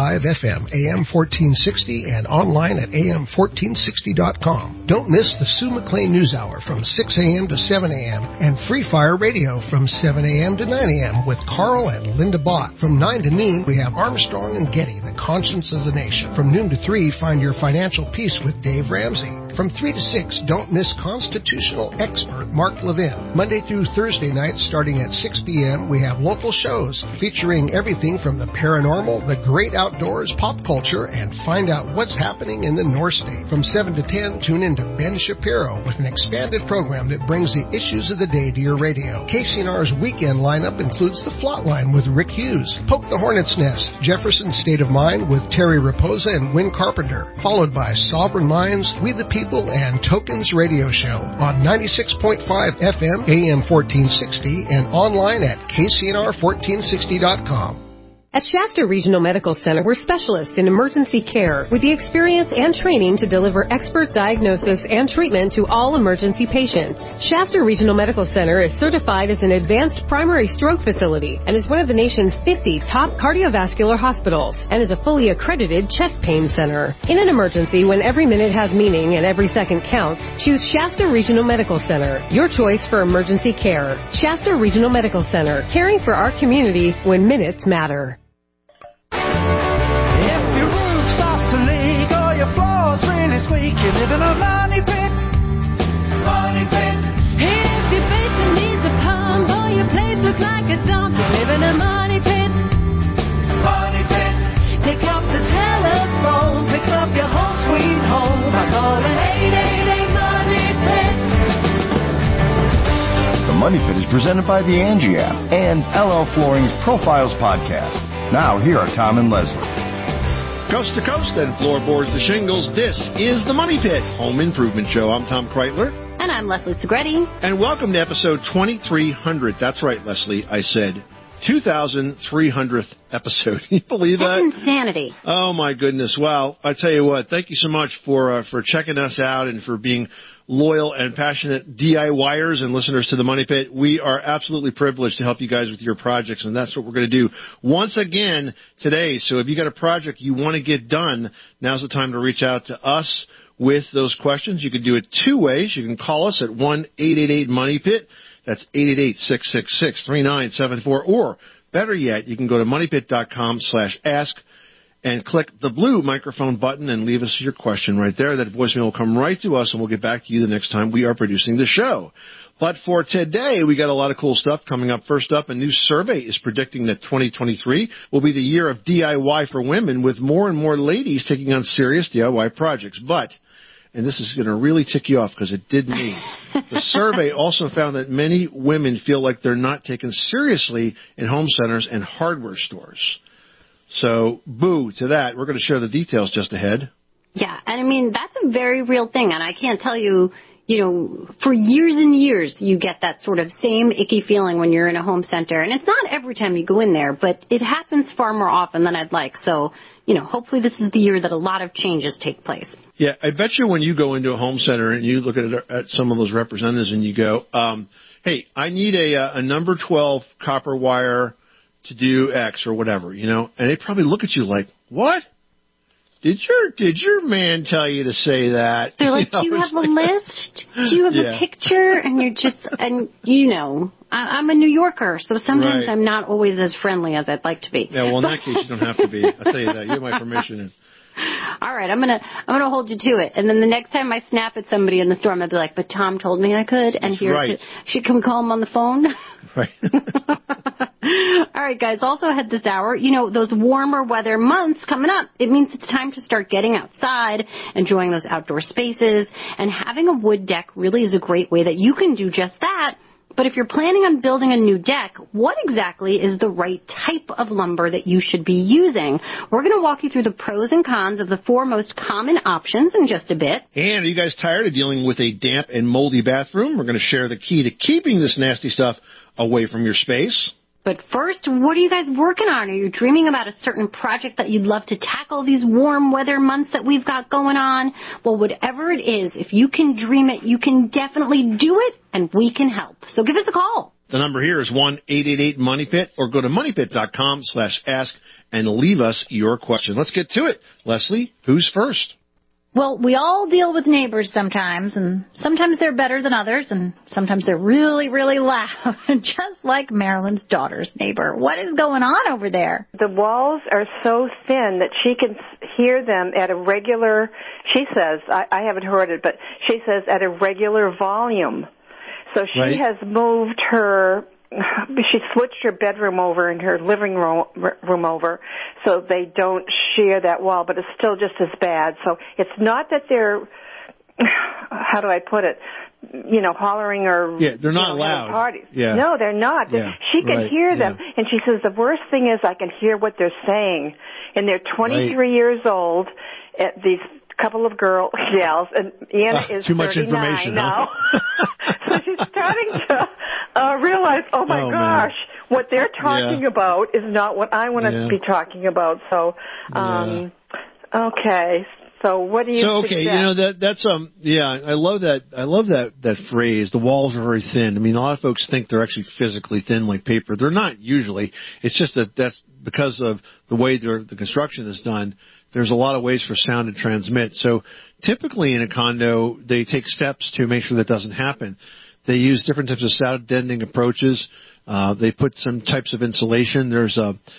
FM, AM 1460, and online at am1460.com. Don't miss the Sue McLean News Hour from 6 a.m. to 7 a.m. and Free Fire Radio from 7 a.m. to 9 a.m. with Carl and Linda Bott. From 9 to noon, we have Armstrong and Getty, the conscience of the nation. From noon to 3, find your financial peace with Dave Ramsey. From 3 to 6, don't miss constitutional expert Mark Levin. Monday through Thursday nights, starting at 6 p.m., we have local shows featuring everything from the paranormal, the great outdoors, pop culture, and find out what's happening in the North State. From 7 to 10, tune in to Ben Shapiro with an expanded program that brings the issues of the day to your radio. KCNR's weekend lineup includes The Flot Line with Rick Hughes, Poke the Hornet's Nest, Jefferson State of Mind with Terry Raposa and Win Carpenter, followed by Sovereign Minds, We the People, and Tokens Radio Show on 96.5 FM, AM 1460, and online at KCNR1460.com. At Shasta Regional Medical Center, we're specialists in emergency care with the experience and training to deliver expert diagnosis and treatment to all emergency patients. Shasta Regional Medical Center is certified as an advanced primary stroke facility and is one of the nation's 50 top cardiovascular hospitals and is a fully accredited chest pain center. In an emergency, when every minute has meaning and every second counts, choose Shasta Regional Medical Center, your choice for emergency care. Shasta Regional Medical Center, caring for our community when minutes matter. If your roof starts to leak or your floor's really squeak, you live in a money pit. Money pit. If your basement needs a pump or your place looks like a dump, you live in a money pit. Money pit. Pick up the telephone, fix up your home sweet home by calling 888 Money Pit. The Money Pit is presented by the Angie app and LL Flooring's Profiles podcast. Now, here are Tom and Leslie. Coast to coast and floorboards to shingles, this is the Money Pit Home Improvement Show. I'm Tom Kreitler. And I'm Leslie Segretti. And welcome to episode 2300. That's right, Leslie. I said 2,300th episode. Can you believe that? That's insanity. Oh, my goodness. Well, I tell you what, thank you so much for checking us out and for being loyal and passionate DIYers and listeners to the Money Pit. We are absolutely privileged to help you guys with your projects, and that's what we're going to do once again today. So if you got a project you want to get done, now's the time to reach out to us with those questions. You can do it two ways. You can call us at 1-888-MONEY-PIT. That's 888-666-3974. Or, better yet, you can go to moneypit.com/ask and click the blue microphone button and leave us your question right there. That voicemail will come right to us, and we'll get back to you the next time we are producing the show. But for today, we got a lot of cool stuff coming up. First up, a new survey is predicting that 2023 will be the year of DIY for women, with more and more ladies taking on serious DIY projects. But, and this is going to really tick you off because it did me, the survey also found that many women feel like they're not taken seriously in home centers and hardware stores. So, boo to that. We're going to share the details just ahead. Yeah, and I mean, that's a very real thing, and I can't tell you, for years and years, you get that sort of same icky feeling when you're in a home center. And it's not every time you go in there, but it happens far more often than I'd like. So, hopefully this is the year that a lot of changes take place. Yeah, I bet you when you go into a home center and you look at some of those representatives and you go, hey, I need a number 12 copper wire to do X or whatever, and they probably look at you like, what? Did your man tell you to say that? They're like, do you have a list? Do you have a picture? And you're just, I'm a New Yorker, so sometimes I'm not always as friendly as I'd like to be. Yeah, well, in that case, you don't have to be. I'll tell you that. You have my permission. All right, I'm gonna hold you to it. And then the next time I snap at somebody in the store, I'm gonna be like, but Tom told me I could, and she can call him on the phone. Right. All right, guys, also ahead this hour, those warmer weather months coming up, it means it's time to start getting outside, enjoying those outdoor spaces, and having a wood deck really is a great way that you can do just that. But if you're planning on building a new deck, what exactly is the right type of lumber that you should be using? We're going to walk you through the pros and cons of the 4 most common options in just a bit. And are you guys tired of dealing with a damp and moldy bathroom? We're going to share the key to keeping this nasty stuff away from your space. But first, what are you guys working on? Are you dreaming about a certain project that you'd love to tackle these warm weather months that we've got going on? Well, whatever it is, if you can dream it, you can definitely do it, and we can help. So give us a call. The number here is 1-888-MONEYPIT, or go to moneypit.com/ask and leave us your question. Let's get to it. Leslie, who's first? Well, we all deal with neighbors sometimes, and sometimes they're better than others, and sometimes they're really, really loud, just like Marilyn's daughter's neighbor. What is going on over there? The walls are so thin that she can hear them at a regular, she says, I haven't heard it, but she says at a regular volume. So she has moved she switched her bedroom over and her living room over so they don't share that wall, but it's still just as bad. So it's not that they're, how do I put it, hollering or they're not loud. Parties. Yeah. No, they're not. Yeah. She can hear them, and she says the worst thing is I can hear what they're saying, and they're 23 years old. These couple of gals, and Anna is too much 39 information now. So she's starting to realize, oh my gosh, what they're talking about is not what I want to be talking about. So, okay. So what do you suggest? That's I love that. I love that phrase. The walls are very thin. I mean, a lot of folks think they're actually physically thin like paper. They're not usually. It's just that's because of the way the construction is done. There's a lot of ways for sound to transmit. So typically in a condo, they take steps to make sure that doesn't happen. They use different types of sound deadening approaches. They put some types of insulation. There's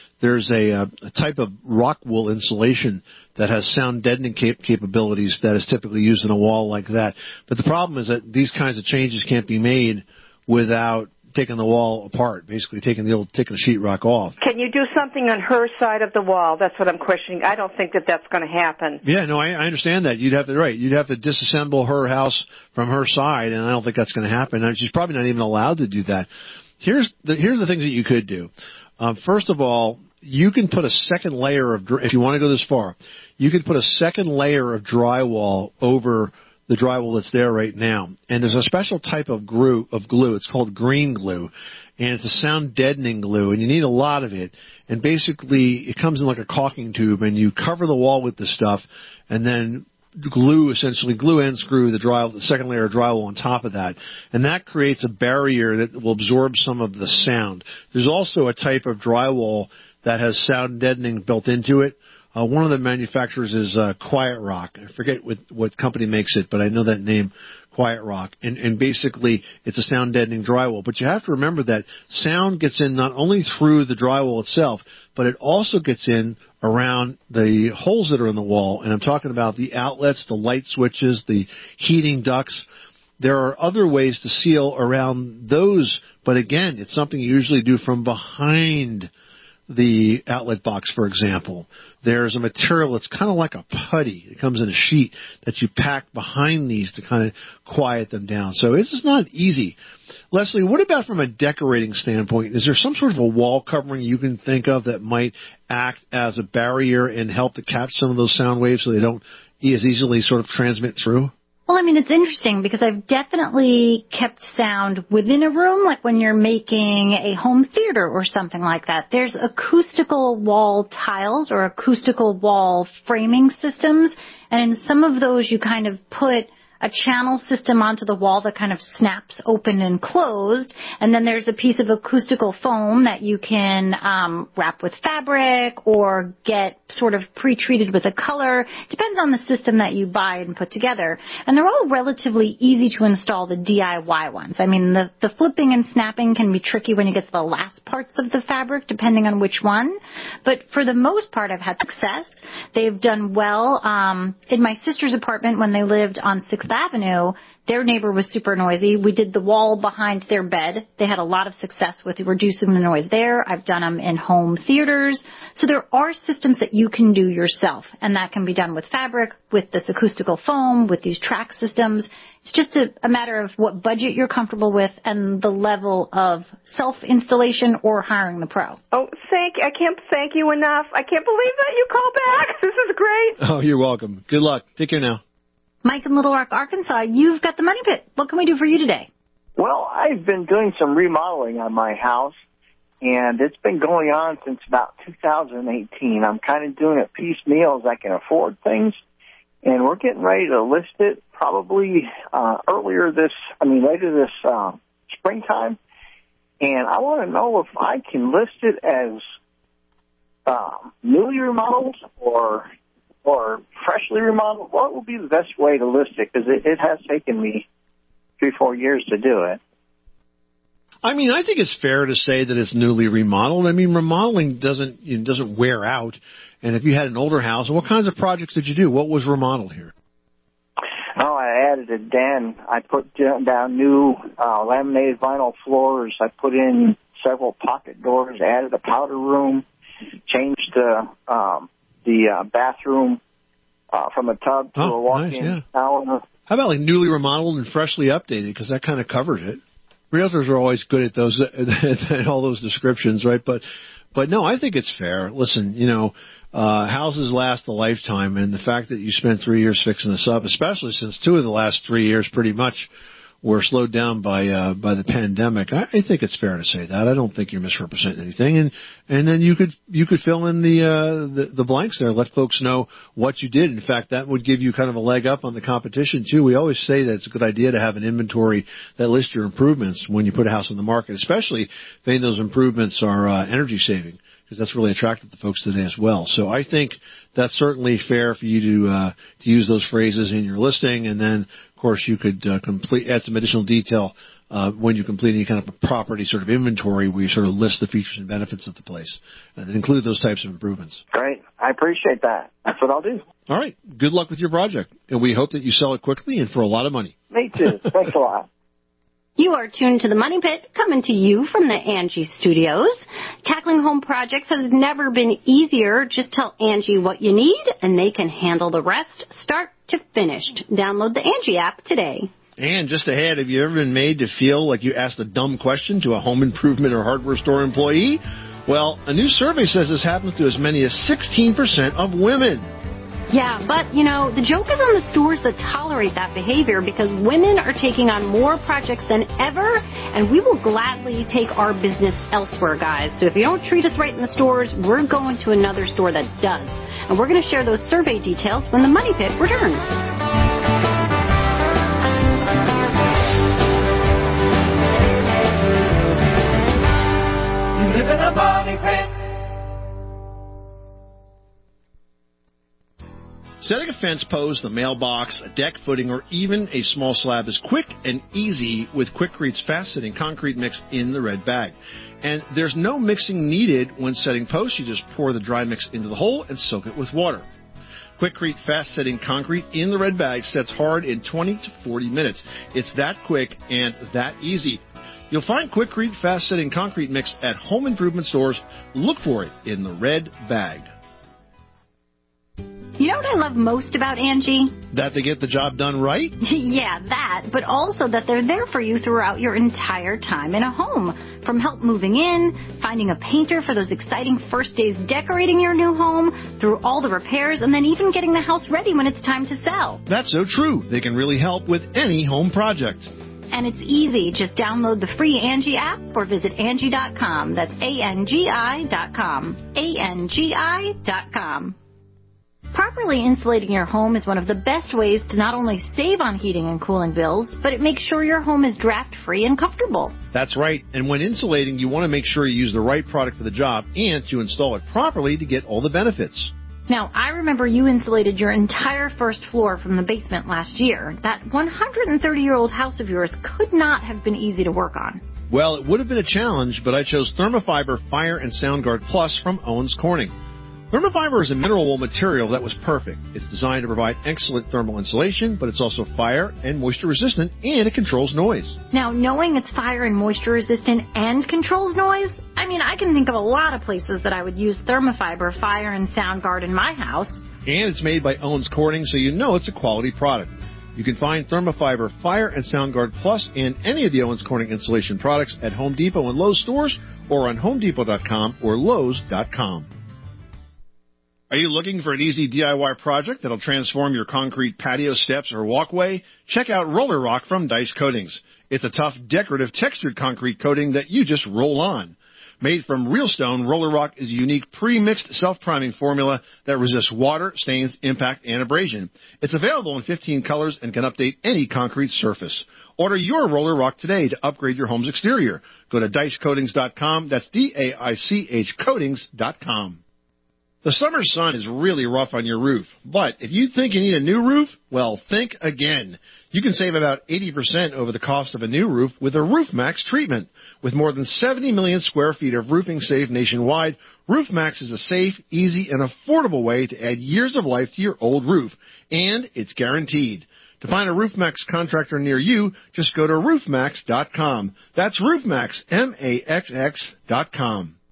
a type of rock wool insulation that has sound deadening capabilities that is typically used in a wall like that. But the problem is that these kinds of changes can't be made without taking the wall apart, basically taking the sheetrock off. Can you do something on her side of the wall? That's what I'm questioning. I don't think that that's going to happen. Yeah, no, I understand that. You'd have to disassemble her house from her side, and I don't think that's going to happen. And she's probably not even allowed to do that. Here's the things that you could do. First of all, you can put a second layer if you want to go this far, you could put a second layer of drywall over the drywall that's there right now. And there's a special type of glue. It's called green glue, and it's a sound deadening glue, and you need a lot of it. And basically, it comes in like a caulking tube, and you cover the wall with this stuff, and then glue and screw the second layer of drywall on top of that. And that creates a barrier that will absorb some of the sound. There's also a type of drywall that has sound deadening built into it. One of the manufacturers is Quiet Rock. I forget what company makes it, but I know that name, Quiet Rock. And basically, it's a sound deadening drywall. But you have to remember that sound gets in not only through the drywall itself, but it also gets in around the holes that are in the wall. And I'm talking about the outlets, the light switches, the heating ducts. There are other ways to seal around those. But again, it's something you usually do from behind the outlet box, for example. There's a material that's kind of like a putty. It comes in a sheet that you pack behind these to kind of quiet them down. So this is not easy. Leslie, what about from a decorating standpoint? Is there some sort of a wall covering you can think of that might act as a barrier and help to catch some of those sound waves so they don't as easily sort of transmit through? Well, I mean, it's interesting because I've definitely kept sound within a room, like when you're making a home theater or something like that. There's acoustical wall tiles or acoustical wall framing systems, and in some of those you kind of put a channel system onto the wall that kind of snaps open and closed, and then there's a piece of acoustical foam that you can wrap with fabric or get sort of pre-treated with a color. Depends on the system that you buy and put together. And they're all relatively easy to install, the DIY ones. I mean, the flipping and snapping can be tricky when you get to the last parts of the fabric, depending on which one. But for the most part, I've had success. They've done well. In my sister's apartment, when they lived on 6th Avenue, their neighbor was super noisy. We did the wall behind their bed. They had a lot of success with reducing the noise there. I've done them in home theaters. So there are systems that you can do yourself, and that can be done with fabric, with this acoustical foam, with these track systems. It's just a matter of what budget you're comfortable with and the level of self-installation or hiring the pro. Oh, I can't thank you enough. I can't believe that you called back. This is great. Oh, you're welcome. Good luck. Take care now. Mike in Little Rock, Arkansas, you've got the Money Pit. What can we do for you today? Well, I've been doing some remodeling on my house, and it's been going on since about 2018. I'm kind of doing it piecemeal as I can afford things, and we're getting ready to list it probably later this springtime. and I want to know if I can list it as newly remodeled or freshly remodeled. What would be the best way to list it? Because it has taken me 3-4 years to do it. I mean, I think it's fair to say that it's newly remodeled. I mean, remodeling doesn't wear out. And if you had an older house, what kinds of projects did you do? What was remodeled here? Oh, I added a den. I put down new laminated vinyl floors. I put in several pocket doors, added a powder room, changed the bathroom from a tub to a walk-in shower. How about like newly remodeled and freshly updated? Because that kind of covers it. Realtors are always good at those, at all those descriptions, right? But no, I think it's fair. Listen, houses last a lifetime, and the fact that you spent 3 years fixing this up, especially since 2 of the last 3 years pretty much were slowed down by the pandemic, I think it's fair to say that. I don't think you're misrepresenting anything, and then you could fill in the blanks there, let folks know what you did. In fact, that would give you kind of a leg up on the competition too. We always say that it's a good idea to have an inventory that lists your improvements when you put a house on the market, especially if any of those improvements are energy saving, because that's really attractive to folks today as well. So I think that's certainly fair for you to use those phrases in your listing, and then of course you could add some additional detail when you complete any kind of a property sort of inventory where you sort of list the features and benefits of the place and include those types of improvements. Great. I appreciate that. That's what I'll do. All right. Good luck with your project, and we hope that you sell it quickly and for a lot of money. Me too. Thanks a lot. You are tuned to the Money Pit, coming to you from the Angie Studios. Tackling home projects has never been easier. Just tell Angie what you need, and they can handle the rest, start to finish. Download the Angie app today. And just ahead, have you ever been made to feel like you asked a dumb question to a home improvement or hardware store employee? Well, a new survey says this happens to as many as 16% of women. Yeah, but, the joke is on the stores that tolerate that behavior, because women are taking on more projects than ever, and we will gladly take our business elsewhere, guys. So if you don't treat us right in the stores, we're going to another store that does. And we're going to share those survey details when the Money Pit returns. You live in a money pit. Setting a fence post, a mailbox, a deck footing, or even a small slab is quick and easy with Quikrete fast-setting concrete mix in the red bag. And there's no mixing needed when setting posts. You just pour the dry mix into the hole and soak it with water. Quikrete fast-setting concrete in the red bag sets hard in 20 to 40 minutes. It's that quick and that easy. You'll find Quikrete fast-setting concrete mix at home improvement stores. Look for it in the red bag. You know what I love most about Angie? That they get the job done right? Yeah, that, but also that they're there for you throughout your entire time in a home. From help moving in, finding a painter for those exciting first days decorating your new home, through all the repairs, and then even getting the house ready when it's time to sell. That's so true. They can really help with any home project. And it's easy. Just download the free Angie app or visit Angie.com. That's ANGI.com. ANGI.com. Properly insulating your home is one of the best ways to not only save on heating and cooling bills, but it makes sure your home is draft-free and comfortable. That's right. And when insulating, you want to make sure you use the right product for the job and to install it properly to get all the benefits. Now, I remember you insulated your entire first floor from the basement last year. That 130-year-old house of yours could not have been easy to work on. Well, it would have been a challenge, but I chose Thermafiber Fire and SoundGuard Plus from Owens Corning. Thermafiber is a mineral wool material that was perfect. It's designed to provide excellent thermal insulation, but it's also fire and moisture resistant, and it controls noise. Now, knowing it's fire and moisture resistant and controls noise, I can think of a lot of places that I would use Thermafiber Fire and SoundGuard in my house. And it's made by Owens Corning, so you know it's a quality product. You can find Thermafiber Fire and SoundGuard Plus and any of the Owens Corning insulation products at Home Depot and Lowe's stores, or on HomeDepot.com or Lowe's.com. Are you looking for an easy DIY project that'll transform your concrete patio steps or walkway? Check out Roller Rock from Dice Coatings. It's a tough, decorative, textured concrete coating that you just roll on. Made from real stone, Roller Rock is a unique pre-mixed self-priming formula that resists water, stains, impact, and abrasion. It's available in 15 colors and can update any concrete surface. Order your Roller Rock today to upgrade your home's exterior. Go to DeichCoatings.com. That's DAICH Coatings.com. The summer sun is really rough on your roof, but if you think you need a new roof, well, think again. You can save about 80% over the cost of a new roof with a RoofMax treatment. With more than 70 million square feet of roofing safe nationwide, RoofMax is a safe, easy, and affordable way to add years of life to your old roof, and it's guaranteed. To find a RoofMax contractor near you, just go to roofmax.com. That's RoofMax, MAXX.com.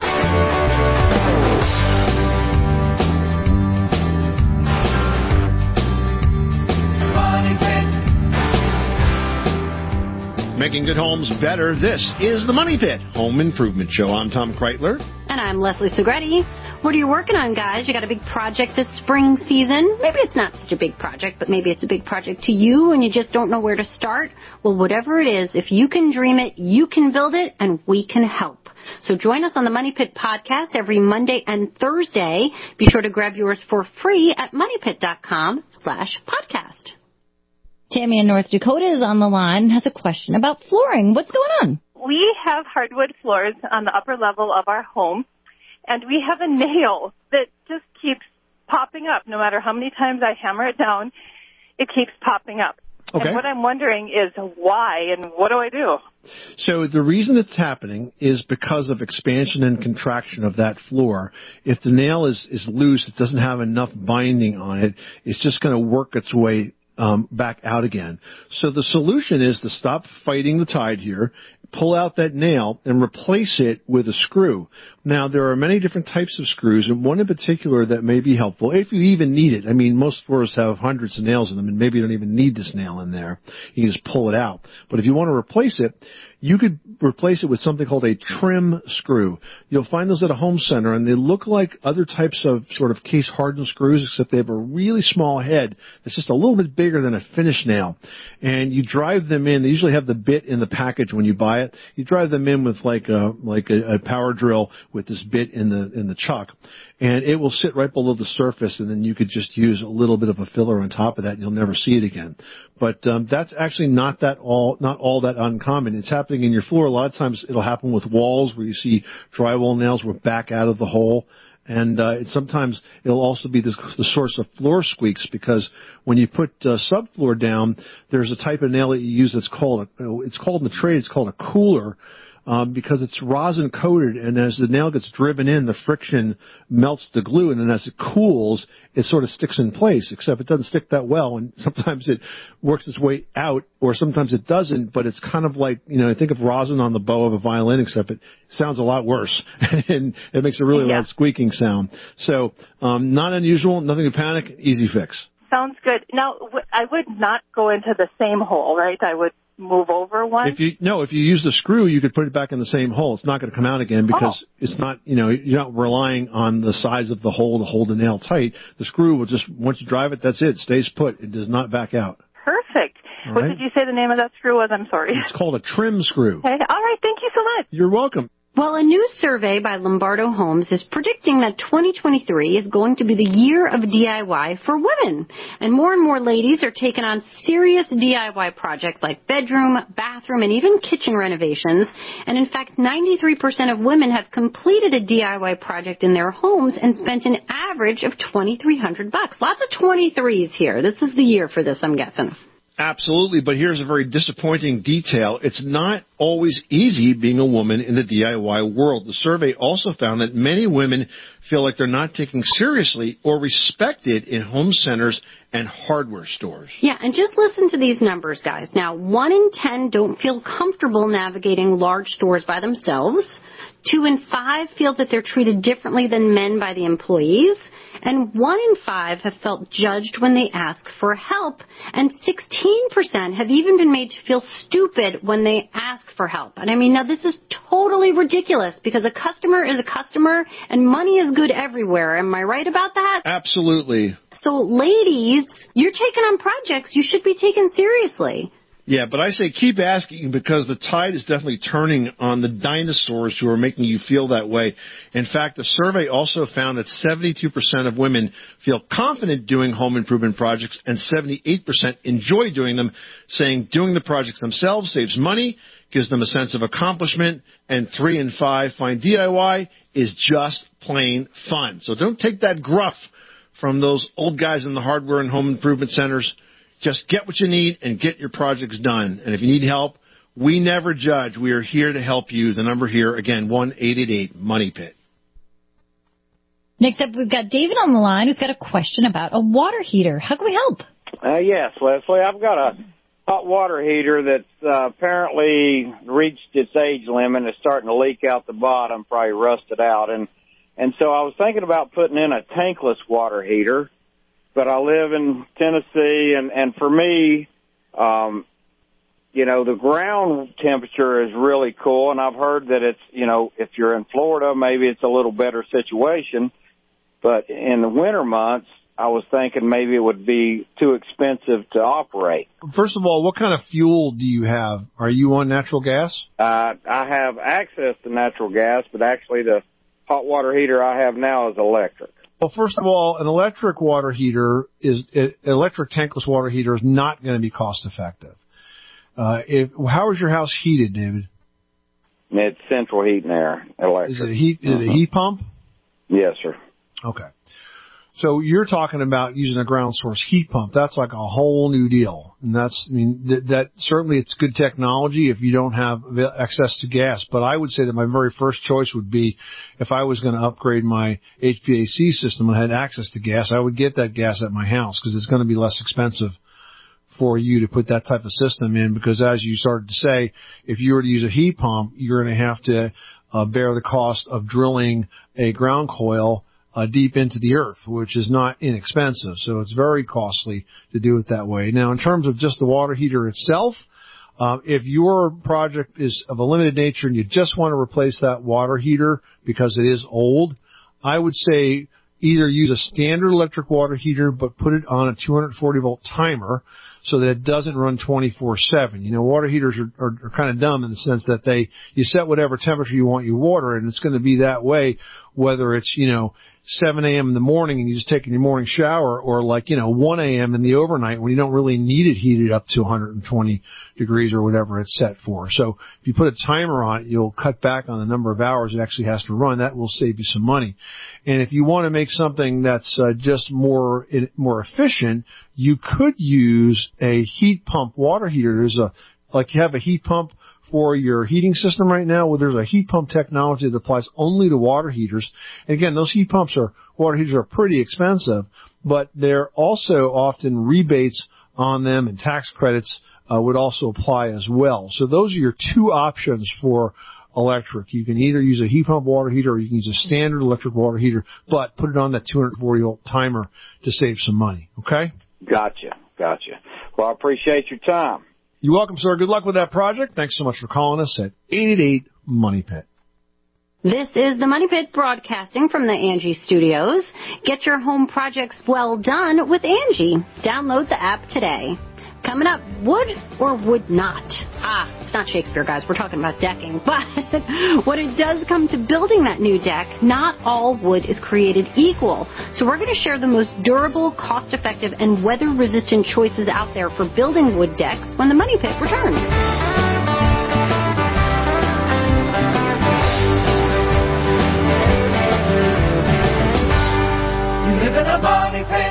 Making good homes better. This is the Money Pit Home Improvement Show. I'm Tom Kreitler. And I'm Leslie Segretti. What are you working on, guys? You got a big project this spring season? Maybe it's not such a big project, but maybe it's a big project to you and you just don't know where to start. Well, whatever it is, if you can dream it, you can build it, and we can help. So join us on the Money Pit podcast every Monday and Thursday. Be sure to grab yours for free at moneypit.com/podcast. Tammy in North Dakota is on the line and has a question about flooring. What's going on? We have hardwood floors on the upper level of our home, and we have a nail that just keeps popping up. No matter how many times I hammer it down, it keeps popping up. Okay. And what I'm wondering is why, and what do I do? So the reason it's happening is because of expansion and contraction of that floor. If the nail is loose, it doesn't have enough binding on it, it's just going to work its way back out again. So the solution is to stop fighting the tide here, pull out that nail, and replace it with a screw. Now, there are many different types of screws, and one in particular that may be helpful, if you even need it. I mean, most floors have hundreds of nails in them, and maybe you don't even need this nail in there. You can just pull it out. But if you want to replace it, you could replace it with something called a trim screw. You'll find those at a home center, and they look like other types of sort of case-hardened screws, except they have a really small head that's just a little bit bigger than a finish nail. And you drive them in. They usually have the bit in the package when you buy it. You drive them in with like a power drill with this bit in the chuck, and it will sit right below the surface, and then you could just use a little bit of a filler on top of that, and you'll never see it again. But that's actually not all that uncommon. It's happening in your floor. A lot of times it'll happen with walls where you see drywall nails were back out of the hole. And sometimes it'll also be the source of floor squeaks, because when you put subfloor down, there's a type of nail that you use that's called in the trade, it's called a cooler. Because it's rosin coated, and as the nail gets driven in, the friction melts the glue, and then as it cools, it sort of sticks in place, except it doesn't stick that well, and sometimes it works its way out, or sometimes it doesn't, but it's kind of like, think of rosin on the bow of a violin, except it sounds a lot worse, and it makes a really loud squeaking sound. So, not unusual, nothing to panic, easy fix. Sounds good. Now, I would not go into the same hole, right? I would move over one? If you use the screw, you could put it back in the same hole. It's not going to come out again because it's not, you're not relying on the size of the hole to hold the nail tight. The screw will just, once you drive it, that's it. It stays put. It does not back out. Perfect. What did you say the name of that screw was? I'm sorry. It's called a trim screw. Okay. All right. Thank you so much. You're welcome. Well, a new survey by Lombardo Homes is predicting that 2023 is going to be the year of DIY for women. And more ladies are taking on serious DIY projects like bedroom, bathroom, and even kitchen renovations. And in fact, 93% of women have completed a DIY project in their homes and spent an average of $2,300. Lots of 23s here. This is the year for this, I'm guessing. Absolutely, but here's a very disappointing detail. It's not always easy being a woman in the DIY world. The survey also found that many women feel like they're not taken seriously or respected in home centers and hardware stores. Yeah, and just listen to these numbers, guys. Now, 1 in 10 don't feel comfortable navigating large stores by themselves. 2 in 5 feel that they're treated differently than men by the employees. And 1 in 5 have felt judged when they ask for help. And 16% have even been made to feel stupid when they ask for help. And I mean, now this is totally ridiculous because a customer is a customer and money is good everywhere. Am I right about that? Absolutely. So ladies, you're taking on projects you should be taken seriously. Yeah, but I say keep asking because the tide is definitely turning on the dinosaurs who are making you feel that way. In fact, the survey also found that 72% of women feel confident doing home improvement projects and 78% enjoy doing them, saying doing the projects themselves saves money, gives them a sense of accomplishment, and 3 in 5 find DIY is just plain fun. So don't take that gruff from those old guys in the hardware and home improvement centers. Just get what you need and get your projects done. And if you need help, we never judge. We are here to help you. The number here, again, 1-888-MONEY-PIT. Next up, we've got David on the line who's got a question about a water heater. How can we help? Yes, Leslie. I've got a hot water heater that's apparently reached its age limit and is starting to leak out the bottom, probably rusted out. And so I was thinking about putting in a tankless water heater. But I live in Tennessee, and for me, the ground temperature is really cool, and I've heard that it's, if you're in Florida, maybe it's a little better situation. But in the winter months, I was thinking maybe it would be too expensive to operate. First of all, what kind of fuel do you have? Are you on natural gas? I have access to natural gas, but actually the hot water heater I have now is electric. Well, first of all, an electric water heater electric tankless water heater is not going to be cost effective. How is your house heated, David? It's central heat and air, electric. Is it a heat pump? Yes, sir. Okay. So you're talking about using a ground source heat pump. That's like a whole new deal. And that certainly it's good technology if you don't have access to gas. But I would say that my very first choice would be if I was going to upgrade my HVAC system and had access to gas, I would get that gas at my house because it's going to be less expensive for you to put that type of system in. Because as you started to say, if you were to use a heat pump, you're going to have to bear the cost of drilling a ground coil deep into the earth, which is not inexpensive. So it's very costly to do it that way. Now, in terms of just the water heater itself, if your project is of a limited nature and you just want to replace that water heater because it is old, I would say either use a standard electric water heater but put it on a 240-volt timer so that it doesn't run 24/7. Water heaters are kind of dumb in the sense that you set whatever temperature you want your water, and it's going to be that way whether it's, 7 a.m. in the morning and you're just taking your morning shower or 1 a.m. in the overnight when you don't really need it heated up to 120 degrees or whatever it's set for. So if you put a timer on it, you'll cut back on the number of hours it actually has to run. That will save you some money. And if you want to make something that's just more efficient, you could use a heat pump water heater. You have a heat pump for your heating system right now. Well, there's a heat pump technology that applies only to water heaters. And again, those water heaters are pretty expensive, but they're also often rebates on them and tax credits would also apply as well. So those are your two options for electric. You can either use a heat pump water heater or you can use a standard electric water heater, but put it on that 240-volt timer to save some money. Okay? Gotcha. Well, I appreciate your time. You're welcome, sir. Good luck with that project. Thanks so much for calling us at 888-MONEY-PIT. This is the Money Pit broadcasting from the Angie Studios. Get your home projects well done with Angie. Download the app today. Coming up, would or would not? It's not Shakespeare, guys. We're talking about decking. But when it does come to building that new deck, not all wood is created equal. So we're going to share the most durable, cost-effective, and weather-resistant choices out there for building wood decks when the Money Pit returns. You live in a Money Pit.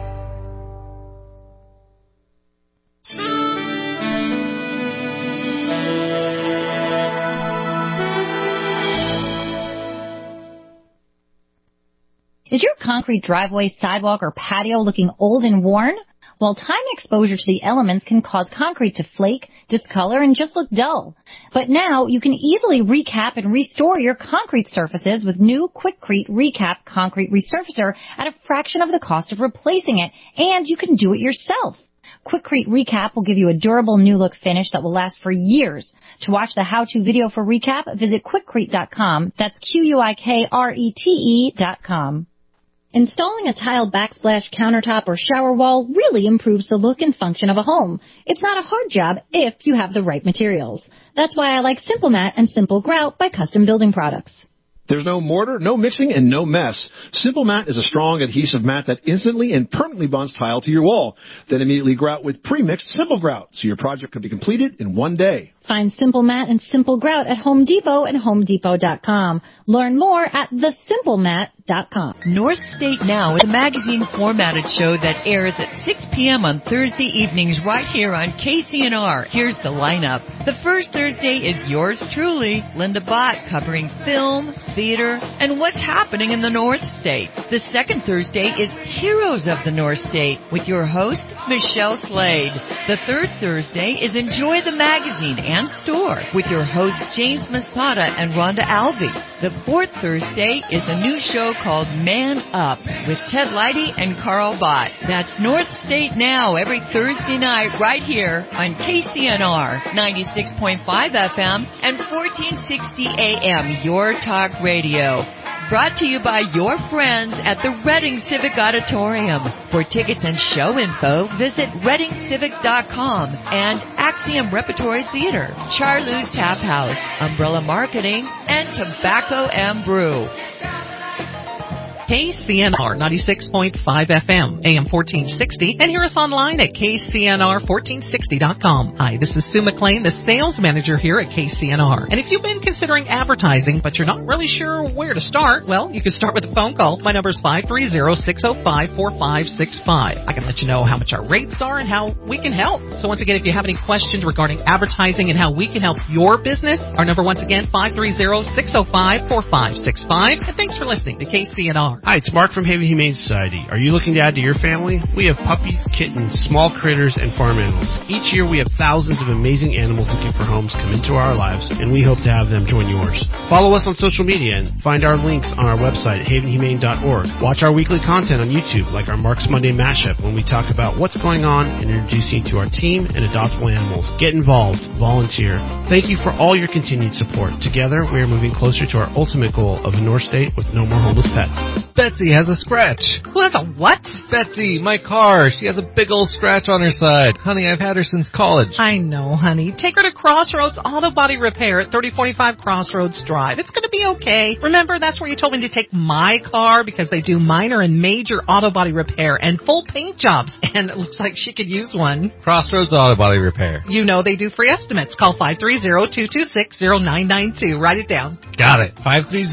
Is your concrete driveway, sidewalk, or patio looking old and worn? Well, time and exposure to the elements can cause concrete to flake, discolor, and just look dull. But now you can easily recap and restore your concrete surfaces with new Quikrete Recap Concrete Resurfacer at a fraction of the cost of replacing it, and you can do it yourself. Quikrete Recap will give you a durable new look finish that will last for years. To watch the how-to video for Recap, visit Quikrete.com. That's Quikrete.com. Installing a tile backsplash countertop or shower wall really improves the look and function of a home. It's not a hard job if you have the right materials. That's why I like Simple Mat and Simple Grout by Custom Building Products. There's no mortar, no mixing, and no mess. Simple Mat is a strong adhesive mat that instantly and permanently bonds tile to your wall. Then immediately grout with pre-mixed Simple Grout, so your project can be completed in one day. Find Simple Mat and Simple Grout at Home Depot and HomeDepot.com. Learn more at thesimplemat.com. North State Now is a magazine formatted show that airs at 6 p.m. on Thursday evenings right here on KCNR. Here's the lineup. The first Thursday is yours truly, Linda Bott, covering film, theater, and what's happening in the North State. The second Thursday is Heroes of the North State with your host, Michelle Slade. The third Thursday is Enjoy the Magazine and Store with your hosts James Masada and Rhonda Alvey. The fourth Thursday is a new show called Man Up with Ted Leidy and Carl Bott. That's North State Now every Thursday night right here on KCNR 96.5 FM and 1460 AM, Your Talk Radio. Brought to you by your friends at the Reading Civic Auditorium. For tickets and show info, visit readingcivic.com and Axiom Repertory Theater, Charlou's Tap House, Umbrella Marketing, and Tobacco and Brew. KCNR 96.5 FM, AM 1460, and hear us online at KCNR1460.com. Hi, this is Sue McLean, the sales manager here at KCNR. And if you've been considering advertising, but you're not really sure where to start, well, you can start with a phone call. My number is 530-605-4565. I can let you know how much our rates are and how we can help. So once again, if you have any questions regarding advertising and how we can help your business, our number once again, 530-605-4565. And thanks for listening to KCNR. Hi, it's Mark from Haven Humane Society. Are you looking to add to your family? We have puppies, kittens, small critters, and farm animals. Each year we have thousands of amazing animals looking for homes come into our lives, and we hope to have them join yours. Follow us on social media and find our links on our website, havenhumane.org. Watch our weekly content on YouTube, like our Mark's Monday Mashup, when we talk about what's going on and introduce you to our team and adoptable animals. Get involved. Volunteer. Thank you for all your continued support. Together, we are moving closer to our ultimate goal of a North State with no more homeless pets. Betsy has a scratch. Who has a what? Betsy, my car. She has a big old scratch on her side. Honey, I've had her since college. I know, honey. Take her to Crossroads Auto Body Repair at 3045 Crossroads Drive. It's going to be okay. Remember, that's where you told me to take my car because they do minor and major auto body repair and full paint jobs. And it looks like she could use one. Crossroads Auto Body Repair. You know they do free estimates. Call 530-226-0992. Write it down. Got it.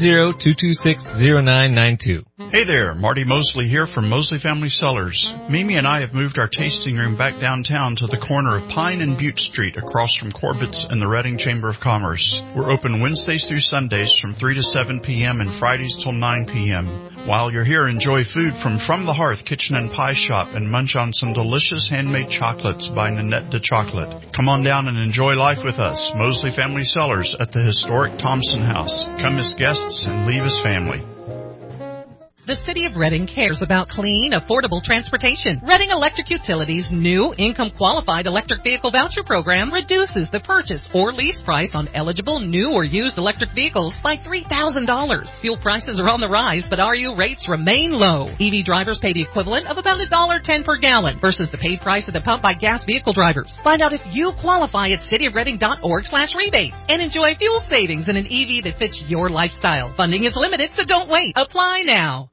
530-226-0992. Hey there, Marty Mosley here from Mosley Family Cellars. Mimi and I have moved our tasting room back downtown to the corner of Pine and Butte Street across from Corbett's and the Reading Chamber of Commerce. We're open Wednesdays through Sundays from 3 to 7 p.m. and Fridays till 9 p.m. While you're here, enjoy food from the Hearth Kitchen and Pie Shop and munch on some delicious handmade chocolates by Nanette de Chocolate. Come on down and enjoy life with us, Mosley Family Cellars at the historic Thompson House. Come as guests and leave as family. The City of Reading cares about clean, affordable transportation. Reading Electric Utilities' new income-qualified electric vehicle voucher program reduces the purchase or lease price on eligible new or used electric vehicles by $3,000. Fuel prices are on the rise, but RU rates remain low. EV drivers pay the equivalent of about $1.10 per gallon versus the paid price at the pump by gas vehicle drivers. Find out if you qualify at cityofreading.org/rebate and enjoy fuel savings in an EV that fits your lifestyle. Funding is limited, so don't wait. Apply now.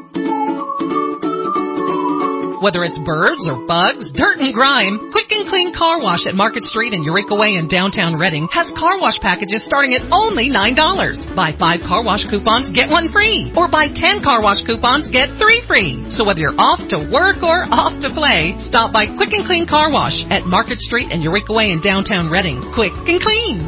Whether it's birds or bugs, dirt and grime, Quick and Clean Car Wash at Market Street and Eureka Way in downtown Reading has car wash packages starting at only $9. Buy 5 car wash coupons, get 1 free. Or buy 10 car wash coupons, get 3 free. So whether you're off to work or off to play, stop by Quick and Clean Car Wash at Market Street and Eureka Way in downtown Reading. Quick and clean.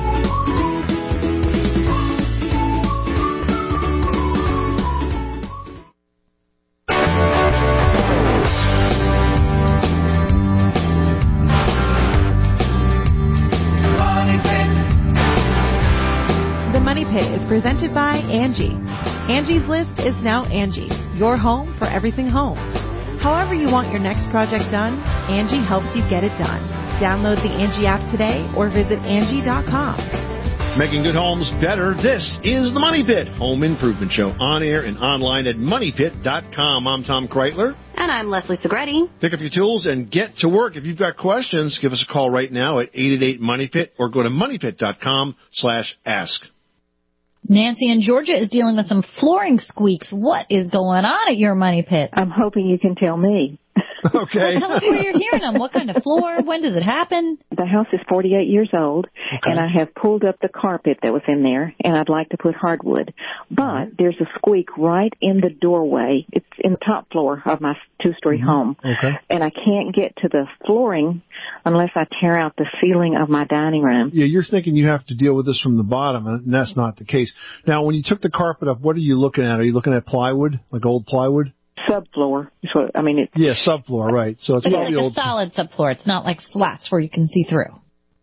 Is presented by Angie. Angie's List is now Angie, your home for everything home. However you want your next project done, Angie helps you get it done. Download the Angie app today or visit Angie.com. Making good homes better. This is the Money Pit Home Improvement Show, on air and online at MoneyPit.com. I'm Tom Kreitler. And I'm Leslie Segretti. Pick up your tools and get to work. If you've got questions, give us a call right now at 888-MONEYPIT or go to MoneyPit.com/ask. Nancy in Georgia is dealing with some flooring squeaks. What is going on at your Money Pit? I'm hoping you can tell me. Okay. Well, tell us where you're hearing them. What kind of floor? When does it happen? The house is 48 years old, and I have pulled up the carpet that was in there, and I'd like to put hardwood. But there's a squeak right in the doorway. It's in the top floor of my two-story home. Okay. And I can't get to the flooring unless I tear out the ceiling of my dining room. Yeah, you're thinking you have to deal with this from the bottom, and that's not the case. Now, when you took the carpet up, what are you looking at? Are you looking at plywood, like old plywood? Subfloor. So, I mean, it's... Yeah, subfloor, right. So it's like probably a old... solid subfloor. It's not like slats where you can see through.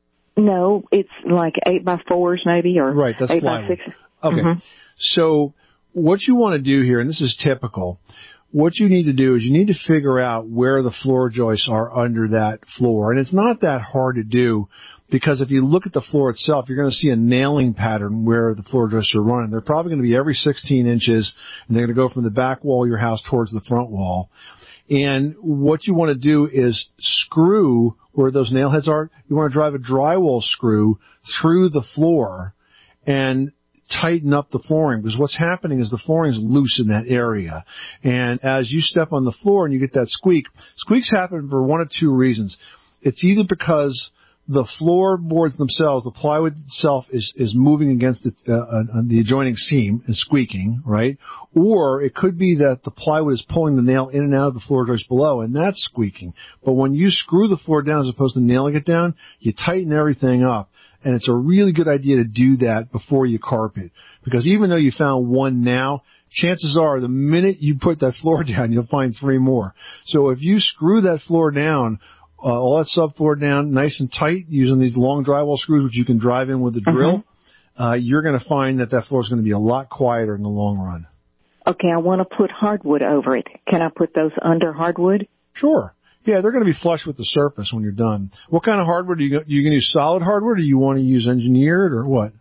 No, it's like 8x4s maybe, or right, that's 8x6. Okay. So what you want to do here, and this is typical, what you need to do is you need to figure out where the floor joists are under that floor. And it's not that hard to do, because if you look at the floor itself, you're going to see a nailing pattern where the floor joists are running. They're probably going to be every 16 inches, and they're going to go from the back wall of your house towards the front wall. And what you want to do is screw where those nail heads are. You want to drive a drywall screw through the floor and tighten up the flooring, because what's happening is the flooring is loose in that area. And as you step on the floor and you get that squeak, squeaks happen for one of two reasons. It's either because the floorboards themselves, the plywood itself is moving against the adjoining seam and squeaking, right? Or it could be that the plywood is pulling the nail in and out of the floor joist below, and that's squeaking. But when you screw the floor down as opposed to nailing it down, you tighten everything up. And it's a really good idea to do that before you carpet. Because even though you found one now, chances are the minute you put that floor down, you'll find three more. So if you screw that floor down, all that subfloor down nice and tight using these long drywall screws, which you can drive in with a drill, you're going to find that floor is going to be a lot quieter in the long run. Okay, I want to put hardwood over it. Can I put those under hardwood? Sure. Yeah, they're going to be flush with the surface when you're done. What kind of hardwood are you going to use? Solid hardwood, or do you want to use engineered, or what?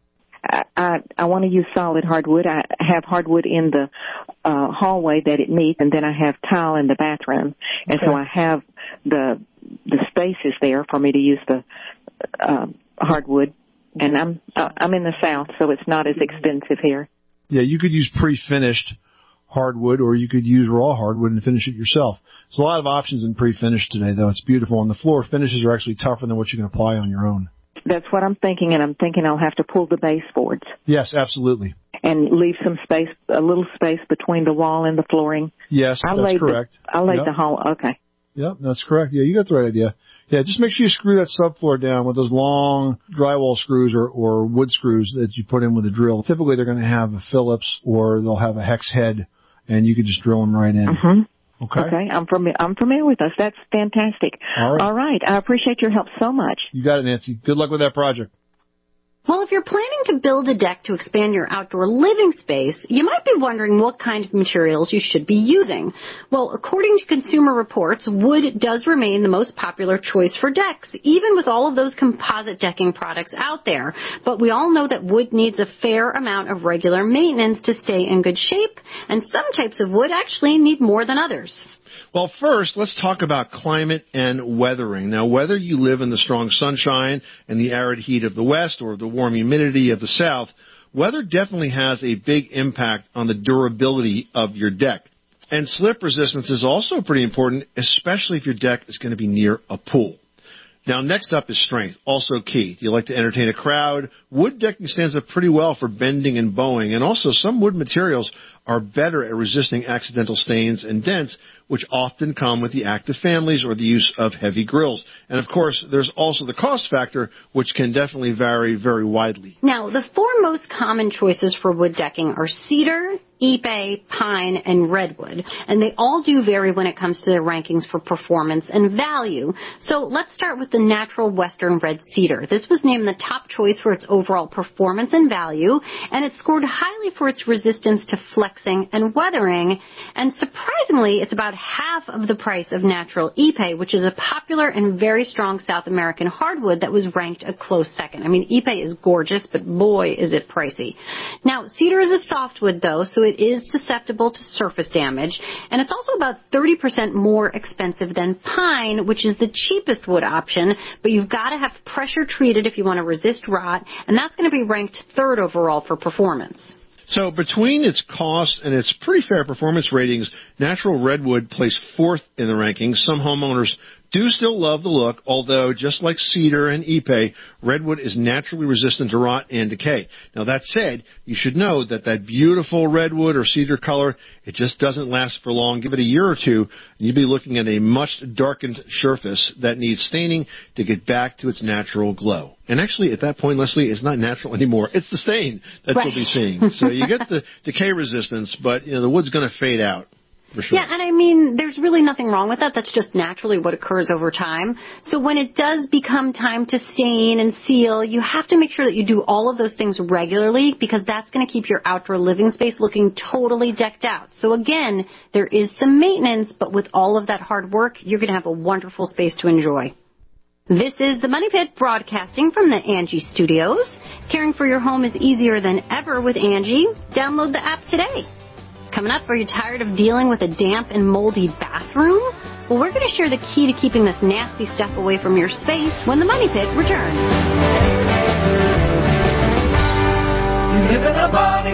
I want to use solid hardwood. I have hardwood in the hallway that it meets, and then I have tile in the bathroom, and so I have the spaces there for me to use the hardwood. And I'm in the South, so it's not as expensive here. Yeah, you could use pre-finished hardwood, or you could use raw hardwood and finish it yourself. There's a lot of options in pre-finished today, though. It's beautiful, and the floor finishes are actually tougher than what you can apply on your own. That's what I'm thinking, and I'm thinking I'll have to pull the baseboards. Yes, absolutely. And leave some space, a little space between the wall and the flooring. Yes, that's correct. I laid the whole, okay. Yep, that's correct. Yeah, you got the right idea. Yeah, just make sure you screw that subfloor down with those long drywall screws or wood screws that you put in with a drill. Typically, they're going to have a Phillips, or they'll have a hex head, and you can just drill them right in. Okay, I'm familiar with those. That's fantastic. All right. I appreciate your help so much. You got it, Nancy. Good luck with that project. Well, if you're planning to build a deck to expand your outdoor living space, you might be wondering what kind of materials you should be using. Well, according to Consumer Reports, wood does remain the most popular choice for decks, even with all of those composite decking products out there. But we all know that wood needs a fair amount of regular maintenance to stay in good shape, and some types of wood actually need more than others. Well, first, let's talk about climate and weathering. Now, whether you live in the strong sunshine and the arid heat of the west or the warm humidity of the south, weather definitely has a big impact on the durability of your deck. And slip resistance is also pretty important, especially if your deck is going to be near a pool. Now, next up is strength, also key. Do you like to entertain a crowd? Wood decking stands up pretty well for bending and bowing, and also some wood materials are better at resisting accidental stains and dents, which often come with the active families or the use of heavy grills. And, of course, there's also the cost factor, which can definitely vary very widely. Now, the four most common choices for wood decking are cedar, Ipe, pine, and redwood. And they all do vary when it comes to their rankings for performance and value. So let's start with the natural western red cedar. This was named the top choice for its overall performance and value, and it scored highly for its resistance to flexing and weathering. And surprisingly, it's about half of the price of natural Ipe, which is a popular and very strong South American hardwood that was ranked a close second. I mean, Ipe is gorgeous, but boy, is it pricey. Now, cedar is a softwood, though, so it is susceptible to surface damage, and it's also about 30% more expensive than pine, which is the cheapest wood option, but you've got to have pressure treated if you want to resist rot, and that's going to be ranked third overall for performance. So between its cost and its pretty fair performance ratings, natural redwood placed fourth in the rankings. Some homeowners do still love the look, although just like cedar and Ipe, redwood is naturally resistant to rot and decay. Now that said, you should know that that beautiful redwood or cedar color, it just doesn't last for long. Give it a year or two, and you'll be looking at a much darkened surface that needs staining to get back to its natural glow. And actually, at that point, Leslie, it's not natural anymore. It's the stain that you'll be seeing. So you get the decay resistance, but the wood's going to fade out. For sure. Yeah, and I mean, there's really nothing wrong with that. That's just naturally what occurs over time. So when it does become time to stain and seal, you have to make sure that you do all of those things regularly, because that's going to keep your outdoor living space looking totally decked out. So again, there is some maintenance, but with all of that hard work, you're going to have a wonderful space to enjoy. This is the Money Pit broadcasting from the Angie Studios. Caring for your home is easier than ever with Angie. Download the app today. Coming up, are you tired of dealing with a damp and moldy bathroom? Well, we're going to share the key to keeping this nasty stuff away from your space when the Money Pit returns. You live in a money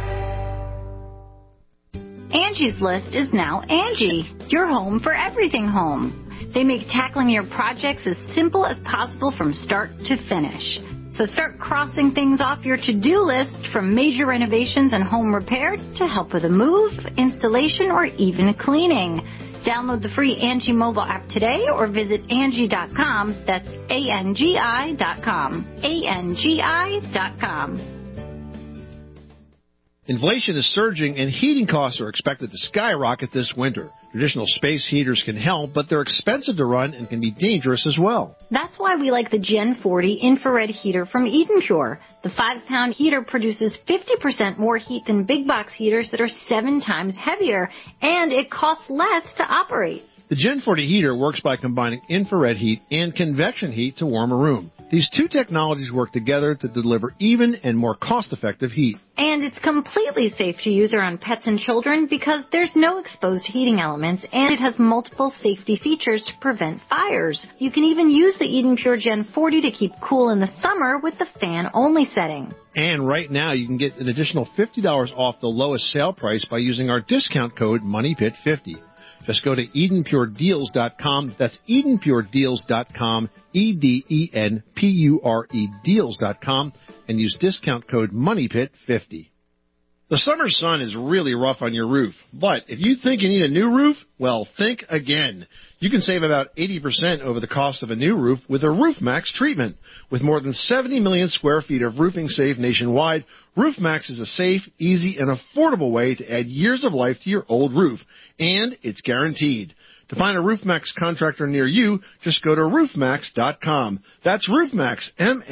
pit. Angie's List is now Angie, your home for everything home. They make tackling your projects as simple as possible from start to finish. So start crossing things off your to-do list, from major renovations and home repair to help with a move, installation, or even cleaning. Download the free Angie mobile app today or visit Angie.com. That's ANGI.com. ANGI.com. Inflation is surging and heating costs are expected to skyrocket this winter. Traditional space heaters can help, but they're expensive to run and can be dangerous as well. That's why we like the Gen 40 infrared heater from Eden Pure. The 5-pound heater produces 50% more heat than big box heaters that are 7 times heavier, and it costs less to operate. The Gen 40 heater works by combining infrared heat and convection heat to warm a room. These two technologies work together to deliver even and more cost-effective heat. And it's completely safe to use around pets and children because there's no exposed heating elements, and it has multiple safety features to prevent fires. You can even use the Eden Pure Gen 40 to keep cool in the summer with the fan-only setting. And right now, you can get an additional $50 off the lowest sale price by using our discount code MONEYPIT50. Just go to EdenPureDeals.com. That's EdenPureDeals.com, EdenPure Deals.com, and use discount code MONEYPIT50. The summer sun is really rough on your roof, but if you think you need a new roof, well, think again. You can save about 80% over the cost of a new roof with a RoofMax treatment. With more than 70 million square feet of roofing safe nationwide, RoofMax is a safe, easy, and affordable way to add years of life to your old roof, and it's guaranteed. To find a RoofMax contractor near you, just go to roofmax.com. That's RoofMax,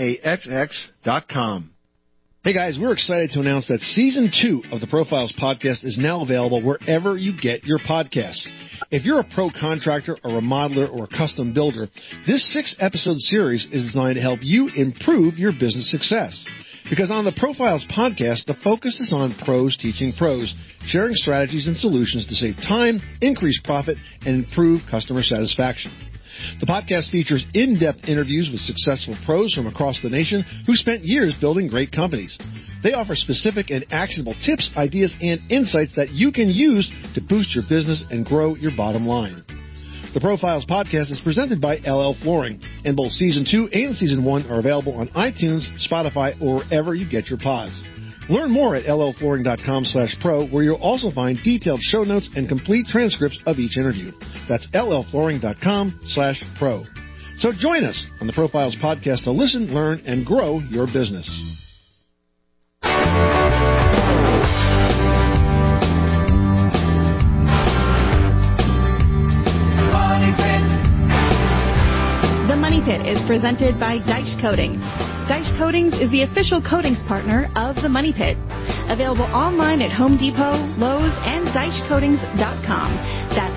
MAXX.com. Hey guys, we're excited to announce that Season 2 of the Profiles Podcast is now available wherever you get your podcasts. If you're a pro contractor, a remodeler, or a custom builder, this 6-episode series is designed to help you improve your business success. Because on the Profiles Podcast, the focus is on pros teaching pros, sharing strategies and solutions to save time, increase profit, and improve customer satisfaction. The podcast features in-depth interviews with successful pros from across the nation who spent years building great companies. They offer specific and actionable tips, ideas, and insights that you can use to boost your business and grow your bottom line. The Profiles Podcast is presented by LL Flooring, and both Season 2 and Season 1 are available on iTunes, Spotify, or wherever you get your pods. Learn more at llflooring.com/pro, where you'll also find detailed show notes and complete transcripts of each interview. That's llflooring.com/pro. So join us on the Profiles Podcast to listen, learn, and grow your business. Pit is presented by Deitch Coatings. Deitch Coatings is the official coatings partner of the Money Pit. Available online at Home Depot, Lowe's, and DeitchCoatings.com. That's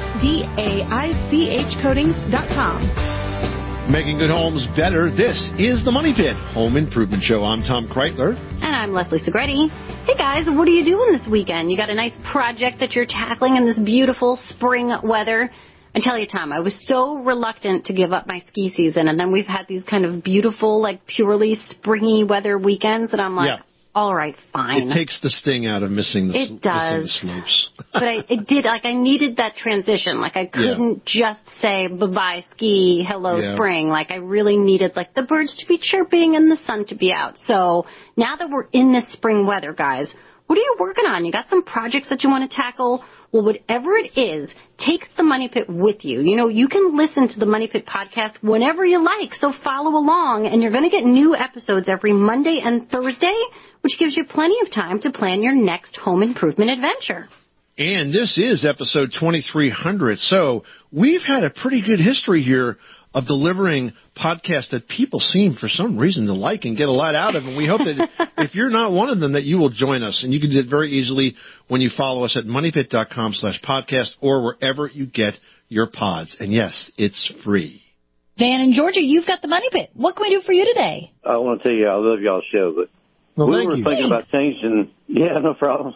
DAICH Coatings.com. Making good homes better. This is the Money Pit Home Improvement Show. I'm Tom Kreitler. And I'm Leslie Segretti. Hey guys, what are you doing this weekend? You got a nice project that you're tackling in this beautiful spring weather? I tell you, Tom, I was so reluctant to give up my ski season, and then we've had these kind of beautiful, like purely springy weather weekends, and I'm like, all right, fine. It takes the sting out of missing the, it does. Missing the slopes. But it did, like I needed that transition. Like I couldn't just say bye-bye ski, hello spring. Like I really needed like the birds to be chirping and the sun to be out. So now that we're in this spring weather, guys, what are you working on? You got some projects that you want to tackle? Well, whatever it is, take the Money Pit with you. You know, you can listen to the Money Pit podcast whenever you like, so follow along, and you're going to get new episodes every Monday and Thursday, which gives you plenty of time to plan your next home improvement adventure. And this is episode 2300, so we've had a pretty good history here of delivering podcasts that people seem for some reason to like and get a lot out of. And we hope that if you're not one of them, that you will join us. And you can do it very easily when you follow us at moneypit.com/podcast or wherever you get your pods. And yes, it's free. Dan in Georgia, you've got the Money Pit. What can we do for you today? I want to tell you I love y'all's show, but we were thinking about changing. Yeah, no problem.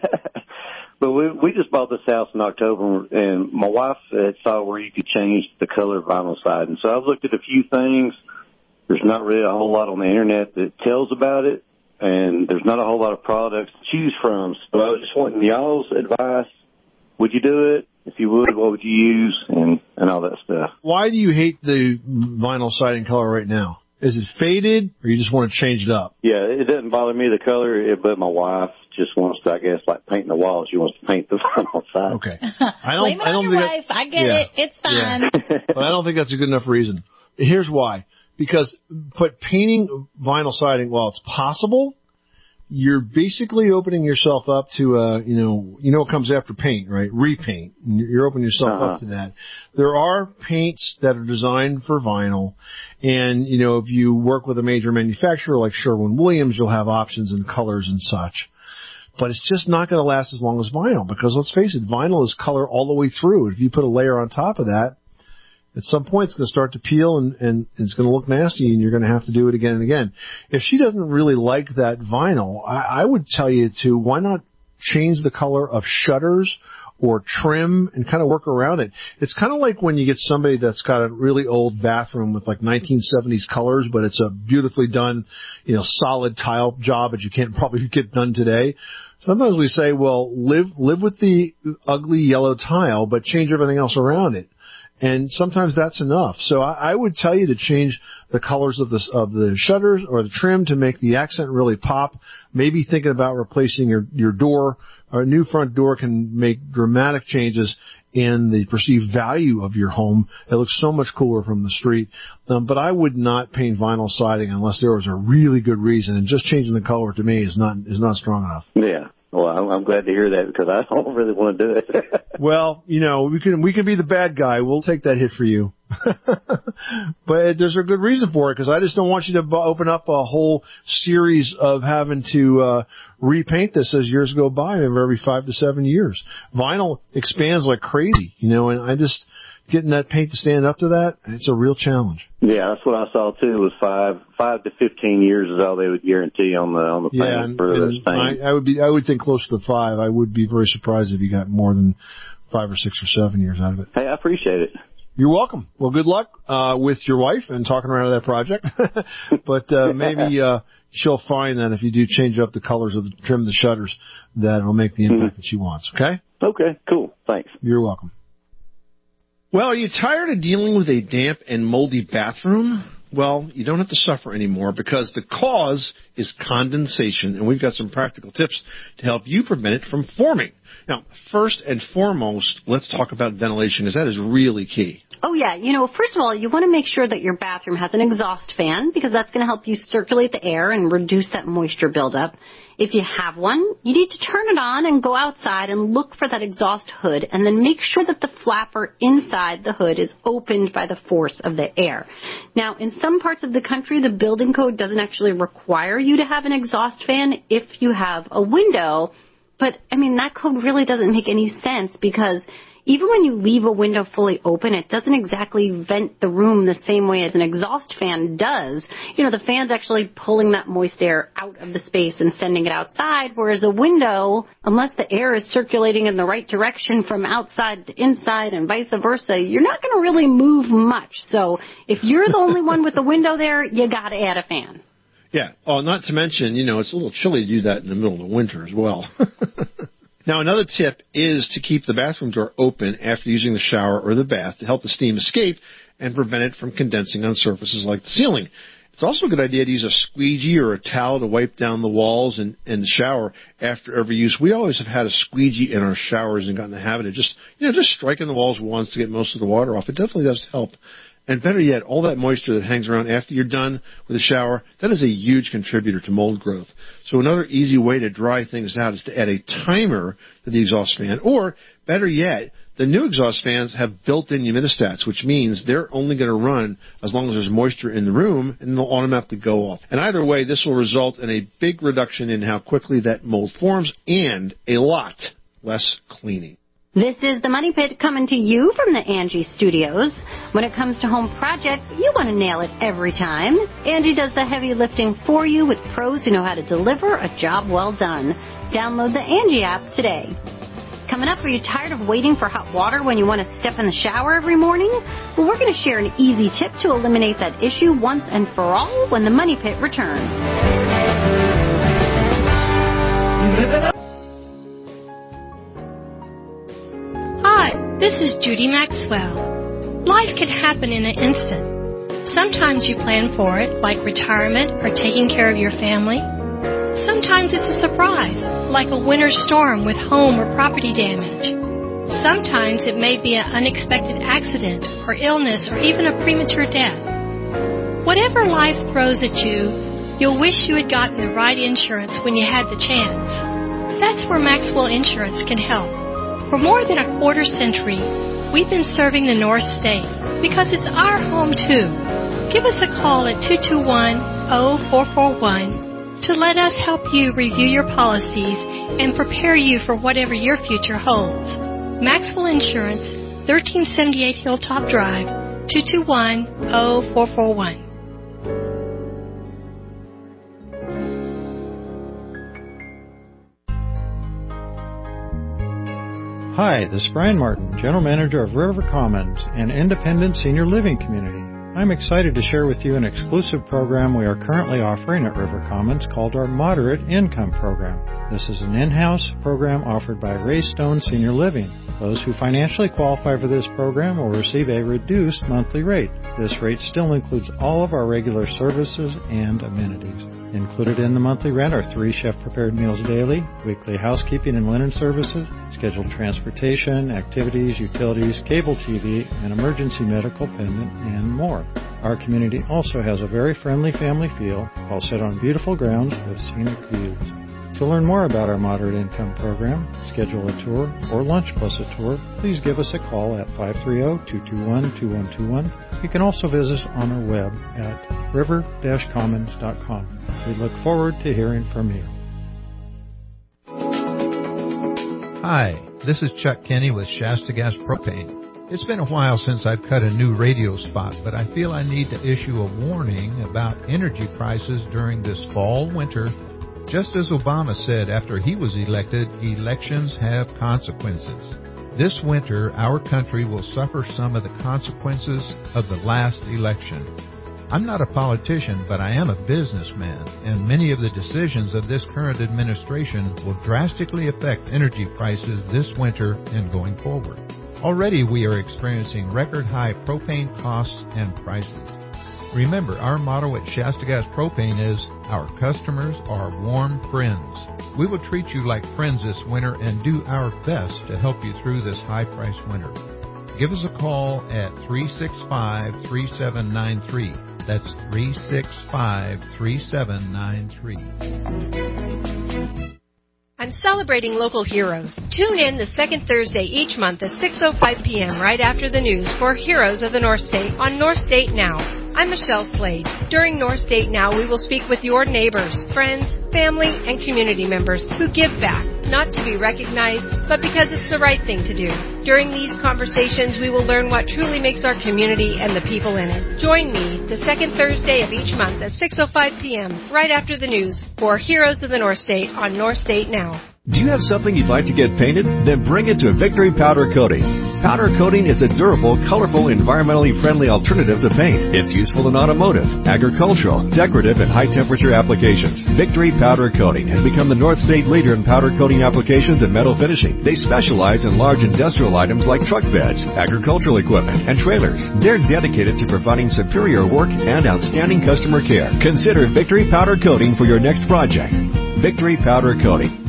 But we just bought this house in October, and my wife had saw where you could change the color of vinyl siding. So I've looked at a few things. There's not really a whole lot on the Internet that tells about it, and there's not a whole lot of products to choose from. So I was just wanting y'all's advice. Would you do it? If you would, what would you use, and all that stuff? Why do you hate the vinyl siding color right now? Is it faded, or you just want to change it up? Yeah, it doesn't bother me, the color, but my wife just wants to, I guess, like painting the walls. She wants to paint the vinyl side. Okay. Blame it on your wife. I get it. It's fine. Yeah. But I don't think that's a good enough reason. Here's why. Because painting vinyl siding, while it's possible, you're basically opening yourself up to, you know what comes after paint, right? Repaint. You're opening yourself up to that. There are paints that are designed for vinyl. And, you know, if you work with a major manufacturer like Sherwin-Williams, you'll have options in colors and such. But it's just not going to last as long as vinyl because, let's face it, vinyl is color all the way through. If you put a layer on top of that, at some point it's going to start to peel and it's going to look nasty and you're going to have to do it again and again. If she doesn't really like that vinyl, I would tell you why not change the color of shutters or trim and kind of work around it. It's kind of like when you get somebody that's got a really old bathroom with like 1970s colors, but it's a beautifully done, you know, solid tile job that you can't probably get done today. Sometimes we say, well, live with the ugly yellow tile, but change everything else around it. And sometimes that's enough. So I would tell you to change the colors of the shutters or the trim to make the accent really pop. Maybe thinking about replacing your door. Or a new front door can make dramatic changes in the perceived value of your home. It looks so much cooler from the street. But I would not paint vinyl siding unless there was a really good reason. And just changing the color to me is not strong enough. Yeah. Well, I'm glad to hear that because I don't really want to do it. Well, you know, we can be the bad guy. We'll take that hit for you. But there's a good reason for it because I just don't want you to open up a whole series of having to repaint this as years go by every 5 to 7 years. Vinyl expands like crazy, you know, and I just getting that paint to stand up to that, it's a real challenge. Yeah, that's what I saw too. Was 5 to 15 years is all they would guarantee on the paint for this thing. I would think closer to 5. I would be very surprised if you got more than 5 or 6 or 7 years out of it. Hey, I appreciate it. You're welcome. Well, good luck with your wife and talking around that project. But maybe she'll find that if you do change up the colors of trim the shutters, that it'll make the impact that she wants. Okay? Okay, cool. Thanks. You're welcome. Well, are you tired of dealing with a damp and moldy bathroom? Well, you don't have to suffer anymore because the cause is condensation, and we've got some practical tips to help you prevent it from forming. Now, first and foremost, let's talk about ventilation, because that is really key. Oh, yeah. First of all, you want to make sure that your bathroom has an exhaust fan, because that's going to help you circulate the air and reduce that moisture buildup. If you have one, you need to turn it on and go outside and look for that exhaust hood, and then make sure that the flapper inside the hood is opened by the force of the air. Now, in some parts of the country, the building code doesn't actually require you to have an exhaust fan if you have a window. But, that code really doesn't make any sense, because even when you leave a window fully open, it doesn't exactly vent the room the same way as an exhaust fan does. The fan's actually pulling that moist air out of the space and sending it outside, whereas a window, unless the air is circulating in the right direction from outside to inside and vice versa, you're not going to really move much. So if you're the only one with the window there, you got to add a fan. Yeah. Oh, not to mention, it's a little chilly to do that in the middle of the winter as well. Now, another tip is to keep the bathroom door open after using the shower or the bath to help the steam escape and prevent it from condensing on surfaces like the ceiling. It's also a good idea to use a squeegee or a towel to wipe down the walls in the shower after every use. We always have had a squeegee in our showers and gotten the habit of just striking the walls once to get most of the water off. It definitely does help. And better yet, all that moisture that hangs around after you're done with the shower, that is a huge contributor to mold growth. So another easy way to dry things out is to add a timer to the exhaust fan, or better yet, the new exhaust fans have built-in humidistats, which means they're only going to run as long as there's moisture in the room, and they'll automatically go off. And either way, this will result in a big reduction in how quickly that mold forms and a lot less cleaning. This is the Money Pit coming to you from the Angie Studios. When it comes to home projects, you want to nail it every time. Angie does the heavy lifting for you with pros who know how to deliver a job well done. Download the Angie app today. Coming up, are you tired of waiting for hot water when you want to step in the shower every morning? Well, we're going to share an easy tip to eliminate that issue once and for all when the Money Pit returns. Hi, this is Judy Maxwell. Life can happen in an instant. Sometimes you plan for it, like retirement or taking care of your family. Sometimes it's a surprise, like a winter storm with home or property damage. Sometimes it may be an unexpected accident or illness or even a premature death. Whatever life throws at you, you'll wish you had gotten the right insurance when you had the chance. That's where Maxwell Insurance can help. For more than a quarter century, we've been serving the North State because it's our home too. Give us a call at 221-0441 to let us help you review your policies and prepare you for whatever your future holds. Maxwell Insurance, 1378 Hilltop Drive, 221-0441. Hi, this is Brian Martin, General Manager of River Commons, an independent senior living community. I'm excited to share with you an exclusive program we are currently offering at River Commons called our Moderate Income Program. This is an in-house program offered by Ray Stone Senior Living. Those who financially qualify for this program will receive a reduced monthly rate. This rate still includes all of our regular services and amenities. Included in the monthly rent are 3 chef-prepared meals daily, weekly housekeeping and linen services, scheduled transportation, activities, utilities, cable TV, and emergency medical pendant, and more. Our community also has a very friendly family feel, all set on beautiful grounds with scenic views. To learn more about our Moderate Income Program, schedule a tour, or lunch plus a tour, please give us a call at 530-221-2121. You can also visit us on our web at river-commons.com. We look forward to hearing from you. Hi, this is Chuck Kenny with Shasta Gas Propane. It's been a while since I've cut a new radio spot, but I feel I need to issue a warning about energy prices during this fall-winter. Just as Obama said after he was elected, elections have consequences. This winter, our country will suffer some of the consequences of the last election. I'm not a politician, but I am a businessman, and many of the decisions of this current administration will drastically affect energy prices this winter and going forward. Already we are experiencing record high propane costs and prices. Remember, our motto at Shasta Gas Propane is, our customers are warm friends. We will treat you like friends this winter and do our best to help you through this high-priced winter. Give us a call at 365-3793. That's 365-3793. I'm celebrating local heroes. Tune in the second Thursday each month at 6:05 p.m. right after the news for Heroes of the North State on North State Now. I'm Michelle Slade. During North State Now, we will speak with your neighbors, friends, family, and community members who give back, not to be recognized, but because it's the right thing to do. During these conversations, we will learn what truly makes our community and the people in it. Join me the second Thursday of each month at 6:05 p.m. right after the news for Heroes of the North State on North State Now. Do you have something you'd like to get painted? Then bring it to Victory Powder Coating. Powder coating is a durable, colorful, environmentally friendly alternative to paint. It's useful in automotive, agricultural, decorative, and high-temperature applications. Victory Powder Coating has become the North State leader in powder coating applications and metal finishing. They specialize in large industrial items like truck beds, agricultural equipment, and trailers. They're dedicated to providing superior work and outstanding customer care. Consider Victory Powder Coating for your next project. Victory Powder Coating.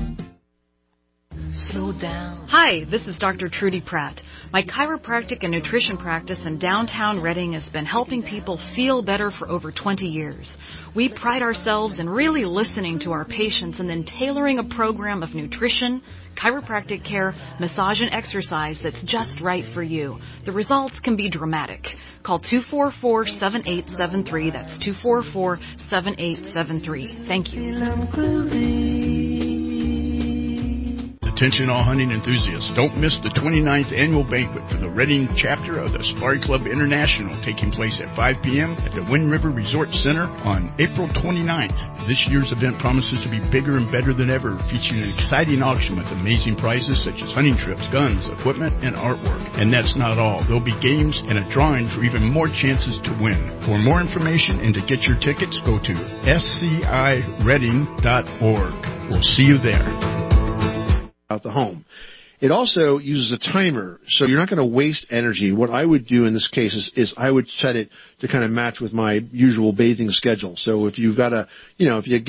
Hi, this is Dr. Trudy Pratt. My chiropractic and nutrition practice in downtown Reading has been helping people feel better for over 20 years. We pride ourselves in really listening to our patients and then tailoring a program of nutrition, chiropractic care, massage, and exercise that's just right for you. The results can be dramatic. Call 244-7873. That's 244-7873. Thank you. Attention all hunting enthusiasts, don't miss the 29th annual banquet for the Reading chapter of the Safari Club International taking place at 5 p.m. at the Wind River Resort Center on April 29th. This year's event promises to be bigger and better than ever, featuring an exciting auction with amazing prizes such as hunting trips, guns, equipment, and artwork. And that's not all. There'll be games and a drawing for even more chances to win. For more information and to get your tickets, go to scireading.org. We'll see you there. Out the home. It also uses a timer, so you're not going to waste energy. What I would do in this case is I would set it to kind of match with my usual bathing schedule. So if you've got to work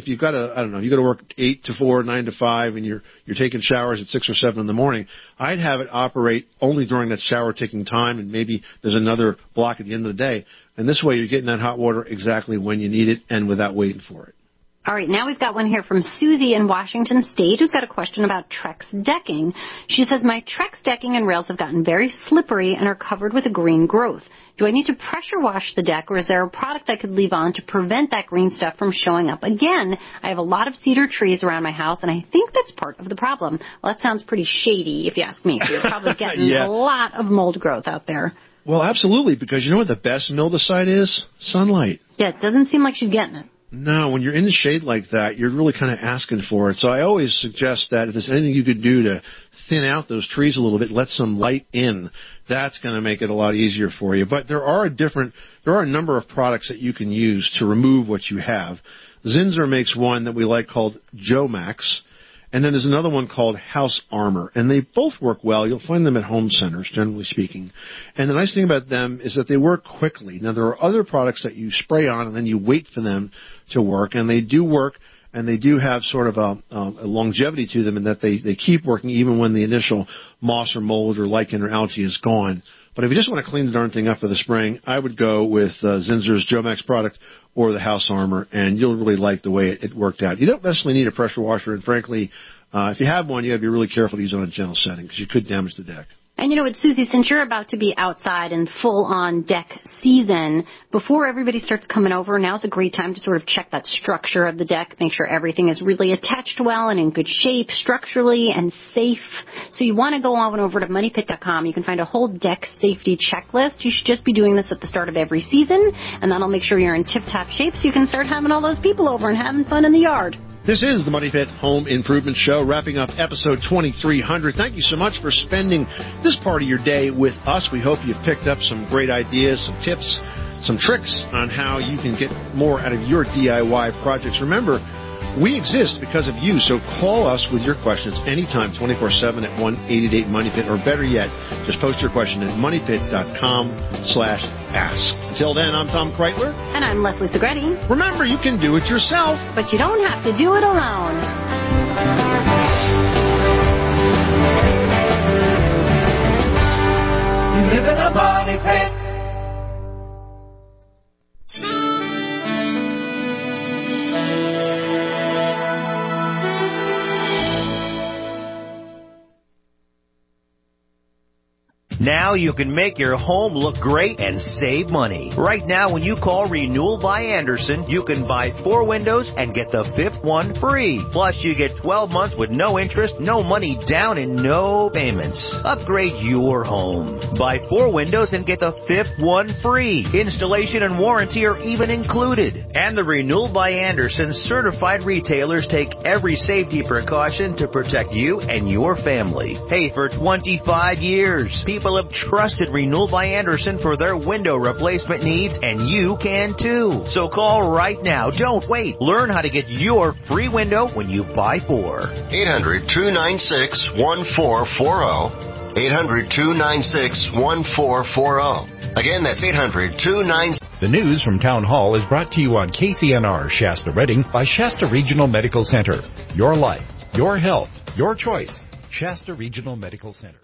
8 to 4, 9 to 5, and you're taking showers at 6 or 7 in the morning, I'd have it operate only during that shower taking time, and maybe there's another block at the end of the day. And this way you're getting that hot water exactly when you need it and without waiting for it. All right, now we've got one here from Susie in Washington State who's got a question about Trex decking. She says, my Trex decking and rails have gotten very slippery and are covered with a green growth. Do I need to pressure wash the deck, or is there a product I could leave on to prevent that green stuff from showing up? Again, I have a lot of cedar trees around my house, and I think that's part of the problem. Well, that sounds pretty shady, if you ask me. So you're probably getting a lot of mold growth out there. Well, absolutely, because you know what the best mildewcide is? Sunlight. Yeah, it doesn't seem like she's getting it. No, when you're in the shade like that, you're really kind of asking for it. So I always suggest that if there's anything you could do to thin out those trees a little bit, let some light in, that's going to make it a lot easier for you. But there are a number of products that you can use to remove what you have. Zinsser makes one that we like called Jomax. And then there's another one called House Armor, and they both work well. You'll find them at home centers, generally speaking. And the nice thing about them is that they work quickly. Now, there are other products that you spray on, and then you wait for them to work, and they do work, and they do have sort of a longevity to them in that they keep working even when the initial moss or mold or lichen or algae is gone. But if you just want to clean the darn thing up for the spring, I would go with Zinsser's Jomax product or the House Armor, and you'll really like the way it worked out. You don't necessarily need a pressure washer, and frankly, if you have one, you got to be really careful to use it on a gentle setting because you could damage the deck. And you know what, Susie, since you're about to be outside in full-on deck season, before everybody starts coming over, now's a great time to sort of check that structure of the deck, make sure everything is really attached well and in good shape structurally and safe. So you want to go on over to MoneyPit.com. You can find a whole deck safety checklist. You should just be doing this at the start of every season, and that'll make sure you're in tip-top shape so you can start having all those people over and having fun in the yard. This is the Money Pit Home Improvement Show, wrapping up episode 2300. Thank you so much for spending this part of your day with us. We hope you've picked up some great ideas, some tips, some tricks on how you can get more out of your DIY projects. Remember, We exist because of you, so call us with your questions anytime, 24/7 at 1-888-MONEYPIT, or better yet, just post your question at moneypit.com/ask. Until then, I'm Tom Kreitler. And I'm Leslie Segretti. Remember, you can do it yourself, but you don't have to do it alone. You live in a money pit. Now you can make your home look great and save money. Right now, when you call Renewal by Andersen, you can buy 4 windows and get the 5th one free. Plus, you get 12 months with no interest, no money down, and no payments. Upgrade your home. Buy 4 windows and get the 5th one free. Installation and warranty are even included. And the Renewal by Andersen certified retailers take every safety precaution to protect you and your family. Hey, for 25 years, people have trusted Renewal by Andersen for their window replacement needs, and you can too. So call right now. Don't wait. Learn how to get your free window when you buy 4. 800-296-1440. 800-296-1440. Again, that's 800-296. The news from Town Hall is brought to you on KCNR Shasta Redding by Shasta Regional Medical Center. Your life, your health, your choice. Shasta Regional Medical Center.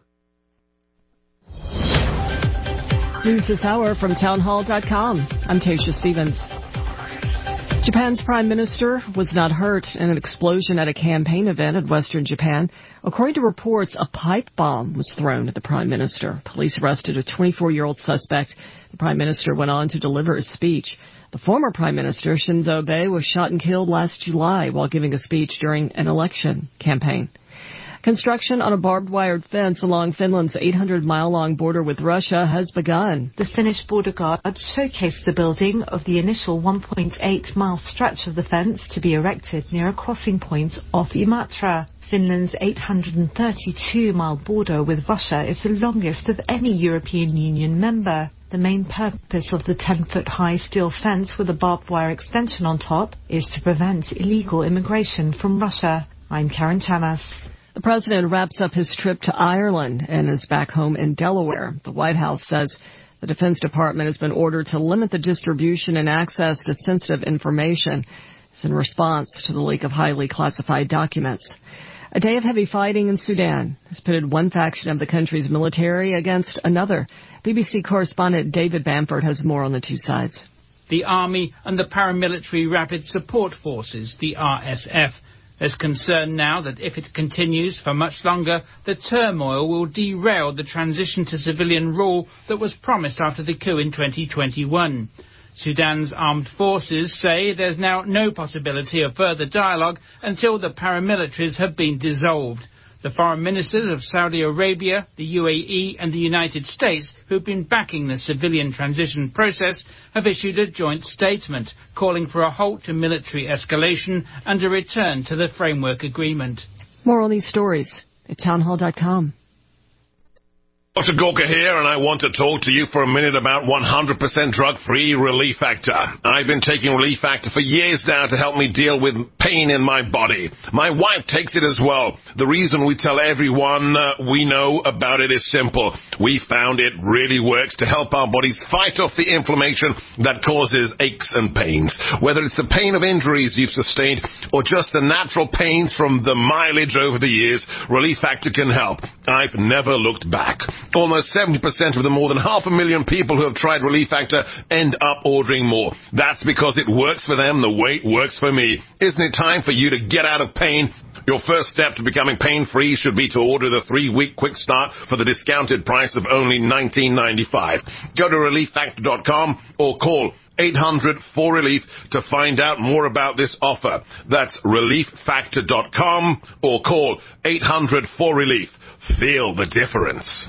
News this hour from townhall.com. I'm Tasha Stevens. Japan's prime minister was not hurt in an explosion at a campaign event in western Japan. According to reports, a pipe bomb was thrown at the prime minister. Police arrested a 24-year-old suspect. The prime minister went on to deliver his speech. The former prime minister, Shinzo Abe, was shot and killed last July while giving a speech during an election campaign. Construction on a barbed wire fence along Finland's 800-mile-long border with Russia has begun. The Finnish border guard showcased the building of the initial 1.8-mile stretch of the fence to be erected near a crossing point off Imatra. Finland's 832-mile border with Russia is the longest of any European Union member. The main purpose of the 10-foot-high steel fence with a barbed wire extension on top is to prevent illegal immigration from Russia. I'm Karen Chanas. The president wraps up his trip to Ireland and is back home in Delaware. The White House says the Defense Department has been ordered to limit the distribution and access to sensitive information. It's in response to the leak of highly classified documents. A day of heavy fighting in Sudan has pitted one faction of the country's military against another. BBC correspondent David Bamford has more on the two sides. The Army and the Paramilitary Rapid Support Forces, the RSF, there's concern now that if it continues for much longer, the turmoil will derail the transition to civilian rule that was promised after the coup in 2021. Sudan's armed forces say there's now no possibility of further dialogue until the paramilitaries have been dissolved. The foreign ministers of Saudi Arabia, the UAE and the United States, who've been backing the civilian transition process, have issued a joint statement calling for a halt to military escalation and a return to the framework agreement. More on these stories at townhall.com. Dr. Gorka here, and I want to talk to you for a minute about 100% drug-free Relief Factor. I've been taking Relief Factor for years now to help me deal with pain in my body. My wife takes it as well. The reason we tell everyone we know about it is simple. We found it really works to help our bodies fight off the inflammation that causes aches and pains. Whether it's the pain of injuries you've sustained or just the natural pains from the mileage over the years, Relief Factor can help. I've never looked back. Almost 70% of the more than 500,000 people who have tried Relief Factor end up ordering more. That's because it works for them the way it works for me. Isn't it time for you to get out of pain? Your first step to becoming pain-free should be to order the 3-week quick start for the discounted price of only $19.95. Go to ReliefFactor.com or call 800-4RELIEF to find out more about this offer. That's ReliefFactor.com or call 800-4RELIEF. Feel the difference.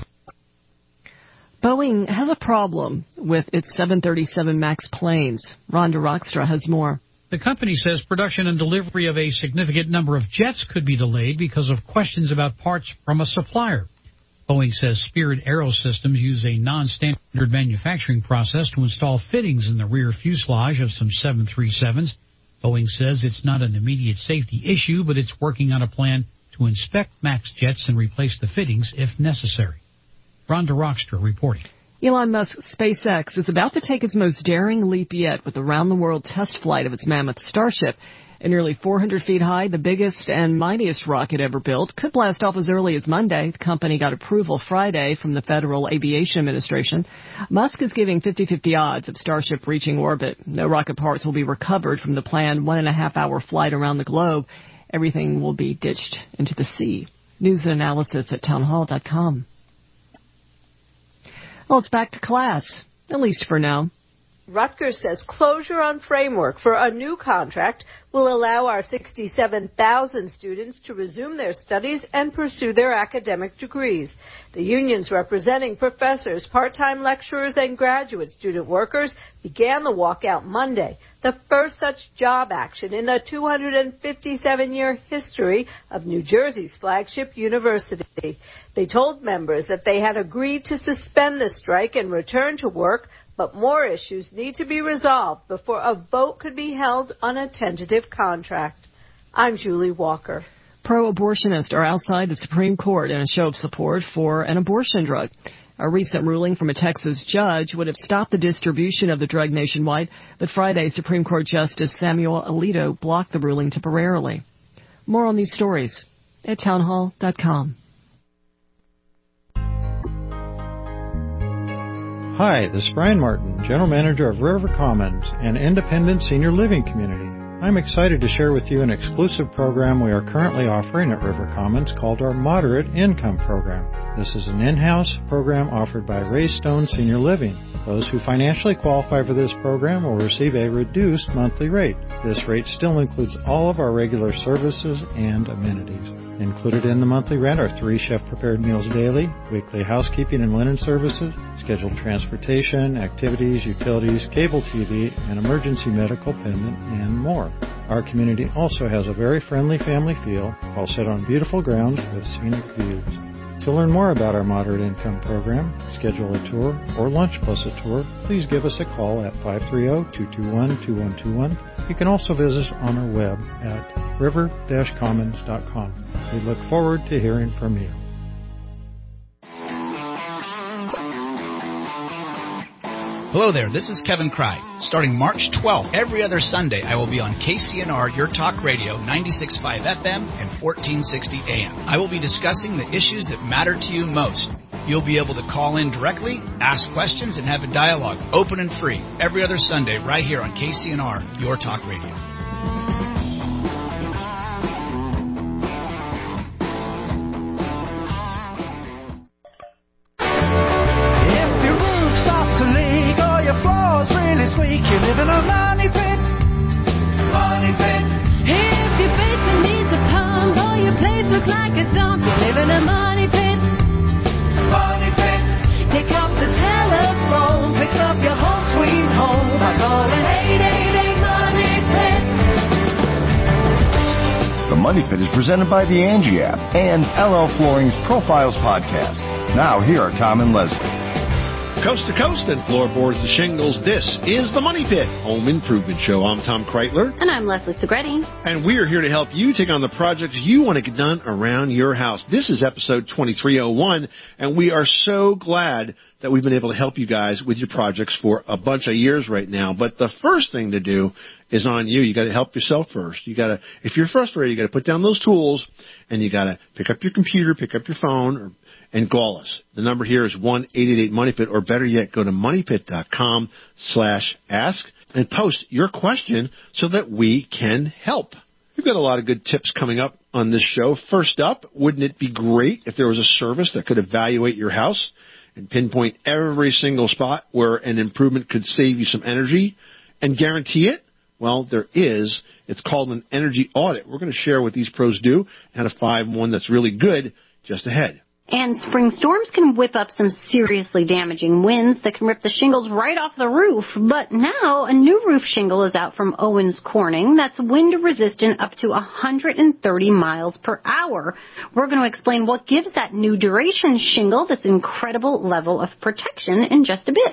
Boeing has a problem with its 737 MAX planes. Rhonda Rockstra has more. The company says production and delivery of a significant number of jets could be delayed because of questions about parts from a supplier. Boeing says Spirit Aerosystems use a non-standard manufacturing process to install fittings in the rear fuselage of some 737s. Boeing says it's not an immediate safety issue, but it's working on a plan to inspect MAX jets and replace the fittings if necessary. Rhonda Rockstra reporting. Elon Musk's SpaceX is about to take its most daring leap yet with the round-the-world test flight of its mammoth Starship. At nearly 400 feet high, the biggest and mightiest rocket ever built could blast off as early as Monday. The company got approval Friday from the Federal Aviation Administration. Musk is giving 50-50 odds of Starship reaching orbit. No rocket parts will be recovered from the planned 1.5-hour flight around the globe. Everything will be ditched into the sea. News and analysis at townhall.com. Well, it's back to class, at least for now. Rutgers says closure on framework for a new contract will allow our 67,000 students to resume their studies and pursue their academic degrees. The unions representing professors, part-time lecturers, and graduate student workers began the walkout Monday, the first such job action in the 257-year history of New Jersey's flagship university. They told members that they had agreed to suspend the strike and return to work, but more issues need to be resolved before a vote could be held on a tentative contract. I'm Julie Walker. Pro-abortionists are outside the Supreme Court in a show of support for an abortion drug. A recent ruling from a Texas judge would have stopped the distribution of the drug nationwide, but Friday, Supreme Court Justice Samuel Alito blocked the ruling temporarily. More on these stories at townhall.com. Hi, this is Brian Martin, General Manager of River Commons, an independent senior living community. I'm excited to share with you an exclusive program we are currently offering at River Commons called our Moderate Income Program. This is an in-house program offered by Ray Stone Senior Living. Those who financially qualify for this program will receive a reduced monthly rate. This rate still includes all of our regular services and amenities. Included in the monthly rent are 3 chef-prepared meals daily, weekly housekeeping and linen services, scheduled transportation, activities, utilities, cable TV, and emergency medical pendant, and more. Our community also has a very friendly family feel while set on beautiful grounds with scenic views. To learn more about our Moderate Income Program, schedule a tour, or lunch plus a tour, please give us a call at 530-221-2121. You can also visit us on our web at river-commons.com. We look forward to hearing from you. Hello there, this is Kevin Cry. Starting March 12th, every other Sunday, I will be on KCNR, Your Talk Radio, 96.5 FM and 1460 AM. I will be discussing the issues that matter to you most. You'll be able to call in directly, ask questions, and have a dialogue, open and free, every other Sunday right here on KCNR, Your Talk Radio. You live in a money pit. Money pit. If your basement needs a pump or your place looks like a dump, you live in a money pit. Money pit. Pick up the telephone, fix up your home sweet home by calling 888 Money Pit. The Money Pit is presented by the Angie app and LL Flooring's Profiles podcast. Now here are Tom and Leslie. Coast to coast and floorboards to shingles, this is the Money Pit Home Improvement Show. I'm Tom Kreitler. And I'm Leslie Segretti. And we are here to help you take on the projects you want to get done around your house. This is episode 2301, and we are so glad that we've been able to help you guys with your projects for a bunch of years right now. But the first thing to do is on you. You got to help yourself first. You got to, if you're frustrated, you got to put down those tools, and you got to pick up your computer, pick up your phone, and call us. The number here is 1-888-MONEYPIT, or better yet, go to moneypit.com/ask and post your question so that we can help. We've got a lot of good tips coming up on this show. First up, wouldn't it be great if there was a service that could evaluate your house and pinpoint every single spot where an improvement could save you some energy and guarantee it? Well, there is. It's called an energy audit. We're going to share what these pros do and how to find one that's really good just ahead. And spring storms can whip up some seriously damaging winds that can rip the shingles right off the roof. But now a new roof shingle is out from Owens Corning that's wind resistant up to 130 miles per hour. We're going to explain what gives that new duration shingle this incredible level of protection in just a bit.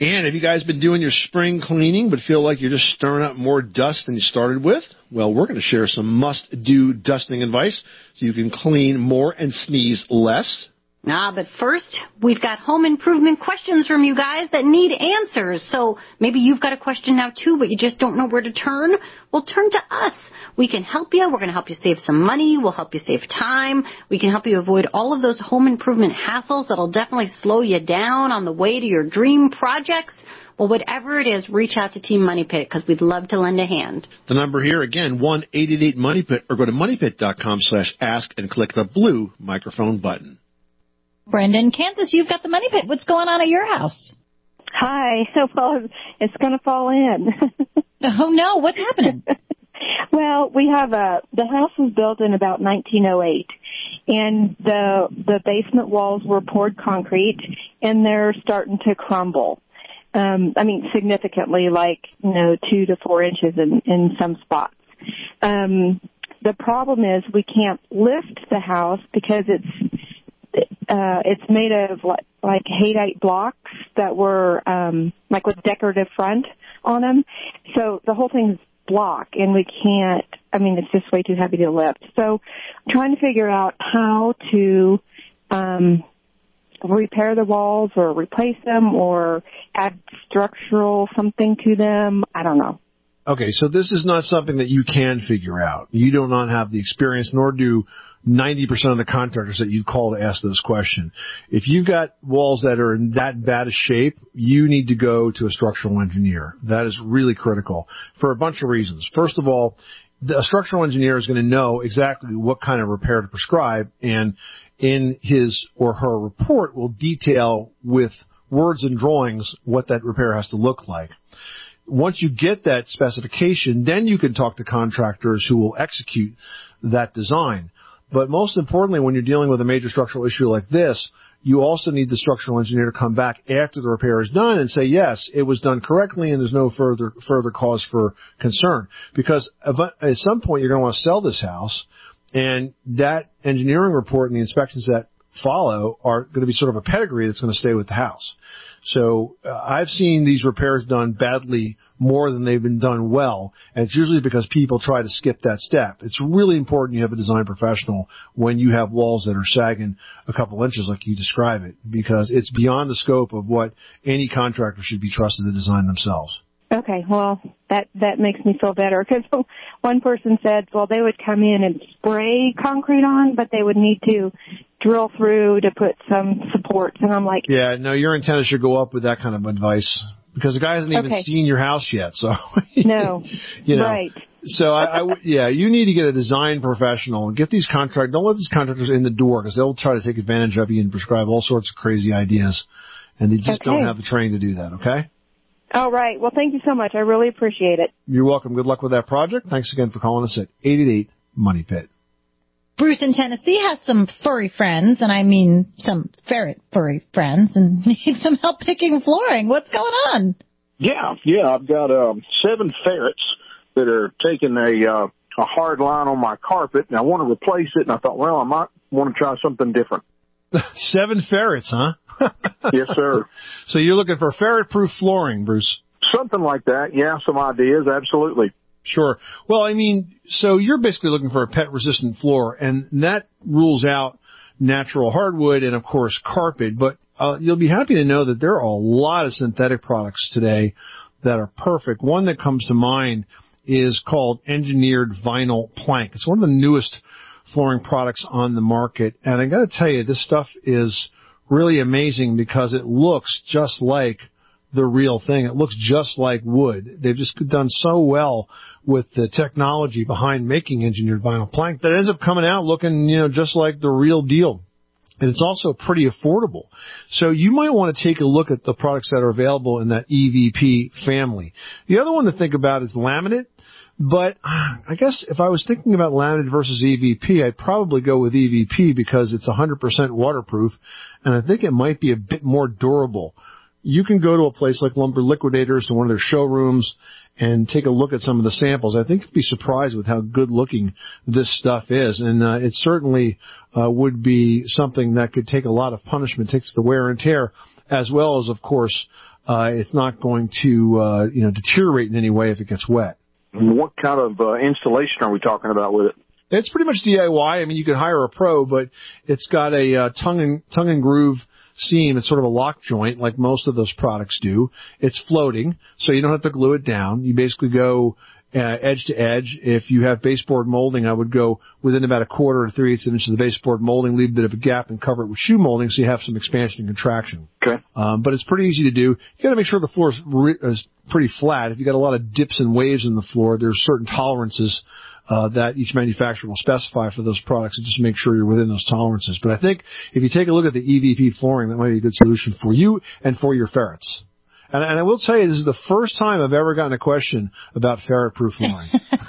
And have you guys been doing your spring cleaning but feel like you're just stirring up more dust than you started with? Well, we're going to share some must-do dusting advice so you can clean more and sneeze less. But first, we've got home improvement questions from you guys that need answers. So maybe you've got a question now, too, but you just don't know where to turn. Well, turn to us. We can help you. We're going to help you save some money. We'll help you save time. We can help you avoid all of those home improvement hassles that'll definitely slow you down on the way to your dream projects. Well, whatever it is, reach out to Team Money Pit because we'd love to lend a hand. The number here, again, 1-888-MONEYPIT, or go to moneypit.com/ask and click the blue microphone button. Brenda in Kansas, you've got the Money Pit. What's going on at your house? Hi. Well, it's going to fall in. Oh, no. What's happening? Well, we have the house was built in about 1908, and the basement walls were poured concrete, and they're starting to crumble. Significantly, 2 to 4 inches in some spots. The problem is we can't lift the house because it's made of like Haydite blocks that were with decorative front on them. So the whole thing's block, and we can't. It's just way too heavy to lift. So I'm trying to figure out how to repair the walls or replace them or add structural something to them. I don't know. Okay, so this is not something that you can figure out. You do not have the experience, nor do 90% of the contractors that you call to ask this question. If you've got walls that are in that bad a shape, you need to go to a structural engineer. That is really critical for a bunch of reasons. First of all, the structural engineer is going to know exactly what kind of repair to prescribe, and in his or her report will detail with words and drawings what that repair has to look like. Once you get that specification, then you can talk to contractors who will execute that design. But most importantly, when you're dealing with a major structural issue like this, you also need the structural engineer to come back after the repair is done and say, yes, it was done correctly and there's no further cause for concern. Because at some point you're going to want to sell this house, and that engineering report and the inspections that follow are going to be sort of a pedigree that's going to stay with the house. So I've seen these repairs done badly more than they've been done well, and it's usually because people try to skip that step. It's really important you have a design professional when you have walls that are sagging a couple inches like you describe it, because it's beyond the scope of what any contractor should be trusted to design themselves. Okay, well, that makes me feel better, because one person said, well, they would come in and spray concrete on, but they would need to drill through to put some supports, and I'm like... Yeah, no, your antenna should go up with that kind of advice, because the guy hasn't even seen your house yet, so... No, right. So, you need to get a design professional and get these contractors... Don't let these contractors in the door, because they'll try to take advantage of you and prescribe all sorts of crazy ideas, and they just don't have the training to do that, okay? All right. Well, thank you so much. I really appreciate it. You're welcome. Good luck with that project. Thanks again for calling us at 888-MONEY-PIT. Bruce in Tennessee has some furry friends, and I mean some ferret furry friends, and needs some help picking flooring. What's going on? Yeah. I've got 7 ferrets that are taking a hard line on my carpet, and I want to replace it, and I thought, well, I might want to try something different. 7 ferrets, huh? Yes, sir. So you're looking for ferret-proof flooring, Bruce? Something like that, yeah, some ideas, absolutely. Sure. Well, so you're basically looking for a pet-resistant floor, and that rules out natural hardwood and, of course, carpet. But you'll be happy to know that there are a lot of synthetic products today that are perfect. One that comes to mind is called engineered vinyl plank. It's one of the newest flooring products on the market, and I got to tell you, this stuff is really amazing because it looks just like the real thing. It looks just like wood. They've just done so well with the technology behind making engineered vinyl plank that it ends up coming out looking, just like the real deal. And it's also pretty affordable. So you might want to take a look at the products that are available in that EVP family. The other one to think about is laminate. But I guess if I was thinking about laminate versus EVP, I'd probably go with EVP because it's 100% waterproof, and I think it might be a bit more durable. You can go to a place like Lumber Liquidators to one of their showrooms and take a look at some of the samples. I think you'd be surprised with how good looking this stuff is, and it certainly would be something that could take a lot of punishment, takes the wear and tear, as well as, of course, It's not going to, deteriorate in any way if it gets wet. What kind of installation are we talking about with it? It's pretty much DIY. I mean, you could hire a pro, but it's got a tongue and groove seam. It's sort of a lock joint like most of those products do. It's floating, so you don't have to glue it down. You basically go edge to edge. If you have baseboard molding, I would go within about 1/4 or 3/8 inches of the baseboard molding, leave a bit of a gap and cover it with shoe molding so you have some expansion and contraction. Okay. But it's pretty easy to do. You got to make sure the floor is pretty flat. If you got a lot of dips and waves in the floor, there's certain tolerances that each manufacturer will specify for those products, and just make sure you're within those tolerances. But I think if you take a look at the EVP flooring, that might be a good solution for you and for your ferrets. And I will tell you, this is the first time I've ever gotten a question about ferret-proof flooring.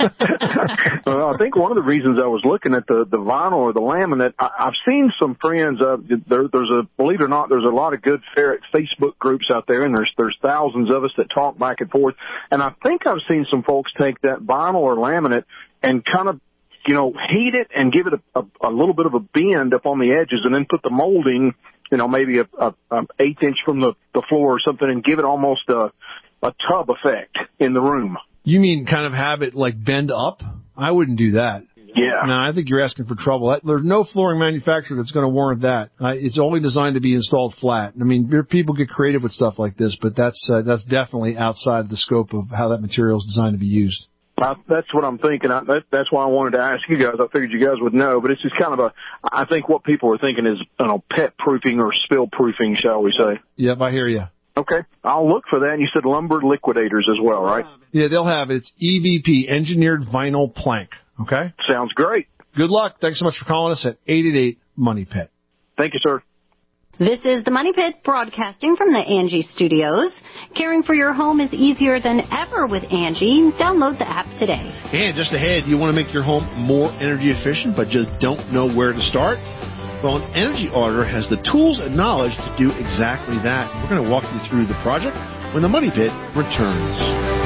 Well, I think one of the reasons I was looking at the vinyl or the laminate, I've seen some friends, believe it or not, there's a lot of good ferret Facebook groups out there, and there's thousands of us that talk back and forth. And I think I've seen some folks take that vinyl or laminate and kind of, heat it and give it a little bit of a bend up on the edges, and then put the molding, maybe a 1/8 inch from the floor or something, and give it almost a tub effect in the room. You mean kind of have it like bend up? I wouldn't do that. Yeah. No, I think you're asking for trouble. There's no flooring manufacturer that's going to warrant that. It's only designed to be installed flat. I mean, people get creative with stuff like this, but that's definitely outside the scope of how that material is designed to be used. That's what I'm thinking. That's why I wanted to ask you guys. I figured you guys would know, but it's just kind of I think what people are thinking is, pet proofing or spill proofing, shall we say. Yep, I hear you. Okay. I'll look for that. And you said lumber liquidators as well, right? Yeah, they'll have it. It's EVP, Engineered Vinyl Plank. Okay? Sounds great. Good luck. Thanks so much for calling us at 888-MONEY-PIT. Thank you, sir. This is the Money Pit broadcasting from the Angie Studios. Caring for your home is easier than ever with Angie. Download the app today. And just ahead, you want to make your home more energy efficient but just don't know where to start? Well, an energy auditor has the tools and knowledge to do exactly that. We're going to walk you through the project when the Money Pit returns.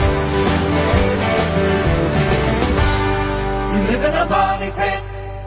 You live in a money pit.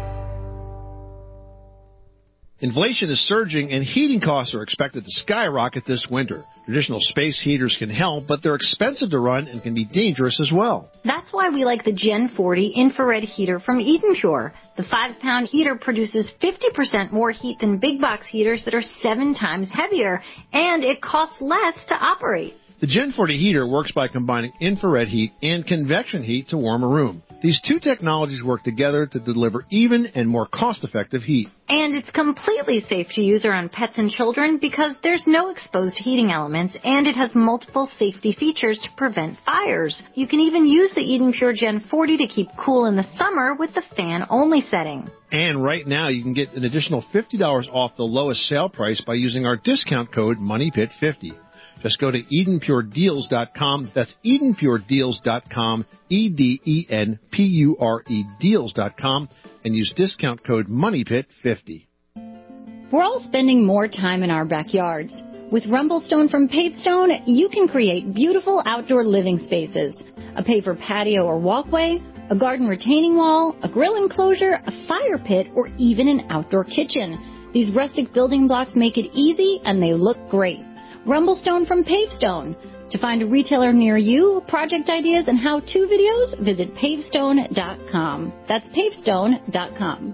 Inflation is surging and heating costs are expected to skyrocket this winter. Traditional space heaters can help, but they're expensive to run and can be dangerous as well. That's why we like the Gen 40 infrared heater from Eden Pure. The 5-pound heater produces 50% more heat than big box heaters that are 7 times heavier, and it costs less to operate. The Gen 40 heater works by combining infrared heat and convection heat to warm a room. These two technologies work together to deliver even and more cost-effective heat. And it's completely safe to use around pets and children because there's no exposed heating elements, and it has multiple safety features to prevent fires. You can even use the Eden Pure Gen 40 to keep cool in the summer with the fan-only setting. And right now, you can get an additional $50 off the lowest sale price by using our discount code MONEYPIT50. Just go to EdenPureDeals.com. That's EdenPureDeals.com, EdenPure Deals.com, and use discount code MONEYPIT50. We're all spending more time in our backyards. With Rumblestone from Pavestone, you can create beautiful outdoor living spaces. A paver patio or walkway, a garden retaining wall, a grill enclosure, a fire pit, or even an outdoor kitchen. These rustic building blocks make it easy and they look great. Rumblestone from Pavestone. To find a retailer near you, project ideas, and how-to videos, visit pavestone.com. That's pavestone.com.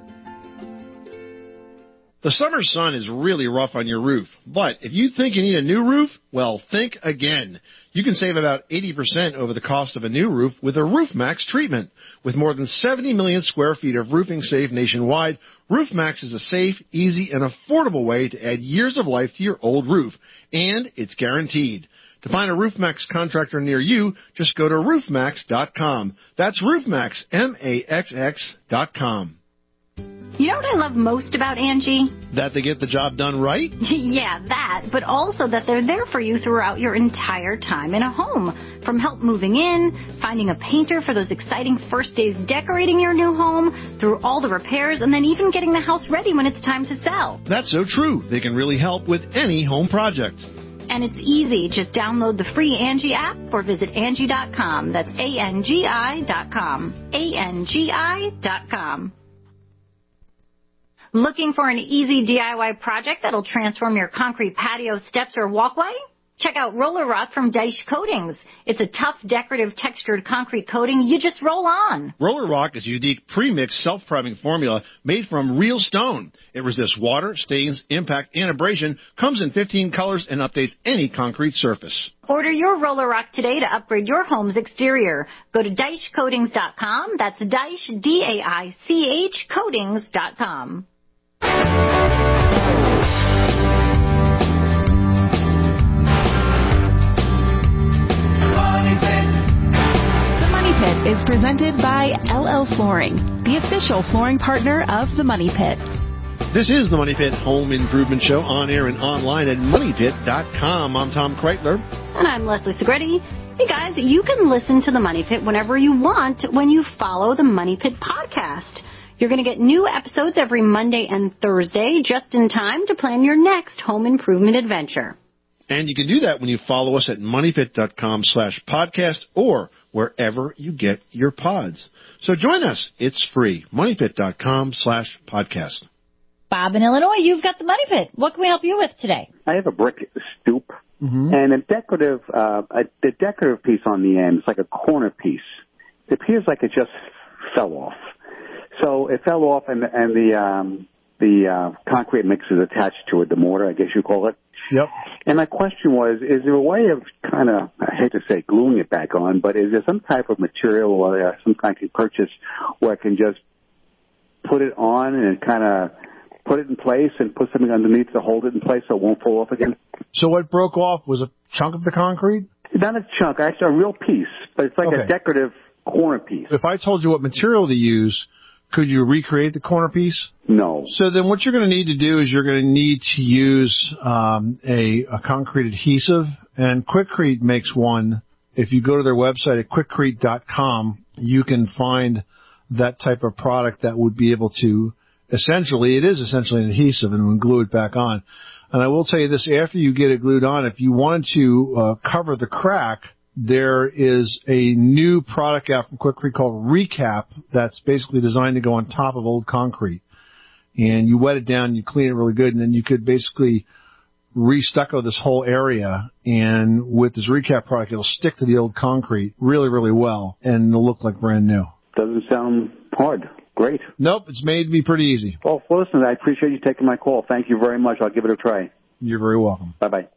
The summer sun is really rough on your roof, but if you think you need a new roof, well, think again. You can save about 80% over the cost of a new roof with a RoofMax treatment. With more than 70 million square feet of roofing saved nationwide, RoofMax is a safe, easy, and affordable way to add years of life to your old roof, and it's guaranteed. To find a RoofMax contractor near you, just go to roofmax.com. That's RoofMax, MAXX.com. You know what I love most about Angie? That they get the job done right? Yeah, that, but also that they're there for you throughout your entire time in a home. From help moving in, finding a painter for those exciting first days decorating your new home, through all the repairs, and then even getting the house ready when it's time to sell. That's so true. They can really help with any home project. And it's easy. Just download the free Angie app or visit Angie.com. That's ANGI.com. ANGI.com. Looking for an easy DIY project that'll transform your concrete patio, steps, or walkway? Check out Roller Rock from Daesh Coatings. It's a tough, decorative, textured concrete coating you just roll on. Roller Rock is a unique pre-mixed self-priming formula made from real stone. It resists water, stains, impact, and abrasion, comes in 15 colors, and updates any concrete surface. Order your Roller Rock today to upgrade your home's exterior. Go to DaishCoatings.com. That's Daesh, D-A-I-C-H, Coatings.com. Pit is presented by LL Flooring, the official flooring partner of the Money Pit. This is the Money Pit Home Improvement Show, on air and online at MoneyPit.com. I'm Tom Kreitler. And I'm Leslie Segretti. Hey guys, you can listen to the Money Pit whenever you want when you follow the Money Pit podcast. You're going to get new episodes every Monday and Thursday, just in time to plan your next home improvement adventure. And you can do that when you follow us at MoneyPit.com/podcast or wherever you get your pods. So join us. It's free. MoneyPit.com/podcast. Bob in Illinois, you've got the Money Pit. What can we help you with today? I have a brick stoop, and the decorative piece on the end is like a corner piece. It appears like it just fell off. So it fell off, and the concrete mix is attached to it, the mortar, I guess you call it. Yep. And my question was, is there a way of kind of, I hate to say gluing it back on, but is there some type of material or some kind of purchase where I can just put it on and kind of put it in place and put something underneath to hold it in place so it won't fall off again? So what broke off was a chunk of the concrete? Not a chunk, actually a real piece, but it's like a decorative corner piece. If I told you what material to use, could you recreate the corner piece? No. So then what you're going to need to do is you're going to need to use a concrete adhesive, and Quikrete makes one. If you go to their website at quikrete.com, you can find that type of product that would be able to essentially an adhesive, and would glue it back on. And I will tell you this, after you get it glued on, if you wanted to cover the crack, there is a new product out from Quikrete called Recap that's basically designed to go on top of old concrete. And you wet it down, you clean it really good, and then you could basically re-stucco this whole area. And with this Recap product, it'll stick to the old concrete really, really well, and it'll look like brand new. Doesn't sound hard. Great. Nope, it's made to be pretty easy. Well, listen, I appreciate you taking my call. Thank you very much. I'll give it a try. You're very welcome. Bye-bye.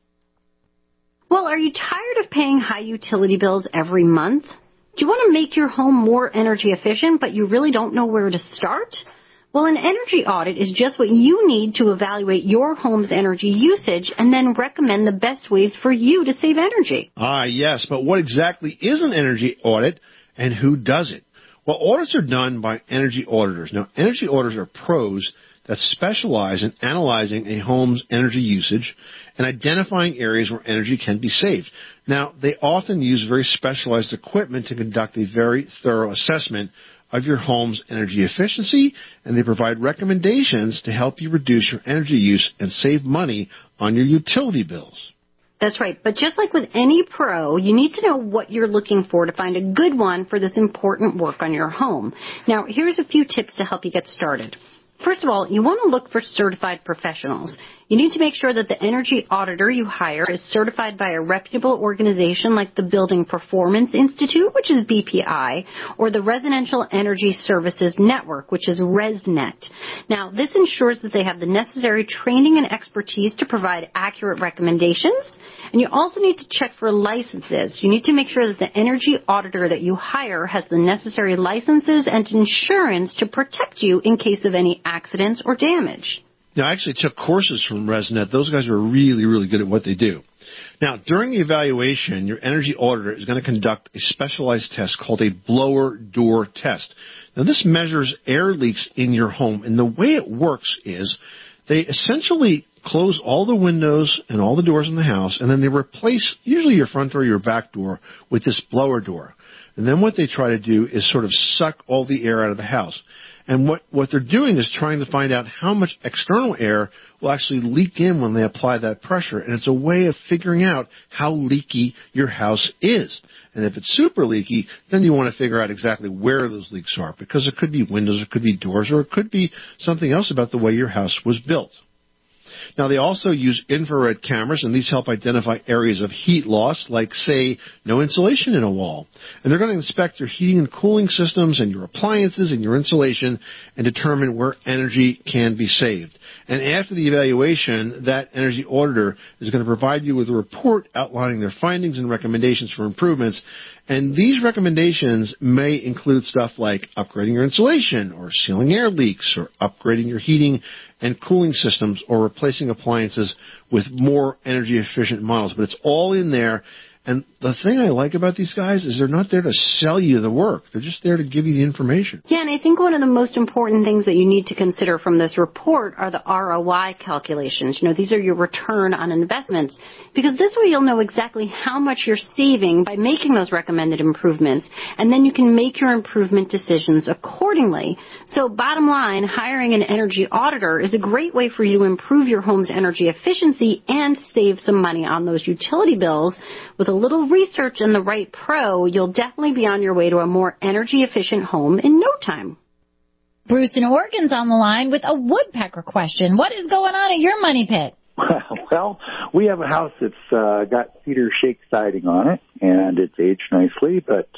Well, are you tired of paying high utility bills every month? Do you want to make your home more energy efficient, but you really don't know where to start? Well, an energy audit is just what you need to evaluate your home's energy usage and then recommend the best ways for you to save energy. Ah, yes, but what exactly is an energy audit, and who does it? Well, audits are done by energy auditors. Now, energy auditors are pros that specialize in analyzing a home's energy usage and identifying areas where energy can be saved. Now, they often use very specialized equipment to conduct a very thorough assessment of your home's energy efficiency, and they provide recommendations to help you reduce your energy use and save money on your utility bills. That's right. But just like with any pro, you need to know what you're looking for to find a good one for this important work on your home. Now, here's a few tips to help you get started. First of all, you want to look for certified professionals. You need to make sure that the energy auditor you hire is certified by a reputable organization like the Building Performance Institute, which is BPI, or the Residential Energy Services Network, which is ResNet. Now, this ensures that they have the necessary training and expertise to provide accurate recommendations. And you also need to check for licenses. You need to make sure that the energy auditor that you hire has the necessary licenses and insurance to protect you in case of any accidents or damage. Now, I actually took courses from ResNet. Those guys are really, really good at what they do. Now, during the evaluation, your energy auditor is going to conduct a specialized test called a blower door test. Now, this measures air leaks in your home, and the way it works is they essentially close all the windows and all the doors in the house, and then they replace usually your front door or your back door with this blower door. And then what they try to do is sort of suck all the air out of the house. And what they're doing is trying to find out how much external air will actually leak in when they apply that pressure. And it's a way of figuring out how leaky your house is. And if it's super leaky, then you want to figure out exactly where those leaks are, because it could be windows, it could be doors, or it could be something else about the way your house was built. Now, they also use infrared cameras, and these help identify areas of heat loss, like, say, no insulation in a wall. And they're going to inspect your heating and cooling systems and your appliances and your insulation and determine where energy can be saved. And after the evaluation, that energy auditor is going to provide you with a report outlining their findings and recommendations for improvements. And these recommendations may include stuff like upgrading your insulation or sealing air leaks or upgrading your heating and cooling systems or replacing appliances with more energy efficient models. But it's all in there. And the thing I like about these guys is they're not there to sell you the work. They're just there to give you the information. Yeah, and I think one of the most important things that you need to consider from this report are the ROI calculations. These are your return on investments, because this way you'll know exactly how much you're saving by making those recommended improvements, and then you can make your improvement decisions accordingly. So bottom line, hiring an energy auditor is a great way for you to improve your home's energy efficiency and save some money on those utility bills. With a little research and the right pro, you'll definitely be on your way to a more energy-efficient home in no time. Bruce in Oregon's on the line with a woodpecker question. What is going on at your money pit? Well, we have a house that's got cedar shake siding on it, and it's aged nicely, but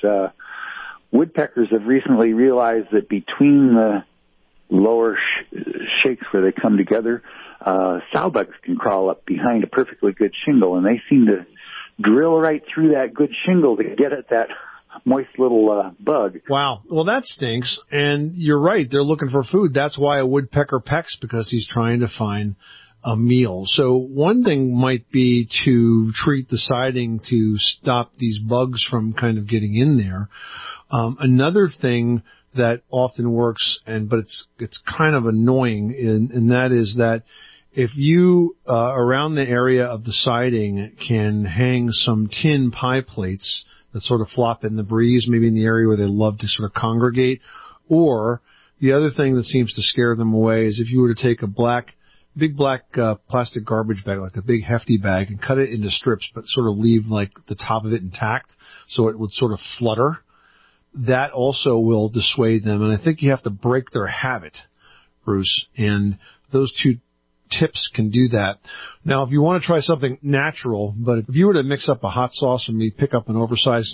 woodpeckers have recently realized that between the lower shakes where they come together, sow bugs can crawl up behind a perfectly good shingle, and they seem to drill right through that good shingle to get at that moist little bug. Wow. Well, that stinks. And you're right. They're looking for food. That's why a woodpecker pecks, because he's trying to find a meal. So one thing might be to treat the siding to stop these bugs from kind of getting in there. Another thing that often works, but it's kind of annoying, and that is that if you, around the area of the siding, can hang some tin pie plates that sort of flop in the breeze, maybe in the area where they love to sort of congregate, or the other thing that seems to scare them away is if you were to take a big black plastic garbage bag, like a big hefty bag, and cut it into strips, but sort of leave like the top of it intact so it would sort of flutter. That also will dissuade them, and I think you have to break their habit, Bruce, and those two tips can do that. Now, if you want to try something natural, but if you were to mix up a hot sauce and maybe pick up an oversized,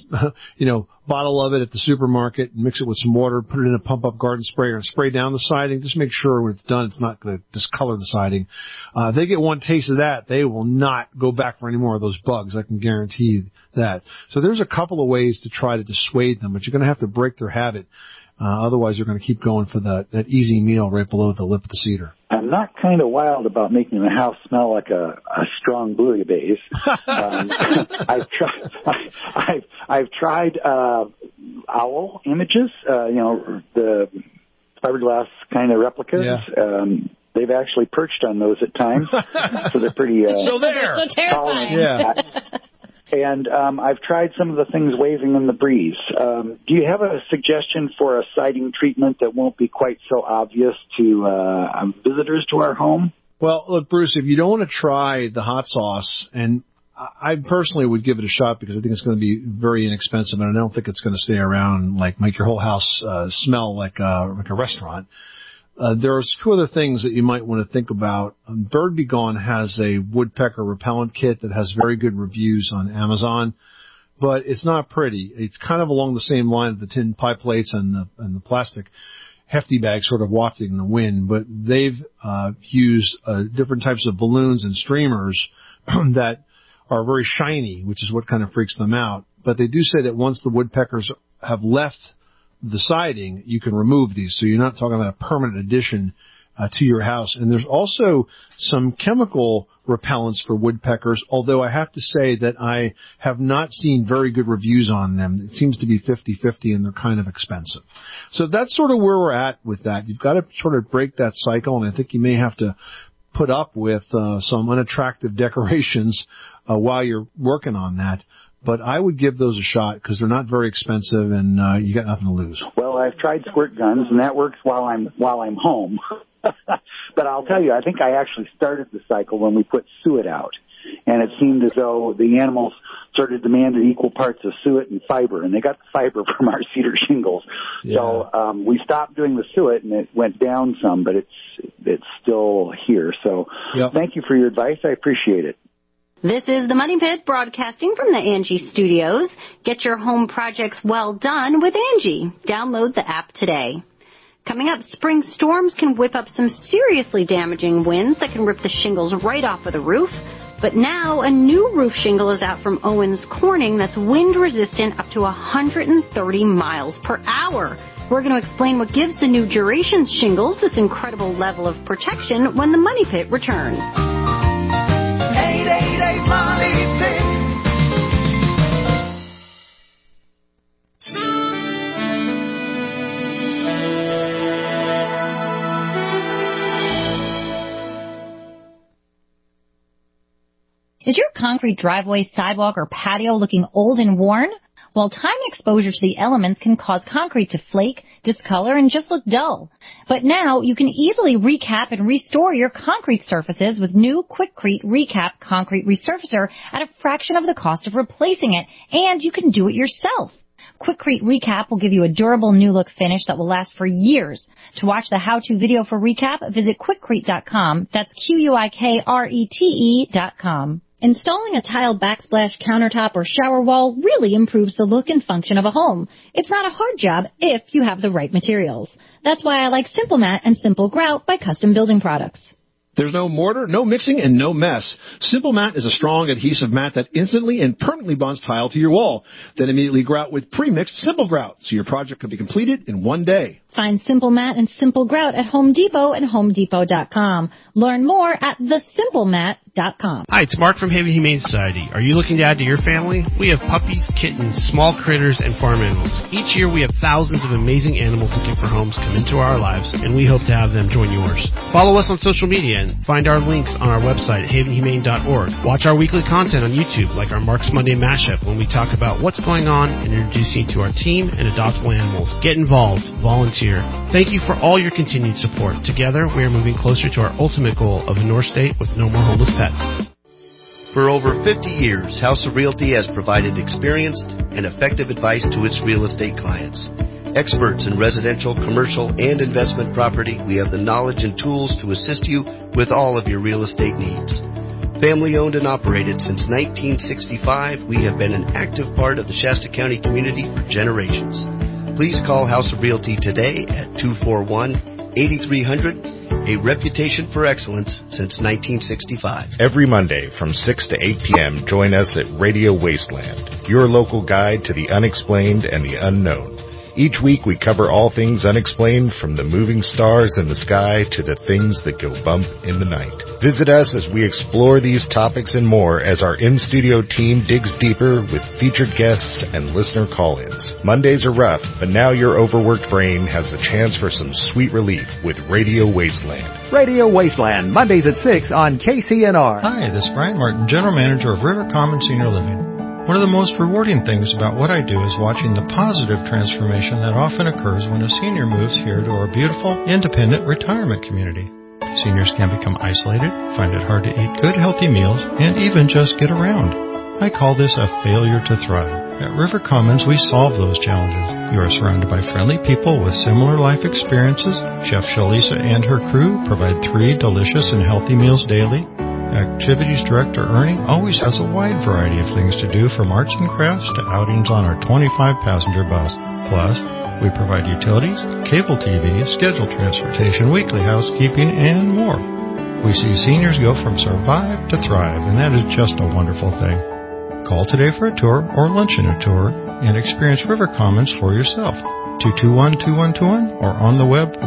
bottle of it at the supermarket and mix it with some water, put it in a pump-up garden sprayer and spray down the siding, just make sure when it's done it's not going to discolor the siding. If they get one taste of that, they will not go back for any more of those bugs. I can guarantee you that. So there's a couple of ways to try to dissuade them, but you're going to have to break their habit. Otherwise, you're going to keep going for that easy meal right below the lip of the cedar. I'm not kind of wild about making the house smell like a strong bouillabaisse. I've tried owl images, the fiberglass kind of replicas. Yeah. They've actually perched on those at times, so they're pretty so they're so terrifying. Yeah. And I've tried some of the things waving in the breeze. Do you have a suggestion for a siding treatment that won't be quite so obvious to visitors to our home? Well, look, Bruce, if you don't want to try the hot sauce, and I personally would give it a shot because I think it's going to be very inexpensive, and I don't think it's going to stay around and make your whole house smell like a restaurant. There are two other things that you might want to think about. Bird Be Gone has a woodpecker repellent kit that has very good reviews on Amazon, but it's not pretty. It's kind of along the same line of the tin pie plates and the plastic hefty bag sort of wafting in the wind, but they've used different types of balloons and streamers that are very shiny, which is what kind of freaks them out. But they do say that once the woodpeckers have left the siding, you can remove these, so you're not talking about a permanent addition to your house. And there's also some chemical repellents for woodpeckers, although I have to say that I have not seen very good reviews on them. It seems to be 50-50, and they're kind of expensive. So that's sort of where we're at with that. You've got to sort of break that cycle, and I think you may have to put up with some unattractive decorations while you're working on that. But I would give those a shot because they're not very expensive, and you got nothing to lose. Well, I've tried squirt guns, and that works while I'm home. But I'll tell you, I think I actually started the cycle when we put suet out. and it seemed as though the animals sort of demanded equal parts of suet and fiber, and they got the fiber from our cedar shingles. Yeah. So we stopped doing the suet, and it went down some, but it's still here. So Thank you for your advice. I appreciate it. This is the Money Pit broadcasting from the Angie Studios. Get your home projects well done with Angie. Download the app today. Coming up, spring storms can whip up some seriously damaging winds that can rip the shingles right off of the roof. But now a new roof shingle is out from Owens Corning that's wind resistant up to 130 miles per hour. We're going to explain what gives the new Durations shingles this incredible level of protection when the Money Pit returns. 888 Money Pit. Is your concrete driveway, sidewalk, or patio looking old and worn? Well, time and exposure to the elements can cause concrete to flake, discolor, and just look dull. But now you can easily recap and restore your concrete surfaces with new Quikrete Recap Concrete Resurfacer at a fraction of the cost of replacing it, and you can do it yourself. Quikrete Recap will give you a durable new look finish that will last for years. To watch the how-to video for Recap, visit Quikrete.com. That's Quikrete.com. Installing a tiled backsplash countertop or shower wall really improves the look and function of a home. It's not a hard job if you have the right materials. That's why I like Simple Mat and Simple Grout by Custom Building Products. There's no mortar, no mixing, and no mess. Simple Mat is a strong adhesive mat that instantly and permanently bonds tile to your wall. Then immediately grout with pre-mixed Simple Grout, so your project can be completed in one day. Find Simple Mat and Simple Grout at Home Depot and HomeDepot.com. Learn more at thesimplemat.com. Hi, it's Mark from Haven Humane Society. Are you looking to add to your family? We have puppies, kittens, small critters, and farm animals. Each year we have thousands of amazing animals looking for homes come into our lives, and we hope to have them join yours. Follow us on social media and find our links on our website at havenhumane.org. Watch our weekly content on YouTube, like our Mark's Monday Mashup, when we talk about what's going on and introduce you to our team and adoptable animals. Get involved. Volunteer. Thank you for all your continued support. Together, we are moving closer to our ultimate goal of a North State with no more homeless pets. For over 50 years, House of Realty has provided experienced and effective advice to its real estate clients. Experts in residential, commercial, and investment property, we have the knowledge and tools to assist you with all of your real estate needs. Family owned and operated since 1965, we have been an active part of the Shasta County community for generations. Please call House of Realty today at 241-8300, a reputation for excellence since 1965. Every Monday from 6 to 8 p.m., join us at Radio Wasteland, your local guide to the unexplained and the unknown. Each week we cover all things unexplained, from the moving stars in the sky to the things that go bump in the night. Visit us as we explore these topics and more as our in-studio team digs deeper with featured guests and listener call-ins. Mondays are rough, but now your overworked brain has the chance for some sweet relief with Radio Wasteland. Radio Wasteland, Mondays at 6 on KCNR. Hi, this is Brian Martin, General Manager of River Commons Senior Living. One of the most rewarding things about what I do is watching the positive transformation that often occurs when a senior moves here to our beautiful, independent retirement community. Seniors can become isolated, find it hard to eat good, healthy meals, and even just get around. I call this a failure to thrive. At River Commons, we solve those challenges. You are surrounded by friendly people with similar life experiences. Chef Shalisa and her crew provide 3 delicious and healthy meals daily. Activities Director Ernie always has a wide variety of things to do, from arts and crafts to outings on our 25-passenger bus. Plus, we provide utilities, cable TV, scheduled transportation, weekly housekeeping, and more. We see seniors go from survive to thrive, and that is just a wonderful thing. Call today for a tour or luncheon a tour and experience River Commons for yourself. 221-2121 or on the web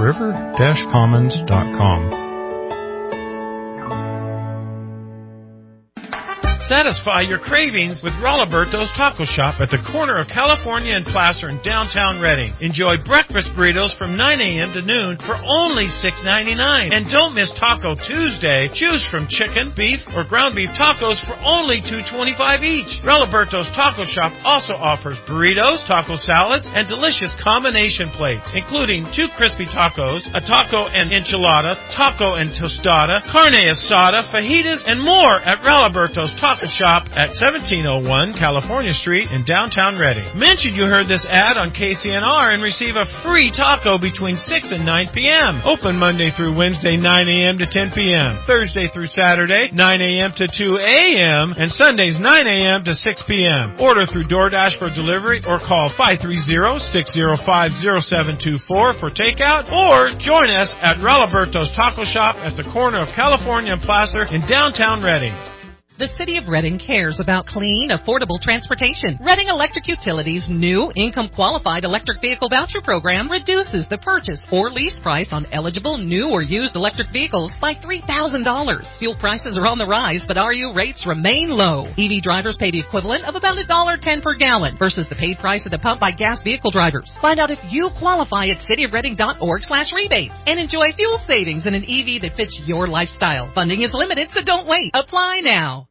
river-commons.com. Satisfy your cravings with Rolaberto's Taco Shop at the corner of California and Placer in downtown Redding. Enjoy breakfast burritos from 9 a.m. to noon for only $6.99. And don't miss Taco Tuesday. Choose from chicken, beef, or ground beef tacos for only $2.25 each. Rolaberto's Taco Shop also offers burritos, taco salads, and delicious combination plates, including 2 crispy tacos, a taco and enchilada, taco and tostada, carne asada, fajitas, and more at Rolaberto's Taco Shop at 1701 California Street in downtown Redding. Mention you heard this ad on KCNR and receive a free taco between 6 and 9 p.m. Open Monday through Wednesday, 9 a.m. to 10 p.m. Thursday through Saturday, 9 a.m. to 2 a.m. and Sundays, 9 a.m. to 6 p.m. Order through DoorDash for delivery or call 530-605-0724 for takeout, or join us at Rolaberto's Taco Shop at the corner of California and Placer in downtown Redding. The City of Redding cares about clean, affordable transportation. Redding Electric Utilities' new income-qualified electric vehicle voucher program reduces the purchase or lease price on eligible new or used electric vehicles by $3,000. Fuel prices are on the rise, but RU rates remain low. EV drivers pay the equivalent of about $1.10 per gallon versus the paid price at the pump by gas vehicle drivers. Find out if you qualify at cityofredding.org/rebate and enjoy fuel savings in an EV that fits your lifestyle. Funding is limited, so don't wait. Apply now.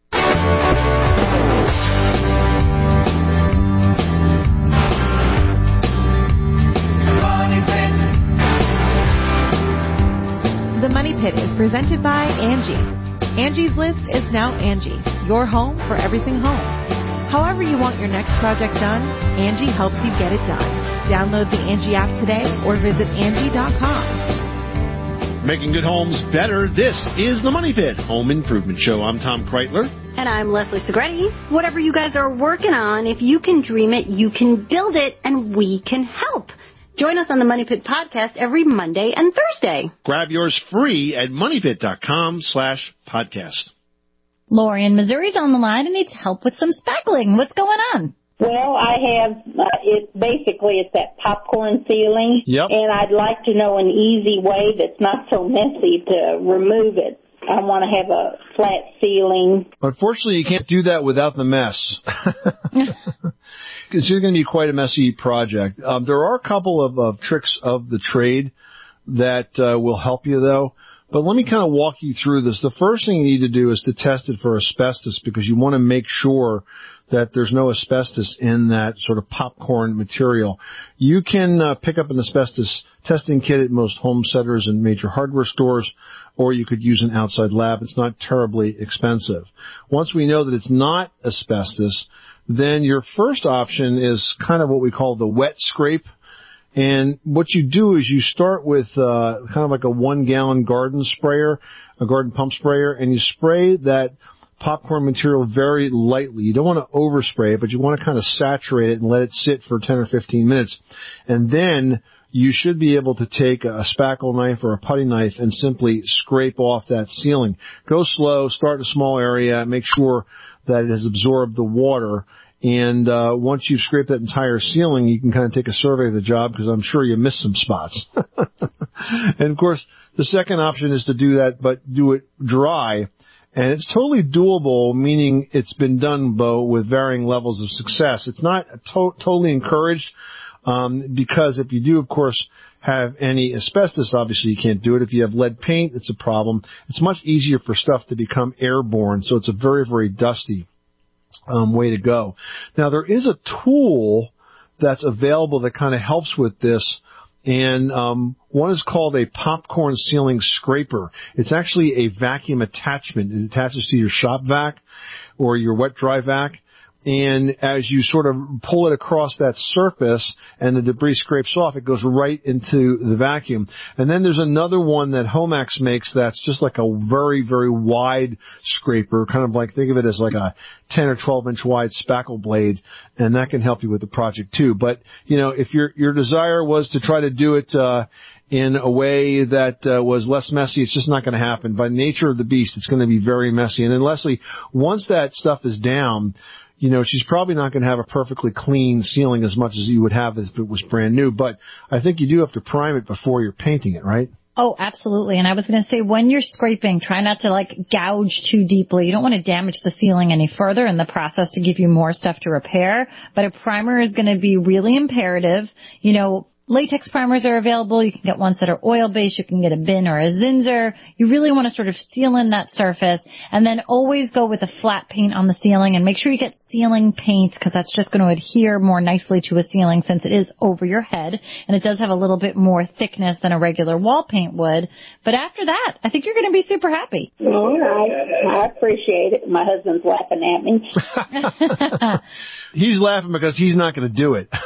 The Money Pit is presented by Angie. Angie's List is now Angie, your home for everything home. However you want your next project done, Angie helps you get it done. Download the Angie app today or visit Angie.com. Making good homes better. This is the Money Pit Home Improvement Show. I'm Tom Kreitler. And I'm Leslie Segretti. Whatever you guys are working on, if you can dream it, you can build it, and we can help. Join us on the Money Pit podcast every Monday and Thursday. Grab yours free at moneypit.com/podcast. Lori in Missouri's on the line and needs help with some spackling. What's going on? Well, I have, it's that popcorn ceiling. Yep. And I'd like to know an easy way that's not so messy to remove it. I want to have a flat ceiling. Unfortunately, you can't do that without the mess. It's going to be quite a messy project. There are a couple of tricks of the trade that will help you, though. But let me kind of walk you through this. The first thing you need to do is to test it for asbestos, because you want to make sure that there's no asbestos in that sort of popcorn material. You can pick up an asbestos testing kit at most home centers and major hardware stores, or you could use an outside lab. It's not terribly expensive. Once we know that it's not asbestos, then your first option is kind of what we call the wet scrape. And what you do is you start with kind of like a 1-gallon garden sprayer, a garden pump sprayer, and you spray that popcorn material very lightly. You don't want to overspray it, but you want to kind of saturate it and let it sit for 10 or 15 minutes. And then you should be able to take a spackle knife or a putty knife and simply scrape off that ceiling. Go slow, start in a small area, make sure that it has absorbed the water. And once you've scraped that entire ceiling, you can kind of take a survey of the job, because I'm sure you missed some spots. And, of course, the second option is to do that, but do it dry. And it's totally doable, meaning it's been done, though, with varying levels of success. It's not totally encouraged, because if you do, of course, have any asbestos, obviously you can't do it. If you have lead paint, it's a problem. It's much easier for stuff to become airborne, so it's a very, very dusty way to go. Now, there is a tool that's available that kind of helps with this, and one is called a popcorn ceiling scraper. It's actually a vacuum attachment. It attaches to your shop vac or your wet dry vac. And as you sort of pull it across that surface and the debris scrapes off, it goes right into the vacuum. And then there's another one that Homax makes that's just like a very, very wide scraper, kind of like, think of it as like a 10 or 12 inch wide spackle blade, and that can help you with the project too. But, you know, if your desire was to try to do it, in a way that was less messy, it's just not going to happen. By nature of the beast, it's going to be very messy. And then, Leslie, once that stuff is down, you know, she's probably not going to have a perfectly clean ceiling as much as you would have if it was brand new. But I think you do have to prime it before you're painting it, right? Oh, absolutely. And I was going to say, when you're scraping, try not to gouge too deeply. You don't want to damage the ceiling any further in the process to give you more stuff to repair. But a primer is going to be really imperative. Latex primers are available. You can get ones that are oil-based. You can get a bin or a Zinsser. You really want to sort of seal in that surface, and then always go with a flat paint on the ceiling, and make sure you get ceiling paint because that's just going to adhere more nicely to a ceiling since it is over your head, and it does have a little bit more thickness than a regular wall paint would. But after that, I think you're going to be super happy. All right. I appreciate it. My husband's laughing at me. He's laughing because he's not going to do it.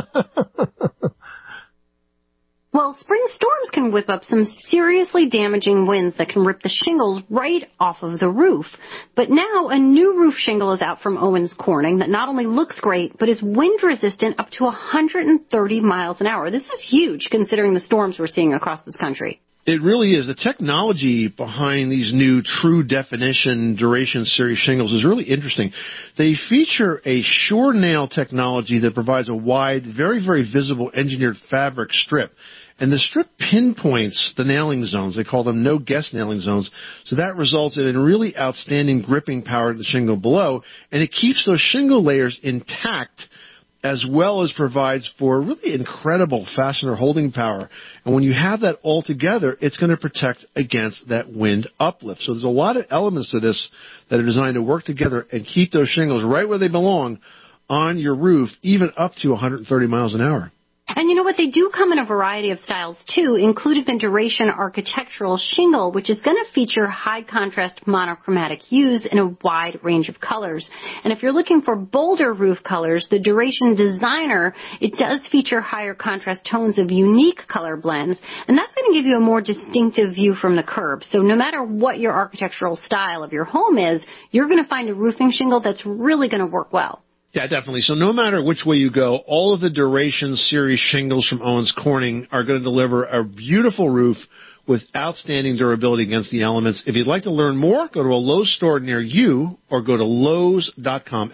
Well, spring storms can whip up some seriously damaging winds that can rip the shingles right off of the roof. But now a new roof shingle is out from Owens Corning that not only looks great, but is wind resistant up to 130 miles an hour. This is huge considering the storms we're seeing across this country. It really is. The technology behind these new true definition duration series shingles is really interesting. They feature a sure nail technology that provides a wide, very, very visible engineered fabric strip. And the strip pinpoints the nailing zones. They call them no-guess nailing zones. So that results in really outstanding gripping power to the shingle below. And it keeps those shingle layers intact as well as provides for really incredible fastener holding power. And when you have that all together, it's going to protect against that wind uplift. So there's a lot of elements to this that are designed to work together and keep those shingles right where they belong on your roof, even up to 130 miles an hour. And you know what? They do come in a variety of styles, too, including the Duration Architectural Shingle, which is going to feature high-contrast monochromatic hues in a wide range of colors. And if you're looking for bolder roof colors, the Duration Designer, it does feature higher contrast tones of unique color blends, and that's going to give you a more distinctive view from the curb. So no matter what your architectural style of your home is, you're going to find a roofing shingle that's really going to work well. Yeah, definitely. So no matter which way you go, all of the Duration Series shingles from Owens Corning are going to deliver a beautiful roof with outstanding durability against the elements. If you'd like to learn more, go to a Lowe's store near you or go to Lowe's.com,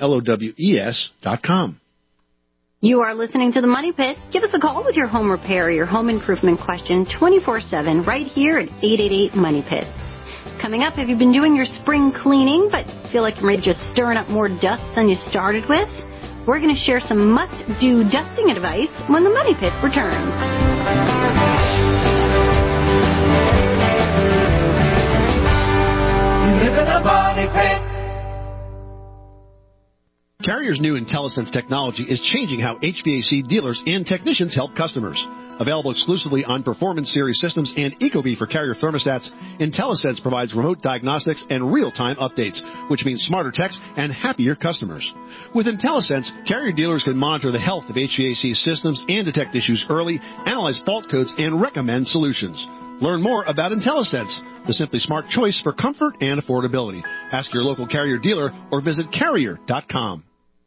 Lowes.com. You are listening to The Money Pit. Give us a call with your home repair or your home improvement question 24/7 right here at 888-MONEY-PIT. Coming up, have you been doing your spring cleaning but feel like you're maybe just stirring up more dust than you started with? We're going to share some must-do dusting advice when The Money Pit returns. You live in a money pit. Carrier's new IntelliSense technology is changing how HVAC dealers and technicians help customers. Available exclusively on Performance Series systems and Ecobee for Carrier thermostats, IntelliSense provides remote diagnostics and real-time updates, which means smarter techs and happier customers. With IntelliSense, Carrier dealers can monitor the health of HVAC systems and detect issues early, analyze fault codes, and recommend solutions. Learn more about IntelliSense, the simply smart choice for comfort and affordability. Ask your local Carrier dealer or visit Carrier.com.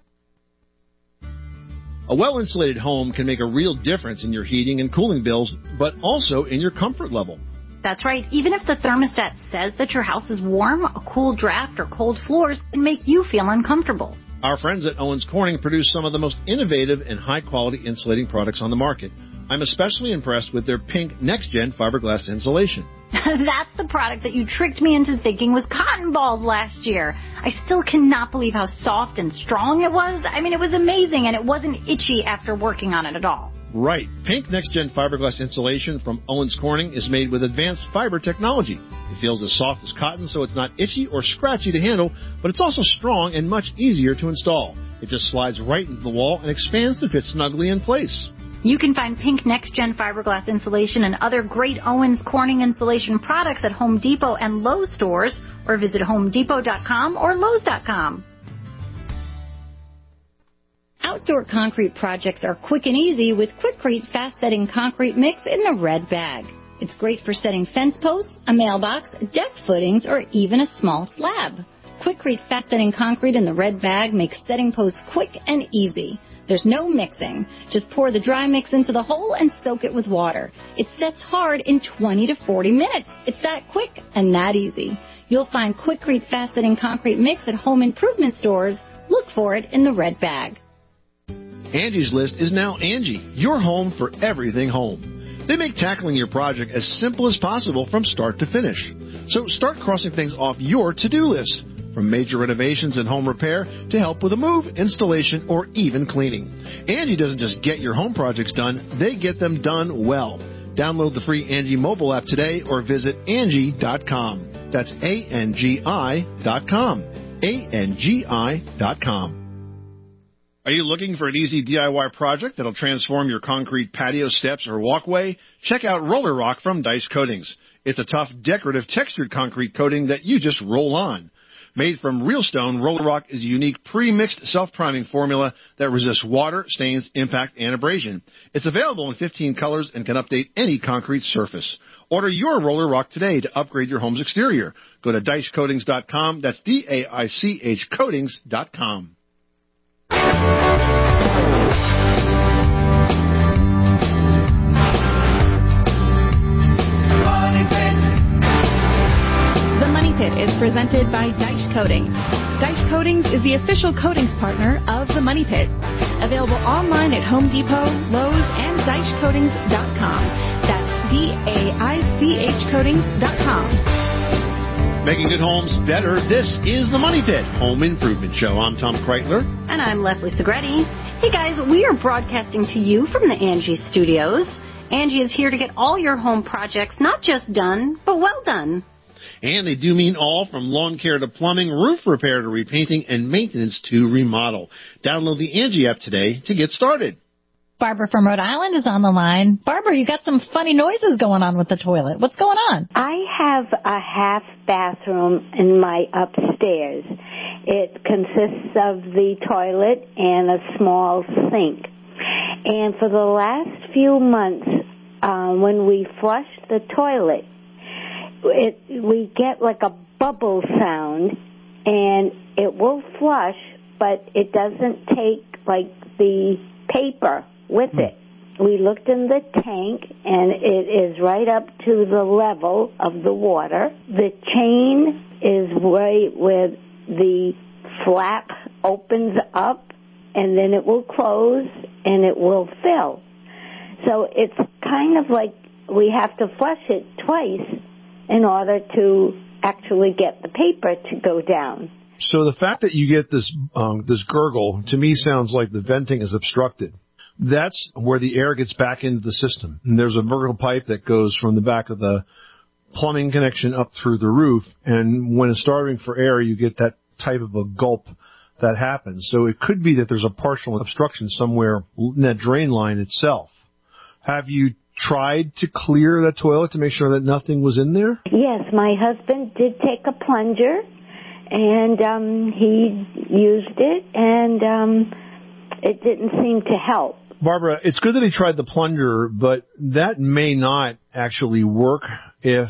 A well-insulated home can make a real difference in your heating and cooling bills, but also in your comfort level. That's right. Even if the thermostat says that your house is warm, a cool draft or cold floors can make you feel uncomfortable. Our friends at Owens Corning produce some of the most innovative and high-quality insulating products on the market. I'm especially impressed with their pink next-gen fiberglass insulation. That's the product that you tricked me into thinking was cotton balls last year. I still cannot believe how soft and strong it was. I mean, it was amazing, and it wasn't itchy after working on it at all. Right. Pink next-gen fiberglass insulation from Owens Corning is made with advanced fiber technology. It feels as soft as cotton, so it's not itchy or scratchy to handle, but it's also strong and much easier to install. It just slides right into the wall and expands to fit snugly in place. You can find Pink Next-Gen fiberglass insulation and other great Owens Corning insulation products at Home Depot and Lowe's stores, or visit HomeDepot.com or Lowe's.com. Outdoor concrete projects are quick and easy with Quikrete fast-setting concrete mix in the red bag. It's great for setting fence posts, a mailbox, deck footings, or even a small slab. Quikrete fast-setting concrete in the red bag makes setting posts quick and easy. There's no mixing. Just pour the dry mix into the hole and soak it with water. It sets hard in 20 to 40 minutes. It's that quick and that easy. You'll find Quikrete fast-setting concrete mix at home improvement stores. Look for it in the red bag. Angie's List is now Angie, your home for everything home. They make tackling your project as simple as possible from start to finish. So start crossing things off your to-do list, from major renovations and home repair to help with a move, installation, or even cleaning. Angie doesn't just get your home projects done, they get them done well. Download the free Angie mobile app today or visit Angie.com. That's ANGI.com. ANGI.com. Are you looking for an easy DIY project that'll transform your concrete patio steps or walkway? Check out Roller Rock from Dice Coatings. It's a tough, decorative, textured concrete coating that you just roll on. Made from real stone, Roller Rock is a unique pre-mixed self-priming formula that resists water, stains, impact, and abrasion. It's available in 15 colors and can update any concrete surface. Order your Roller Rock today to upgrade your home's exterior. Go to DiceCoatings.com. That's DAICH Coatings.com. The Money Pit is presented by Dice Coatings. Dice Coatings is the official coatings partner of The Money Pit. Available online at Home Depot, Lowe's, and DiceCoatings.com. That's DAICH Coatings.com. Making good homes better, this is The Money Pit Home Improvement Show. I'm Tom Kreitler. And I'm Leslie Segretti. Hey guys, we are broadcasting to you from the Angie Studios. Angie is here to get all your home projects not just done, but well done. And they do mean all, from lawn care to plumbing, roof repair to repainting, and maintenance to remodel. Download the Angie app today to get started. Barbara from Rhode Island is on the line. Barbara, you got some funny noises going on with the toilet. What's going on? I have a half bathroom in my upstairs. It consists of the toilet and a small sink. And for the last few months, when we flush the toilet, we get like a bubble sound, and it will flush, but it doesn't take like the paper with it. We looked in the tank, and it is right up to the level of the water. The chain is right where the flap opens up, and then it will close, and it will fill. So it's kind of like we have to flush it twice in order to actually get the paper to go down. So the fact that you get this gurgle, to me, sounds like the venting is obstructed. That's where the air gets back into the system. And there's a vertical pipe that goes from the back of the plumbing connection up through the roof, and when it's starving for air, you get that type of a gulp that happens. So it could be that there's a partial obstruction somewhere in that drain line itself. Have you tried to clear that toilet to make sure that nothing was in there? Yes, my husband did take a plunger, and he used it, and it didn't seem to help. Barbara, it's good that he tried the plunger, but that may not actually work if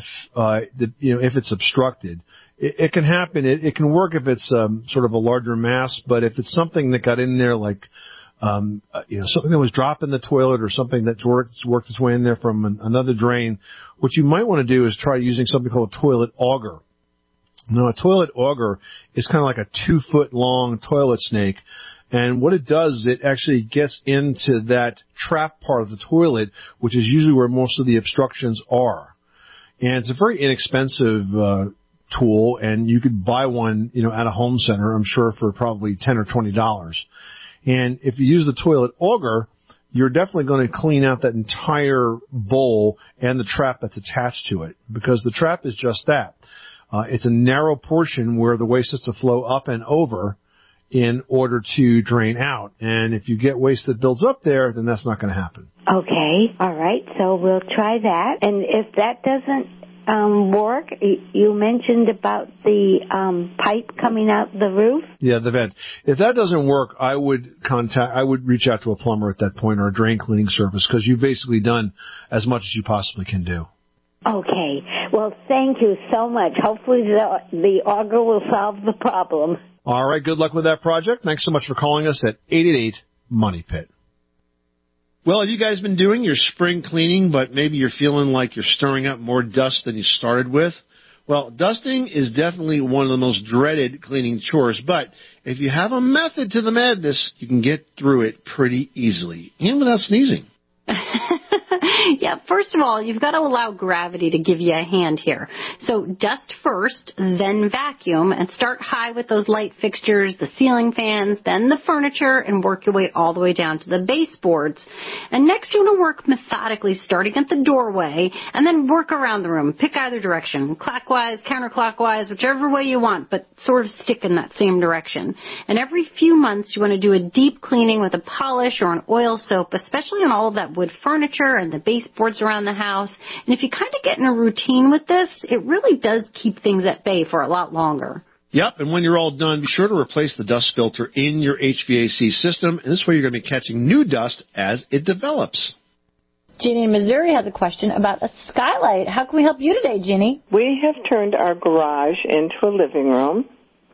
it's obstructed. It can happen. It can work if it's sort of a larger mass, but if it's something that got in there, like something that was dropped in the toilet or something that's worked its way in there from another drain, what you might want to do is try using something called a toilet auger. Now, a toilet auger is kind of like a 2-foot long toilet snake. And what it does is it actually gets into that trap part of the toilet, which is usually where most of the obstructions are. And it's a very inexpensive tool, and you could buy one, at a home center, I'm sure, for probably $10 or $20. And if you use the toilet auger, you're definitely going to clean out that entire bowl and the trap that's attached to it, because the trap is just that. It's a narrow portion where the waste has to flow up and over in order to drain out. And if you get waste that builds up there, then that's not going to happen. Okay, all right, so we'll try that. And if that doesn't work, you mentioned about the pipe coming out the roof? Yeah, the vent. If that doesn't work, I would reach out to a plumber at that point, or a drain cleaning service, because you've basically done as much as you possibly can do. Okay. Well, thank you so much. Hopefully the auger will solve the problem. All right. Good luck with that project. Thanks so much for calling us at 888-MONEY-PIT. Well, have you guys been doing your spring cleaning, but maybe you're feeling like you're stirring up more dust than you started with? Well, dusting is definitely one of the most dreaded cleaning chores, but if you have a method to the madness, you can get through it pretty easily and without sneezing. Yeah, first of all, you've got to allow gravity to give you a hand here. So dust first, then vacuum, and start high with those light fixtures, the ceiling fans, then the furniture, and work your way all the way down to the baseboards. And next you want to work methodically, starting at the doorway, and then work around the room. Pick either direction, clockwise, counterclockwise, whichever way you want, but sort of stick in that same direction. And every few months you want to do a deep cleaning with a polish or an oil soap, especially on all of that wood furniture and the baseboards around the house. And if you kind of get in a routine with this, it really does keep things at bay for a lot longer. Yep, and when you're all done, be sure to replace the dust filter in your HVAC system, and this way you're going to be catching new dust as it develops. Ginny in Missouri has a question about a skylight. How can we help you today, Ginny? We have turned our garage into a living room,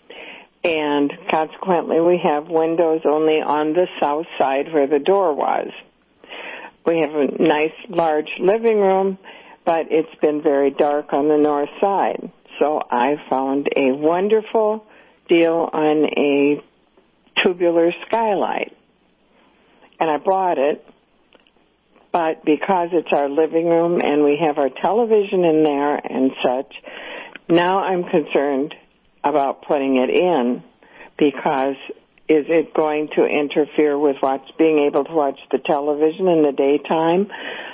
and consequently we have windows only on the south side where the door was. We have a nice large living room, but it's been very dark on the north side. So I found a wonderful deal on a tubular skylight, and I bought it. But because it's our living room and we have our television in there and such, now I'm concerned about putting it in, because is it going to interfere with being able to watch the television in the daytime?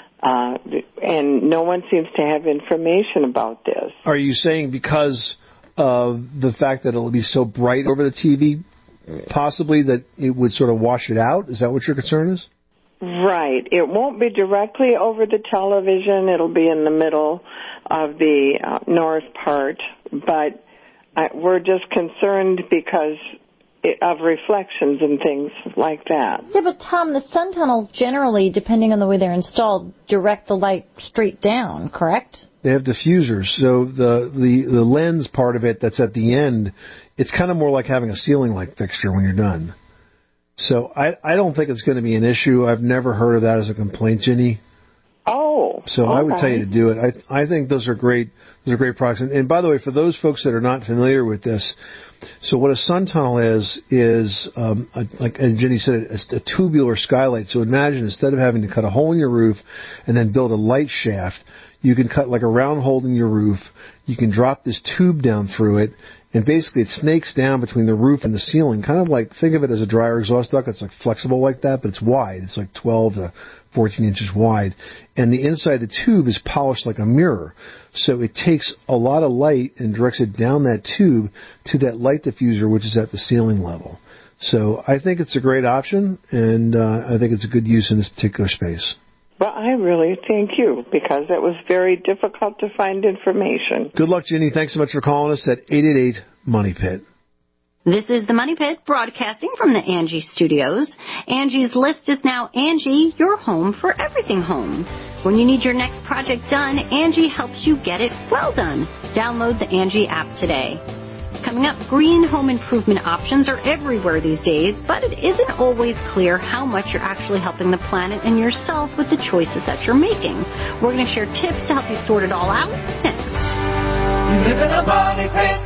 And no one seems to have information about this. Are you saying because of the fact that it will be so bright over the TV, possibly that it would sort of wash it out? Is that what your concern is? Right. It won't be directly over the television. It'll be in the middle of the north part. But we're just concerned because of reflections and things like that. Yeah, but Tom, the sun tunnels generally, depending on the way they're installed, direct the light straight down, correct? They have diffusers, so the lens part of it that's at the end, it's kind of more like having a ceiling light fixture when you're done. So I don't think it's going to be an issue. I've never heard of that as a complaint, Ginny. Oh. So okay. I would tell you to do it. I think those are great. Those are great products. And by the way, for those folks that are not familiar with this, so what a sun tunnel is like as Ginny said, a tubular skylight. So imagine instead of having to cut a hole in your roof and then build a light shaft, you can cut like a round hole in your roof. You can drop this tube down through it, and basically it snakes down between the roof and the ceiling, kind of like, think of it as a dryer exhaust duct. It's like flexible like that, but it's wide. It's like 12 to 14 inches wide. And the inside of the tube is polished like a mirror. So it takes a lot of light and directs it down that tube to that light diffuser, which is at the ceiling level. So I think it's a great option, and I think it's a good use in this particular space. Well, I really thank you, because it was very difficult to find information. Good luck, Ginny. Thanks so much for calling us at 888-MONEY-PIT. This is the Money Pit, broadcasting from the Angie Studios. Angie's List is now Angie, your home for everything home. When you need your next project done, Angie helps you get it well done. Download the Angie app today. Coming up, green home improvement options are everywhere these days, but it isn't always clear how much you're actually helping the planet and yourself with the choices that you're making. We're going to share tips to help you sort it all out next. You live in a money pit.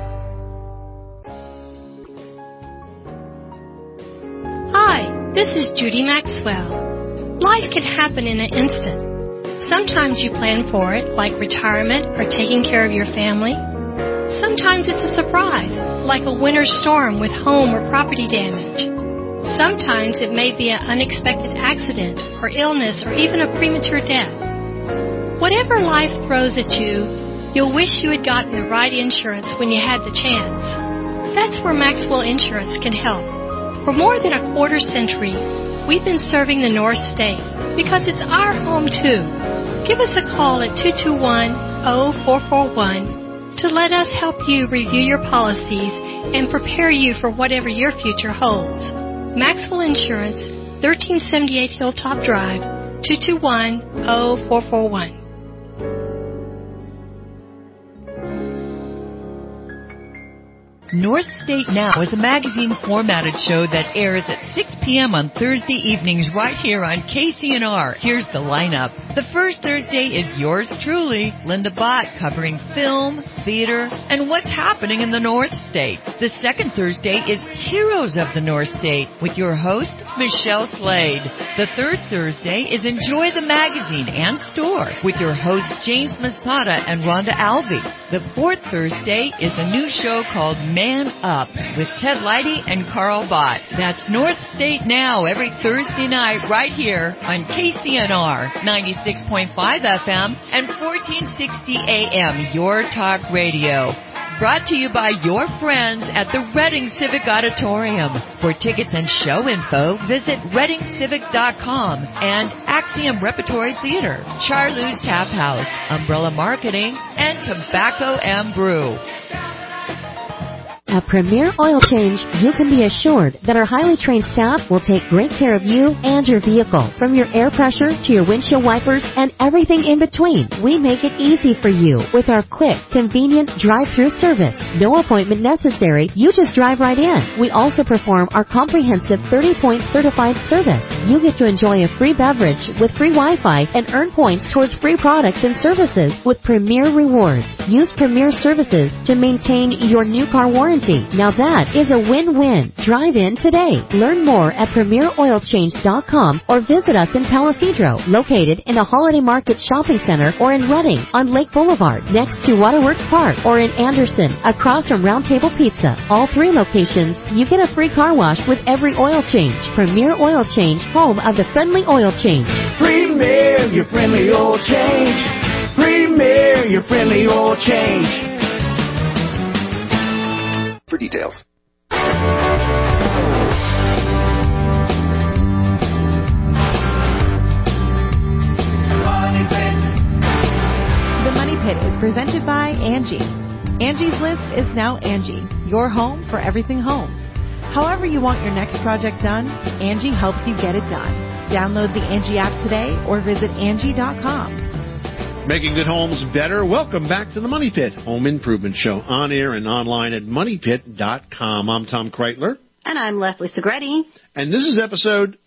Hi, this is Judy Maxwell. Life can happen in an instant. Sometimes you plan for it, like retirement or taking care of your family. Sometimes it's a surprise, like a winter storm with home or property damage. Sometimes it may be an unexpected accident or illness or even a premature death. Whatever life throws at you, you'll wish you had gotten the right insurance when you had the chance. That's where Maxwell Insurance can help. For more than a quarter century, we've been serving the North State because it's our home too. Give us a call at 221-0441 to let us help you review your policies and prepare you for whatever your future holds. Maxwell Insurance, 1378 Hilltop Drive, 221-0441. North State Now is a magazine formatted show that airs at 6 p.m. on Thursday evenings right here on KCNR. Here's the lineup. The first Thursday is yours truly, Linda Bott, covering film, theater, and what's happening in the North State. The second Thursday is Heroes of the North State with your host, Michelle Slade. The third Thursday is Enjoy the Magazine and Store with your hosts, James Masada and Rhonda Alvey. The fourth Thursday is a new show called Man Up with Ted Leidy and Carl Bott. That's North State Now every Thursday night right here on KCNR 96.5 FM and 1460 AM, Your Talk Radio. Brought to you by your friends at the Reading Civic Auditorium. For tickets and show info, visit readingcivic.com and Axiom Repertory Theater, Charlou's Tap House, Umbrella Marketing, and Tobacco and Brew. At Premier Oil Change, you can be assured that our highly trained staff will take great care of you and your vehicle. From your air pressure to your windshield wipers and everything in between, we make it easy for you with our quick, convenient drive-through service. No appointment necessary. You just drive right in. We also perform our comprehensive 30-point certified service. You get to enjoy a free beverage with free Wi-Fi and earn points towards free products and services with Premier Rewards. Use Premier Services to maintain your new car warranty. Now that is a win-win. Drive in today. Learn more at PremierOilChange.com or visit us in Palisadro, located in the Holiday Market Shopping Center, or in Reading on Lake Boulevard, next to Waterworks Park, or in Anderson, across from Round Table Pizza. All three locations, you get a free car wash with every oil change. Premier Oil Change, home of the friendly oil change. Premier, your friendly oil change. Premier, your friendly oil change. For details. The Money Pit is presented by Angie. Angie's List is now Angie, your home for everything home. However you want your next project done, Angie helps you get it done. Download the Angie app today or visit Angie.com. Making good homes better. Welcome back to the Money Pit Home Improvement Show, on air and online at MoneyPit.com. I'm Tom Kreitler. And I'm Leslie Segretti. And this is episode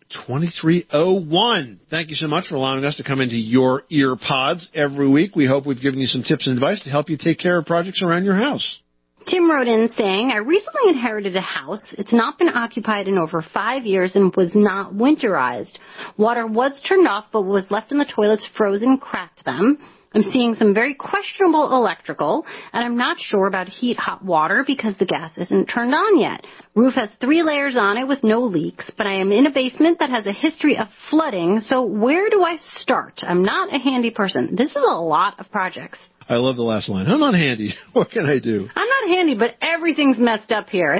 2301. Thank you so much for allowing us to come into your ear pods every week. We hope we've given you some tips and advice to help you take care of projects around your house. Tim wrote in saying, I recently inherited a house. It's not been occupied in over 5 years and was not winterized. Water was turned off, but was left in the toilets frozen, cracked them. I'm seeing some very questionable electrical, and I'm not sure about hot water because the gas isn't turned on yet. Roof has 3 layers on it with no leaks, but I am in a basement that has a history of flooding, so where do I start? I'm not a handy person. This is a lot of projects. I love the last line. I'm not handy. What can I do? I'm not handy, but everything's messed up here.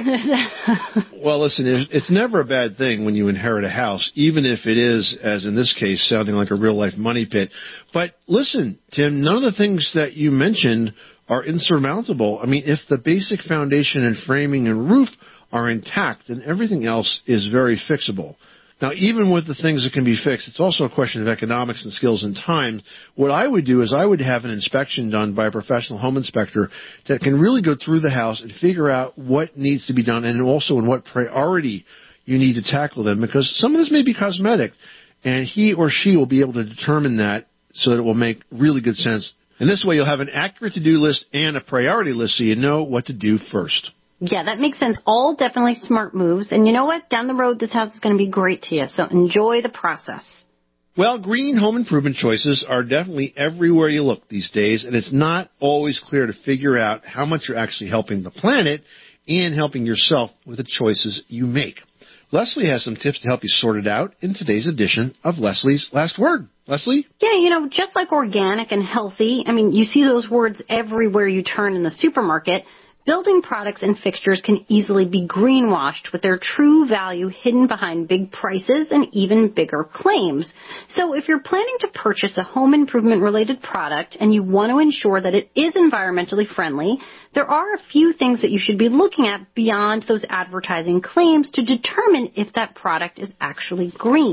Well, listen, it's never a bad thing when you inherit a house, even if it is, as in this case, sounding like a real-life money pit. But listen, Tim, none of the things that you mentioned are insurmountable. I mean, if the basic foundation and framing and roof are intact, then everything else is very fixable. Now, even with the things that can be fixed, it's also a question of economics and skills and time. What I would do is I would have an inspection done by a professional home inspector that can really go through the house and figure out what needs to be done and also in what priority you need to tackle them, because some of this may be cosmetic, and he or she will be able to determine that so that it will make really good sense. And this way you'll have an accurate to-do list and a priority list so you know what to do first. Yeah, that makes sense. All definitely smart moves. And you know what? Down the road, this house is going to be great to you. So enjoy the process. Well, green home improvement choices are definitely everywhere you look these days, and it's not always clear to figure out how much you're actually helping the planet and helping yourself with the choices you make. Leslie has some tips to help you sort it out in today's edition of Leslie's Last Word. Leslie? Yeah, just like organic and healthy, you see those words everywhere you turn in the supermarket. Building products and fixtures can easily be greenwashed with their true value hidden behind big prices and even bigger claims. So if you're planning to purchase a home improvement-related product and you want to ensure that it is environmentally friendly, there are a few things that you should be looking at beyond those advertising claims to determine if that product is actually green.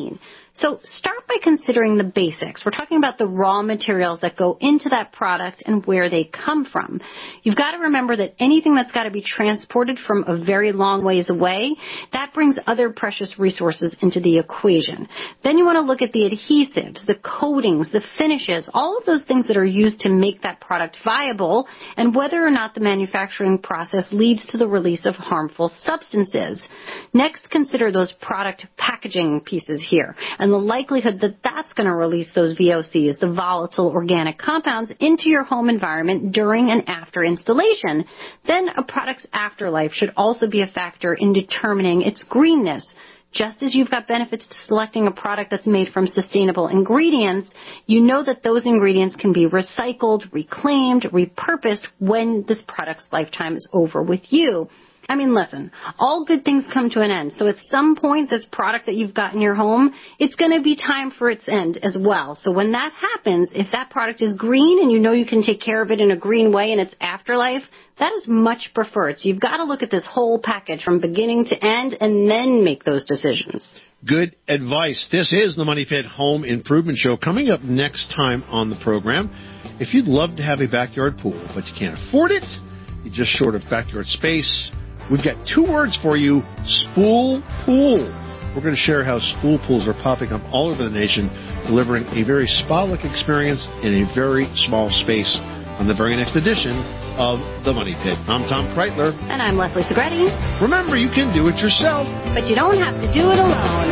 So start by considering the basics. We're talking about the raw materials that go into that product and where they come from. You've got to remember that anything that's got to be transported from a very long ways away, that brings other precious resources into the equation. Then you want to look at the adhesives, the coatings, the finishes, all of those things that are used to make that product viable, and whether or not the manufacturing process leads to the release of harmful substances. Next, consider those product packaging pieces here, and the likelihood that that's going to release those VOCs, the volatile organic compounds, into your home environment during and after installation. Then a product's afterlife should also be a factor in determining its greenness. Just as you've got benefits to selecting a product that's made from sustainable ingredients, you know that those ingredients can be recycled, reclaimed, repurposed when this product's lifetime is over with you. I mean, listen, all good things come to an end. So at some point, this product that you've got in your home, it's going to be time for its end as well. So when that happens, if that product is green and you know you can take care of it in a green way in its afterlife, that is much preferred. So you've got to look at this whole package from beginning to end and then make those decisions. Good advice. This is the Money Pit Home Improvement Show. Coming up next time on the program, if you'd love to have a backyard pool, but you can't afford it, you're just short of backyard space, we've got 2 words for you: spool pool. We're going to share how spool pools are popping up all over the nation, delivering a very spa-like experience in a very small space on the very next edition of The Money Pit. I'm Tom Kreitler. And I'm Leslie Segretti. Remember, you can do it yourself, but you don't have to do it alone.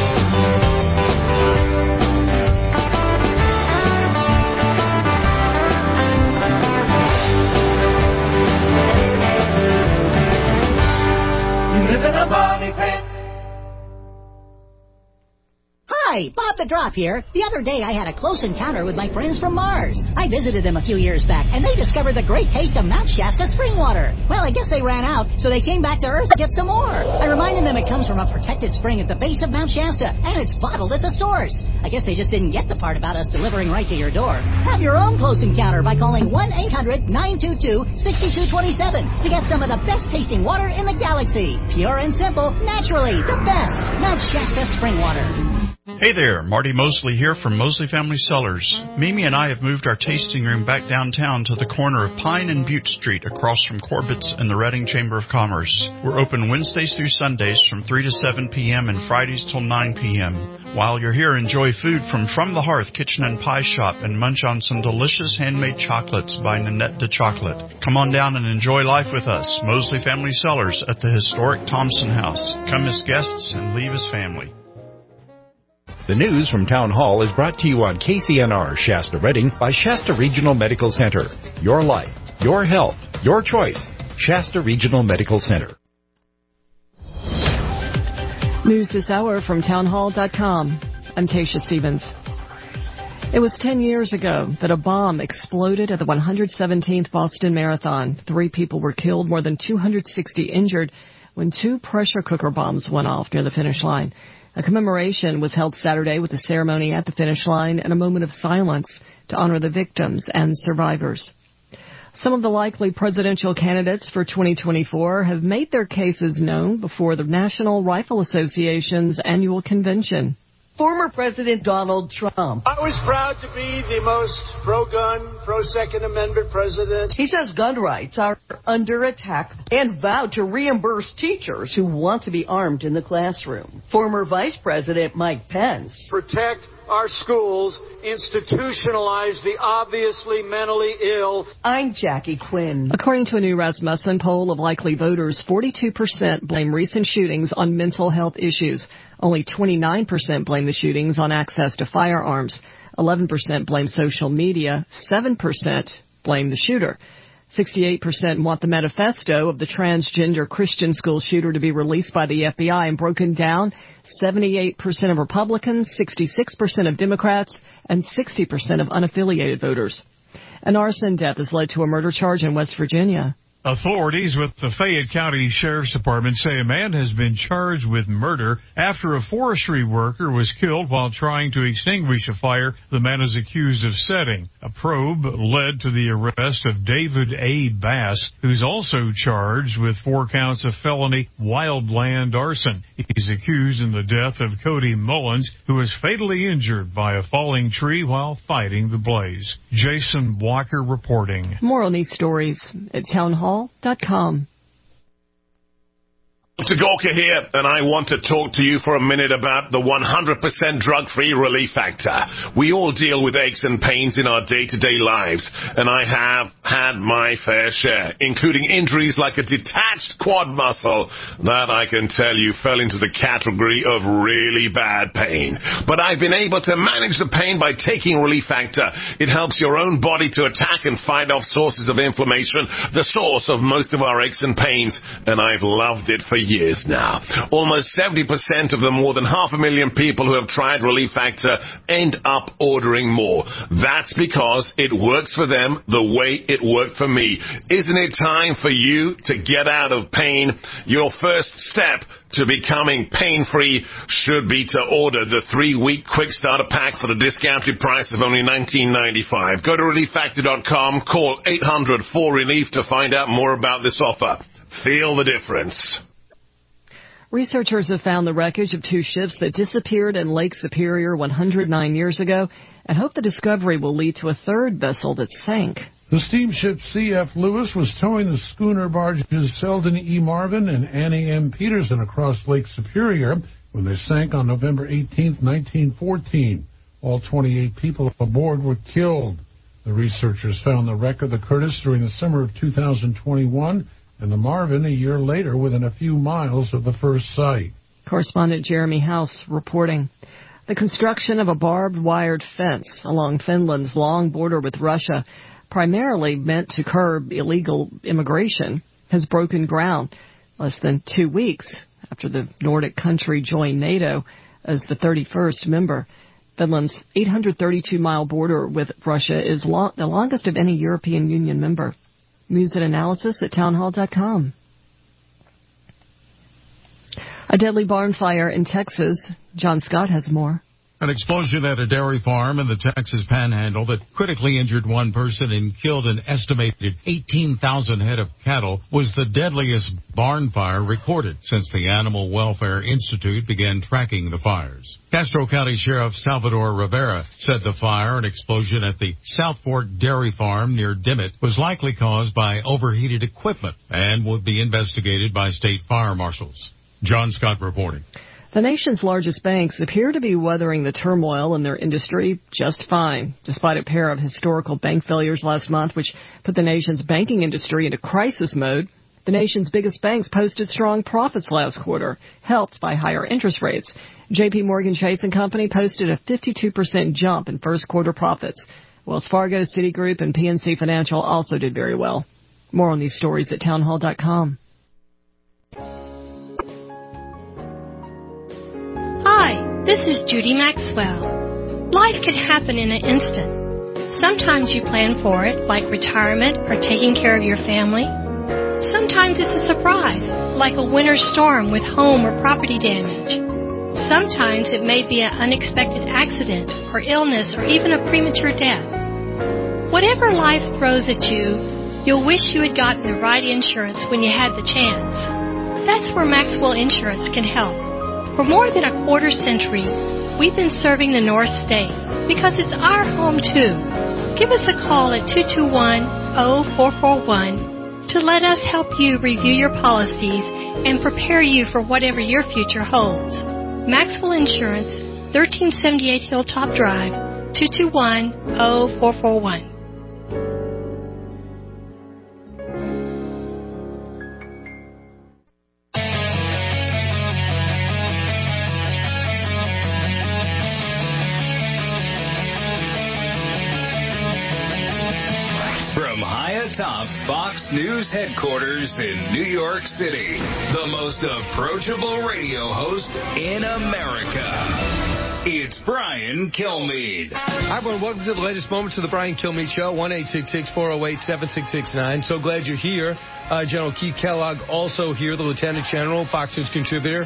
Money Pit. Hi, Bob the Drop here. The other day I had a close encounter with my friends from Mars. I visited them a few years back, and they discovered the great taste of Mount Shasta spring water. Well, I guess they ran out, so they came back to Earth to get some more. I reminded them it comes from a protected spring at the base of Mount Shasta, and it's bottled at the source. I guess they just didn't get the part about us delivering right to your door. Have your own close encounter by calling 1-800-922-6227 to get some of the best tasting water in the galaxy. Pure and simple, naturally, the best. Mount Shasta spring water. Hey there, Marty Mosley here from Mosley Family Cellars. Mimi and I have moved our tasting room back downtown to the corner of Pine and Butte Street across from Corbett's and the Reading Chamber of Commerce. We're open Wednesdays through Sundays from 3 to 7 p.m. and Fridays till 9 p.m. While you're here, enjoy food from the Hearth Kitchen and Pie Shop and munch on some delicious handmade chocolates by Nanette de Chocolate. Come on down and enjoy life with us, Mosley Family Cellars at the historic Thompson House. Come as guests and leave as family. The news from Town Hall is brought to you on KCNR Shasta Reading by Shasta Regional Medical Center. Your life, your health, your choice. Shasta Regional Medical Center. News this hour from townhall.com. I'm Tasha Stevens. It was 10 years ago that a bomb exploded at the 117th Boston Marathon. 3 people were killed, more than 260 injured when 2 pressure cooker bombs went off near the finish line. A commemoration was held Saturday with a ceremony at the finish line and a moment of silence to honor the victims and survivors. Some of the likely presidential candidates for 2024 have made their cases known before the National Rifle Association's annual convention. Former President Donald Trump. I was proud to be the most pro-gun, pro-Second Amendment president. He says gun rights are under attack and vowed to reimburse teachers who want to be armed in the classroom. Former Vice President Mike Pence. Protect our schools, institutionalize the obviously mentally ill. I'm Jackie Quinn. According to a new Rasmussen poll of likely voters, 42% blame recent shootings on mental health issues. Only 29% blame the shootings on access to firearms. 11% blame social media. 7% blame the shooter. 68% want the manifesto of the transgender Christian school shooter to be released by the FBI and broken down. 78% of Republicans, 66% of Democrats, and 60% of unaffiliated voters. An arson death has led to a murder charge in West Virginia. Authorities with the Fayette County Sheriff's Department say a man has been charged with murder after a forestry worker was killed while trying to extinguish a fire the man is accused of setting. A probe led to the arrest of David A. Bass, who's also charged with 4 counts of felony wildland arson. He's accused in the death of Cody Mullins, who was fatally injured by a falling tree while fighting the blaze. Jason Walker reporting. More on these stories at townhall.com. Dr. Gorka here, and I want to talk to you for a minute about the 100% drug-free Relief Factor. We all deal with aches and pains in our day-to-day lives, and I have had my fair share, including injuries like a detached quad muscle that I can tell you fell into the category of really bad pain. But I've been able to manage the pain by taking Relief Factor. It helps your own body to attack and fight off sources of inflammation, the source of most of our aches and pains, and I've loved it for years now. Almost 70% of the more than 500,000 people who have tried Relief Factor end up ordering more. That's because it works for them the way it worked for me. Isn't it time for you to get out of pain? Your first step to becoming pain-free should be to order the 3-week quick starter pack for the discounted price of only $19.95. Go to ReliefFactor.com, call 800-4RELIEF to find out more about this offer. Feel the difference. Researchers have found the wreckage of 2 ships that disappeared in Lake Superior 109 years ago and hope the discovery will lead to a 3rd vessel that sank. The steamship C.F. Lewis was towing the schooner barges Selden E. Marvin and Annie M. Peterson across Lake Superior when they sank on November 18, 1914. All 28 people aboard were killed. The researchers found the wreck of the Curtis during the summer of 2021 and the Marvin a year later within a few miles of the first site. Correspondent Jeremy House reporting. The construction of a barbed-wired fence along Finland's long border with Russia, primarily meant to curb illegal immigration, has broken ground less than 2 weeks after the Nordic country joined NATO as the 31st member. Finland's 832-mile border with Russia is the longest of any European Union member. News and analysis at townhall.com. A deadly barn fire in Texas. John Scott has more. An explosion at a dairy farm in the Texas Panhandle that critically injured 1 person and killed an estimated 18,000 head of cattle was the deadliest barn fire recorded since the Animal Welfare Institute began tracking the fires. Castro County Sheriff Salvador Rivera said the fire and explosion at the South Fork Dairy Farm near Dimmitt was likely caused by overheated equipment and would be investigated by state fire marshals. John Scott reporting. The nation's largest banks appear to be weathering the turmoil in their industry just fine, despite a pair of historical bank failures last month, which put the nation's banking industry into crisis mode. The nation's biggest banks posted strong profits last quarter, helped by higher interest rates. J.P. Morgan Chase & Company posted a 52% jump in first quarter profits. Wells Fargo, Citigroup, and PNC Financial also did very well. More on these stories at townhall.com. Hi, this is Judy Maxwell. Life can happen in an instant. Sometimes you plan for it, like retirement or taking care of your family. Sometimes it's a surprise, like a winter storm with home or property damage. Sometimes it may be an unexpected accident or illness or even a premature death. Whatever life throws at you, you'll wish you had gotten the right insurance when you had the chance. That's where Maxwell Insurance can help. For more than a quarter century, we've been serving the North State because it's our home too. Give us a call at 221-0441 to let us help you review your policies and prepare you for whatever your future holds. Maxwell Insurance, 1378 Hilltop Drive, 221-0441. Atop Fox News headquarters in New York City, the most approachable radio host in America. It's Brian Kilmeade. Hi, everyone. Welcome to the latest moments of the Brian Kilmeade Show. 1-866-408-7669. So glad you're here. General Keith Kellogg also here, the Lieutenant General, Fox News contributor.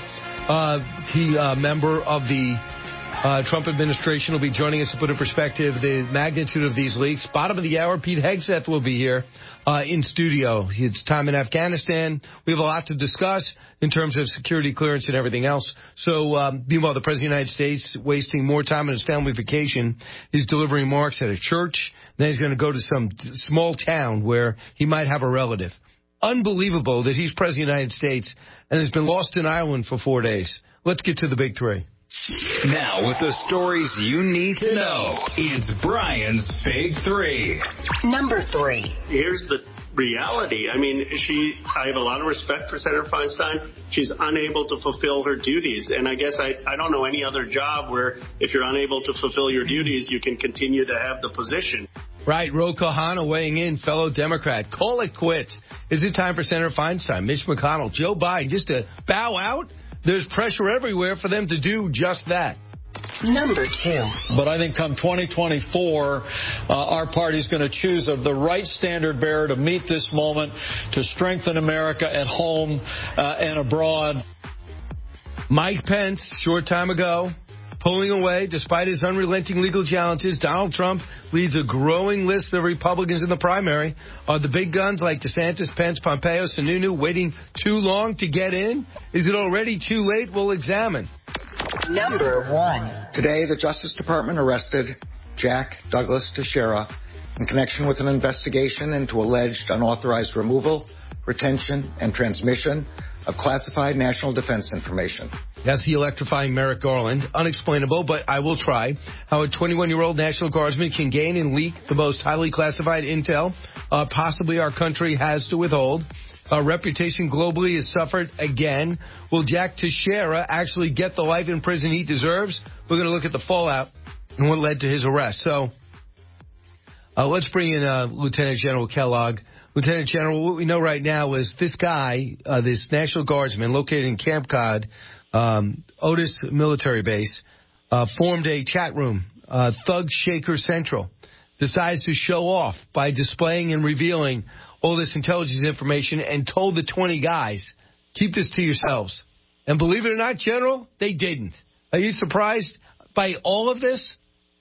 Member of the Trump administration will be joining us to put in perspective the magnitude of these leaks. Bottom of the hour, Pete Hegseth will be here in studio. It's time in Afghanistan. We have a lot to discuss in terms of security clearance and everything else. So, meanwhile, the President of the United States wasting more time on his family vacation. He's delivering remarks at a church. Then he's going to go to some small town where he might have a relative. Unbelievable that he's President of the United States and has been lost in Ireland for 4 days. Let's get to the big three. Now, with the stories you need to know, it's Brian's Big Three. Number 3. Here's the reality. I mean, I have a lot of respect for Senator Feinstein. She's unable to fulfill her duties. And I guess I don't know any other job where if you're unable to fulfill your duties, you can continue to have the position. Right, Ro Khanna weighing in, fellow Democrat. Call it quits. Is it time for Senator Feinstein, Mitch McConnell, Joe Biden just to bow out? There's pressure everywhere for them to do just that. Number 2. But I think come 2024, our party's going to choose the right standard bearer to meet this moment, to strengthen America at home and abroad. Mike Pence, short time ago, pulling away despite his unrelenting legal challenges. Donald Trump leads a growing list of Republicans in the primary. Are the big guns like DeSantis, Pence, Pompeo, Sununu waiting too long to get in? Is it already too late? We'll examine. Number 1. Today, the Justice Department arrested Jack Douglas Teixeira in connection with an investigation into alleged unauthorized removal, retention, and transmission of classified national defense information. That's the electrifying Merrick Garland. Unexplainable, but I will try. How a 21-year-old National Guardsman can gain and leak the most highly classified intel possibly our country has to withhold. Our reputation globally has suffered again. Will Jack Teixeira actually get the life in prison he deserves? We're going to look at the fallout and what led to his arrest. So let's bring in Lieutenant General Kellogg. Lieutenant General, what we know right now is this guy, this National Guardsman located in Camp Cod, Otis Military Base, formed a chat room, Thug Shaker Central, decides to show off by displaying and revealing all this intelligence information and told the 20 guys, keep this to yourselves. And believe it or not, General, they didn't. Are you surprised by all of this?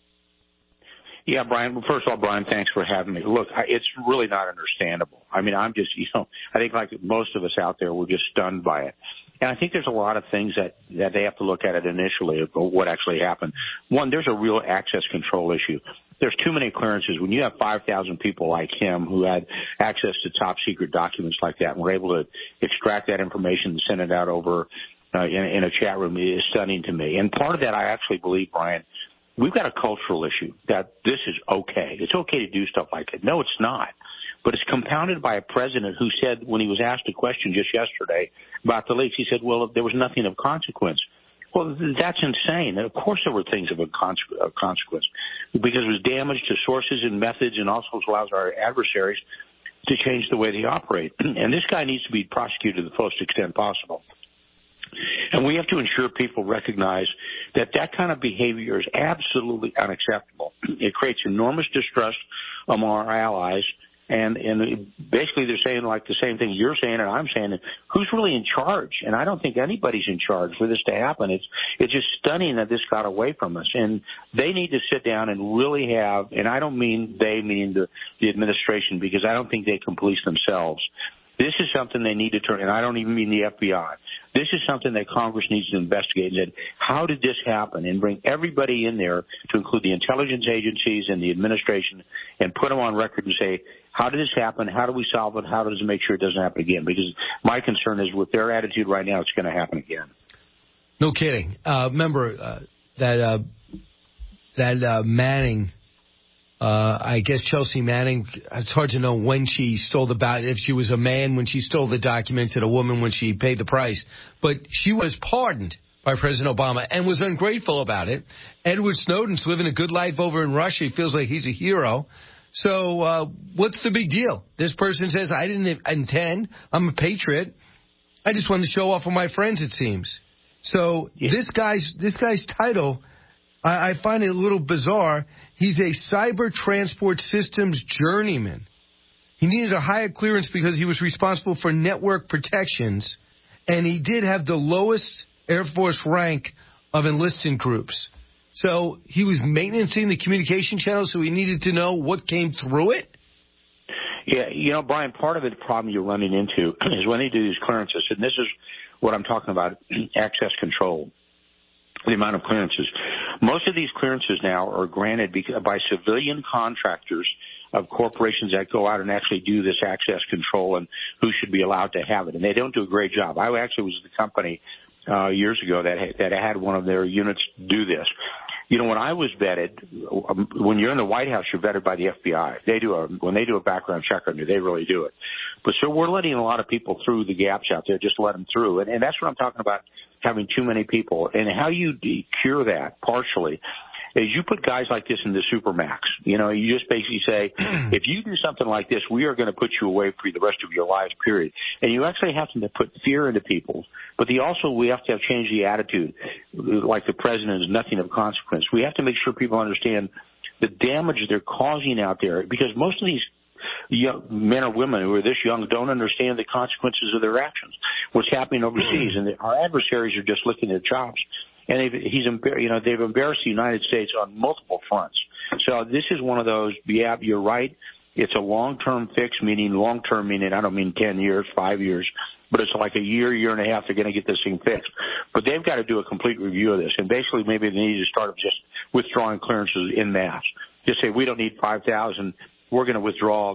Yeah, Brian. Well, first of all, Brian, thanks for having me. Look, it's really not understandable. I mean, I'm just, I think like most of us out there, we're just stunned by it. And I think there's a lot of things that they have to look at it initially of what actually happened. One, there's a real access control issue. There's too many clearances. When you have 5,000 people like him who had access to top secret documents like that and were able to extract that information and send it out over in a chat room is stunning to me. And part of that, I actually believe, Brian, we've got a cultural issue that this is okay. It's okay to do stuff like that. No, it's not. But it's compounded by a president who said when he was asked a question just yesterday about the leaks, he said, well, there was nothing of consequence. Well, that's insane. Of course there were things of consequence because it was damage to sources and methods and also allows our adversaries to change the way they operate. And this guy needs to be prosecuted to the fullest extent possible. And we have to ensure people recognize that that kind of behavior is absolutely unacceptable. It creates enormous distrust among our allies. And basically they're saying like the same thing you're saying and I'm saying. Who's really in charge? And I don't think anybody's in charge for this to happen. It's just stunning that this got away from us. And they need to sit down and really have, and I don't mean they, meaning the administration, because I don't think they can police themselves. This is something they need to turn, and I don't even mean the FBI. This is something that Congress needs to investigate and say, how did this happen? And bring everybody in there to include the intelligence agencies and the administration and put them on record and say, how did this happen? How do we solve it? How does it make sure it doesn't happen again? Because my concern is with their attitude right now, it's going to happen again. No kidding. Remember that Manning, I guess Chelsea Manning, it's hard to know when she stole if she was a man when she stole the documents and a woman when she paid the price. But she was pardoned by President Obama and was ungrateful about it. Edward Snowden's living a good life over in Russia. He feels like he's a hero. So what's the big deal? This person says, I didn't intend. I'm a patriot. I just wanted to show off for my friends, it seems. So this guy's title I find it a little bizarre. He's a cyber transport systems journeyman. He needed a higher clearance because he was responsible for network protections, and he did have the lowest Air Force rank of enlisted groups. So he was maintaining the communication channel, so he needed to know what came through it? Yeah, Brian, part of the problem you're running into is when they do these clearances, and this is what I'm talking about, access control. The amount of clearances. Most of these clearances now are granted by civilian contractors of corporations that go out and actually do this access control and who should be allowed to have it. And they don't do a great job. I actually was the company years ago that had one of their units do this. When I was vetted, when you're in the White House, you're vetted by the FBI. When they do a background check on you, they really do it. But so we're letting a lot of people through the gaps out there, just let them through. And that's what I'm talking about, having too many people. And how you cure that partially is you put guys like this in the Supermax. You just basically say, if you do something like this, we are going to put you away for the rest of your lives, period. And you actually have to put fear into people. But we have to change the attitude. Like the president is nothing of consequence. We have to make sure people understand the damage they're causing out there, because most of these young men or women who are this young don't understand the consequences of their actions, what's happening overseas. And our adversaries are just looking at jobs. And they've embarrassed the United States on multiple fronts. So this is one of those, yeah, you're right. It's a long-term fix, meaning long-term, meaning I don't mean 10 years, 5 years, but it's like a year and a half they're going to get this thing fixed. But they've got to do a complete review of this. And basically maybe they need to start just withdrawing clearances en masse. Just say, we don't need 5,000. We're going to withdraw,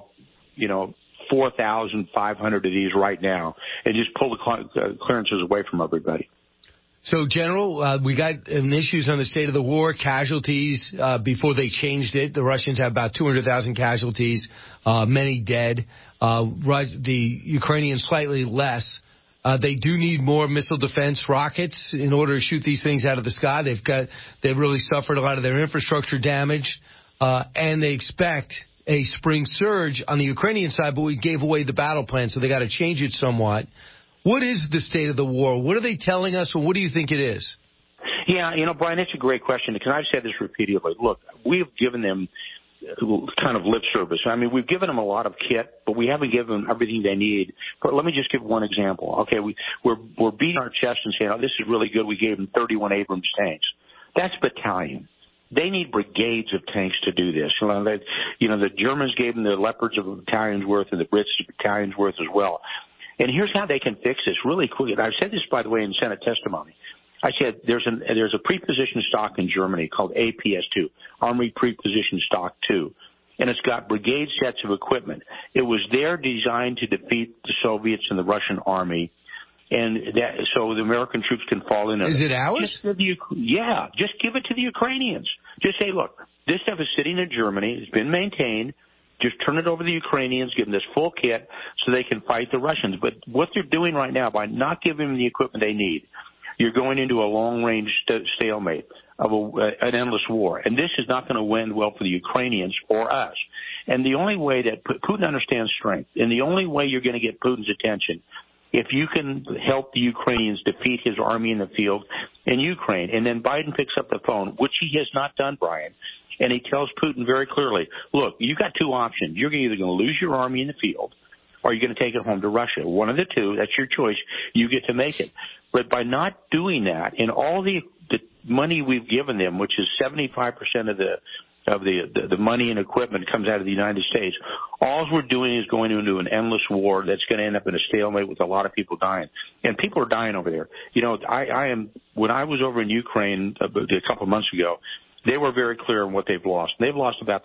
4,500 of these right now and just pull the clearances away from everybody. So, General, we got issues on the state of the war, casualties before they changed it. The Russians have about 200,000 casualties, many dead. The Ukrainians slightly less. They do need more missile defense rockets in order to shoot these things out of the sky. They've really suffered a lot of their infrastructure damage, and they expect a spring surge on the Ukrainian side, but we gave away the battle plan, so they got to change it somewhat. What is the state of the war? What are they telling us, or what do you think it is? Yeah, Brian, it's a great question, because I've said this repeatedly. Look, we've given them kind of lip service. I mean, we've given them a lot of kit, but we haven't given them everything they need. But let me just give one example. Okay, we're beating our chest and saying, oh, this is really good. We gave them 31 Abrams tanks. That's battalion. They need brigades of tanks to do this. The Germans gave them the Leopards of a battalion's worth, and the Brits a battalion's worth as well. And here's how they can fix this really quickly. And I've said this, by the way, in Senate testimony. I said there's a pre-positioned stock in Germany called APS-2, Army Pre-Positioned Stock 2, and it's got brigade sets of equipment. It was there designed to defeat the Soviets and the Russian army, and so the American troops can fall in. Is it ours? Just give it to the Ukrainians. Just say, look, this stuff is sitting in Germany. It's been maintained. Just turn it over to the Ukrainians, give them this full kit so they can fight the Russians. But what they're doing right now, by not giving them the equipment they need, you're going into a long-range stalemate of an endless war. And this is not going to end well for the Ukrainians or us. And the only way that Putin understands strength, and the only way you're going to get Putin's attention, if you can help the Ukrainians defeat his army in the field in Ukraine, and then Biden picks up the phone, which he has not done, Brian, and he tells Putin very clearly, look, you got two options. You're either going to lose your army in the field, or you're going to take it home to Russia. One of the two, that's your choice. You get to make it. But by not doing that, and all the money we've given them, which is 75% of the money and equipment comes out of the United States, all we're doing is going into an endless war that's going to end up in a stalemate with a lot of people dying. And people are dying over there. When I was over in Ukraine a couple of months ago, they were very clear on what they've lost. They've lost about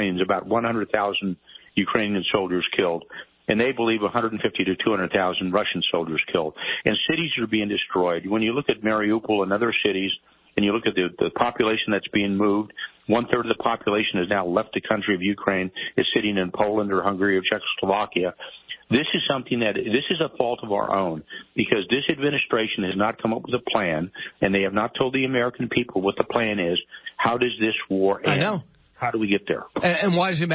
100,000 Ukrainian soldiers killed, and they believe 150 to 200,000 Russian soldiers killed. And cities are being destroyed. When you look at Mariupol and other cities, and you look at the population that's being moved, 1/3 of the population has now left the country of Ukraine, is sitting in Poland or Hungary or Czechoslovakia. This is this is a fault of our own, because this administration has not come up with a plan, and they have not told the American people what the plan is. How does this war end? I know. How do we get there? And why does it matter?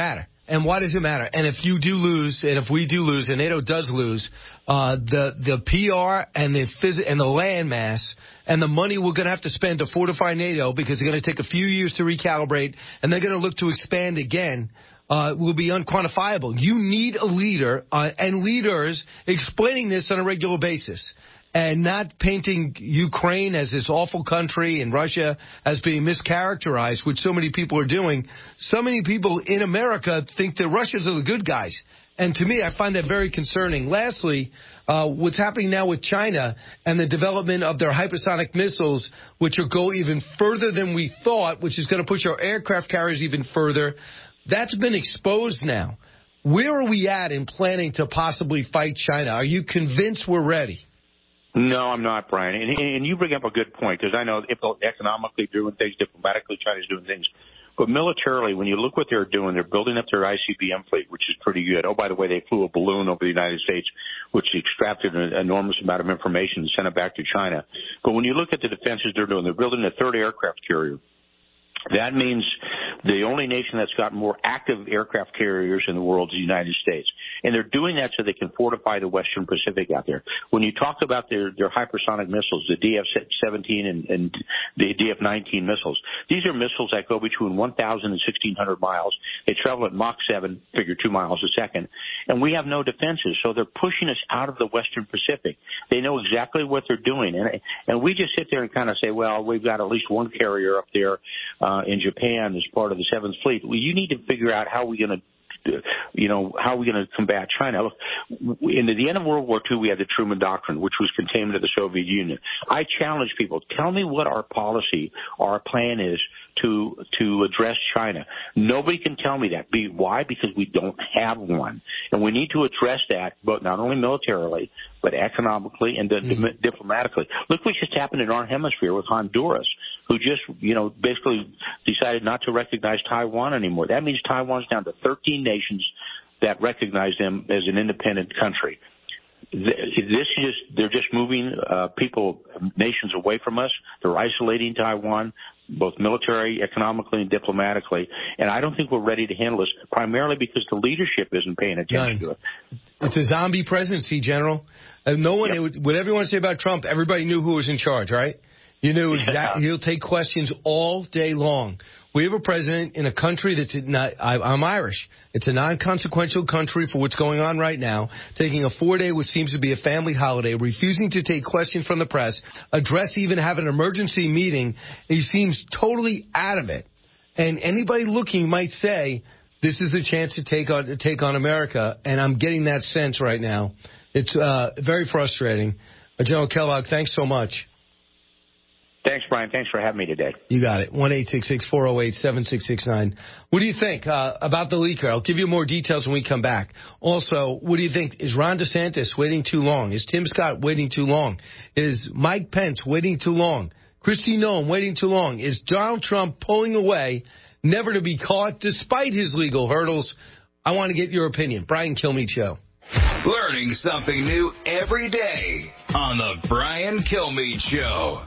And why does it matter? And if you do lose, and if we do lose, and NATO does lose, the PR and the land mass and the money we're going to have to spend to fortify NATO, because they're going to take a few years to recalibrate, and they're going to look to expand again, will be unquantifiable. You need a leader and leaders explaining this on a regular basis, and not painting Ukraine as this awful country and Russia as being mischaracterized, which so many people are doing. So many people in America think the Russians are the good guys. And to me, I find that very concerning. Lastly, what's happening now with China and the development of their hypersonic missiles, which will go even further than we thought, which is going to push our aircraft carriers even further. That's been exposed now. Where are we at in planning to possibly fight China? Are you convinced we're ready? No, I'm not, Brian. And you bring up a good point, because I know if economically doing things, diplomatically China's doing things. But militarily, when you look what they're doing, they're building up their ICBM fleet, which is pretty good. Oh, by the way, they flew a balloon over the United States, which extracted an enormous amount of information and sent it back to China. But when you look at the defenses they're doing, they're building a third aircraft carrier. That means the only nation that's got more active aircraft carriers in the world is the United States. And they're doing that so they can fortify the Western Pacific out there. When you talk about their hypersonic missiles, the DF-17 and the DF-19 missiles, these are missiles that go between 1,000 and 1,600 miles. They travel at Mach 7, figure 2 miles a second. And we have no defenses, so they're pushing us out of the Western Pacific. They know exactly what they're doing. And we just sit there and kind of say, well, we've got at least one carrier up there in Japan as part of the 7th Fleet. Well, you need to figure out how we're going to combat China. Look, in the end of World War II, we had the Truman Doctrine, which was containment of the Soviet Union. I challenge people, tell me what our policy, our plan is to address China. Nobody can tell me that. Why? Because we don't have one. And we need to address that, but not only militarily, but economically and diplomatically. Look what just happened in our hemisphere with Honduras, who just, basically decided not to recognize Taiwan anymore. That means Taiwan's down to 13 nations that recognize them as an independent country. They're just moving nations away from us. They're isolating Taiwan, both military, economically, and diplomatically. And I don't think we're ready to handle this, primarily because the leadership isn't paying attention to it. It's a zombie presidency, General. No one, whatever you want to say about Trump, everybody knew who was in charge, right? You knew exactly. He'll take questions all day long. We have a president in a country that's not, I'm Irish. It's a non-consequential country for what's going on right now, taking a 4-day, which seems to be a family holiday, refusing to take questions from the press, have an emergency meeting. He seems totally out of it. And anybody looking might say, this is the chance to take on America. And I'm getting that sense right now. It's very frustrating. General Kellogg, thanks so much. Thanks, Brian. Thanks for having me today. You got it. 1-866-408-7669. What do you think about the leaker? I'll give you more details when we come back. Also, what do you think? Is Ron DeSantis waiting too long? Is Tim Scott waiting too long? Is Mike Pence waiting too long? Kristi Noem waiting too long? Is Donald Trump pulling away, never to be caught, despite his legal hurdles? I want to get your opinion. Brian Kilmeade Show. Learning something new every day on the Brian Kilmeade Show.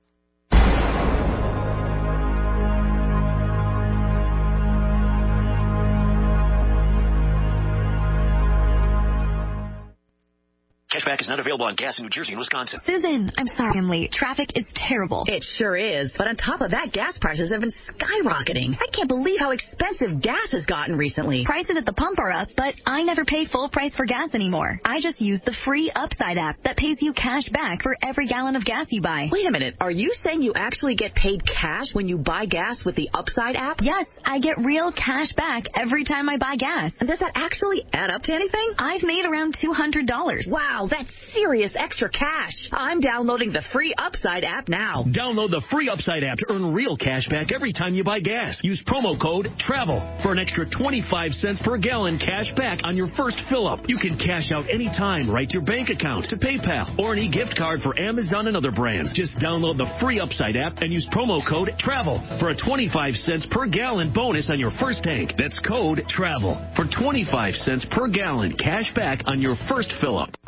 Cashback is not available on gas in New Jersey and Wisconsin. Susan, I'm sorry I'm late. Traffic is terrible. It sure is. But on top of that, gas prices have been skyrocketing. I can't believe how expensive gas has gotten recently. Prices at the pump are up, but I never pay full price for gas anymore. I just use the free Upside app that pays you cash back for every gallon of gas you buy. Wait a minute. Are you saying you actually get paid cash when you buy gas with the Upside app? Yes, I get real cash back every time I buy gas. And does that actually add up to anything? I've made around $200. Wow. That's serious extra cash. I'm downloading the free Upside app now. Download the free Upside app to earn real cash back every time you buy gas. Use promo code TRAVEL for an extra 25 cents per gallon cash back on your first fill-up. You can cash out anytime right to your bank account, to PayPal, or an e-gift card for Amazon and other brands. Just download the free Upside app and use promo code TRAVEL for a 25 cents per gallon bonus on your first tank. That's code TRAVEL for 25 cents per gallon cash back on your first fill-up. If you're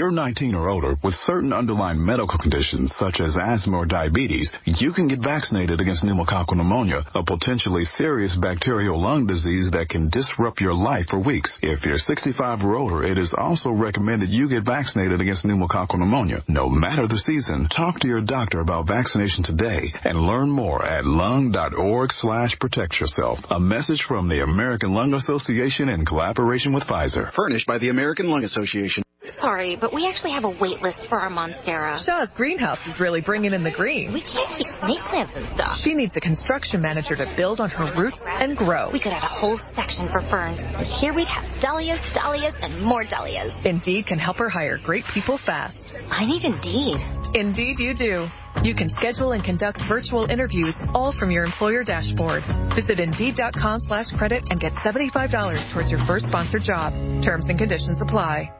you're 19 or older with certain underlying medical conditions such as asthma or diabetes, you can get vaccinated against pneumococcal pneumonia, a potentially serious bacterial lung disease that can disrupt your life for weeks. If you're 65 or older, it is also recommended you get vaccinated against pneumococcal pneumonia. No matter the season, talk to your doctor about vaccination today and learn more at lung.org/protect yourself. A message from the American Lung Association in collaboration with Pfizer. Furnished by the American Lung Association. Sorry, but we actually have a wait list for our Monstera. Shaw's greenhouse is really bringing in the green. We can't keep snake plants and stuff. She needs a construction manager to build on her roots and grow. We could add a whole section for ferns. And here we'd have dahlias, dahlias, and more dahlias. Indeed can help her hire great people fast. I need Indeed. Indeed you do. You can schedule and conduct virtual interviews all from your employer dashboard. Visit Indeed.com/credit and get $75 towards your first sponsored job. Terms and conditions apply.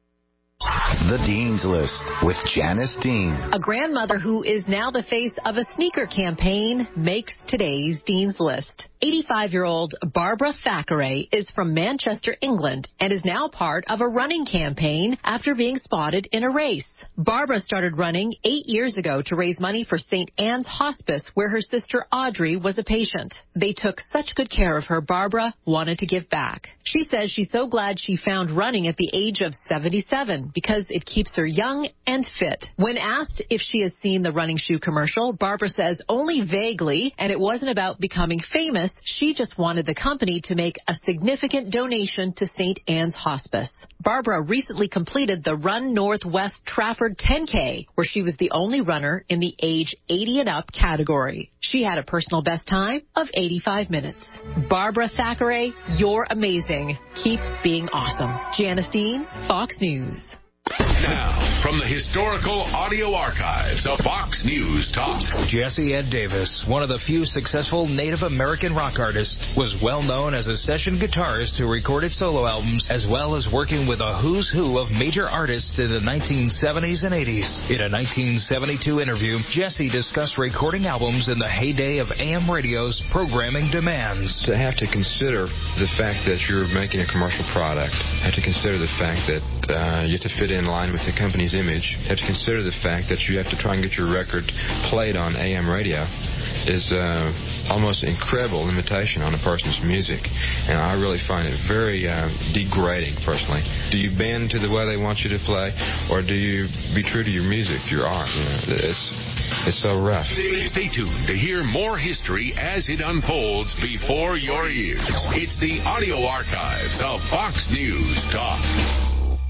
The Dean's List with Janice Dean. A grandmother who is now the face of a sneaker campaign makes today's Dean's List. 85-year-old Barbara Thackeray is from Manchester, England, and is now part of a running campaign after being spotted in a race. Barbara started running 8 years ago to raise money for St. Anne's Hospice, where her sister Audrey was a patient. They took such good care of her, Barbara wanted to give back. She says she's so glad she found running at the age of 77 because it keeps her young and fit. When asked if she has seen the running shoe commercial, Barbara says only vaguely, and it wasn't about becoming famous. She just wanted the company to make a significant donation to St. Anne's Hospice. Barbara recently completed the Run Northwest Trafford 10K, where she was the only runner in the age 80 and up category. She had a personal best time of 85 minutes. Barbara Thackeray, you're amazing. Keep being awesome. Janice Dean, Fox News. Now, from the historical audio archives of Fox News Talk. Jesse Ed Davis, one of the few successful Native American rock artists, was well known as a session guitarist who recorded solo albums, as well as working with a who's who of major artists in the 1970s and 80s. In a 1972 interview, Jesse discussed recording albums in the heyday of AM radio's programming demands. To have to consider the fact that you're making a commercial product, have to consider the fact that you have to fit in line with the company's image, you have to consider the fact that you have to try and get your record played on AM radio is almost an incredible limitation on a person's music. And I really find it very degrading, personally. Do you bend to the way they want you to play, or do you be true to your music, your art? You know, it's so rough. Stay tuned to hear more history as it unfolds before your ears. It's the audio archives of Fox News Talk.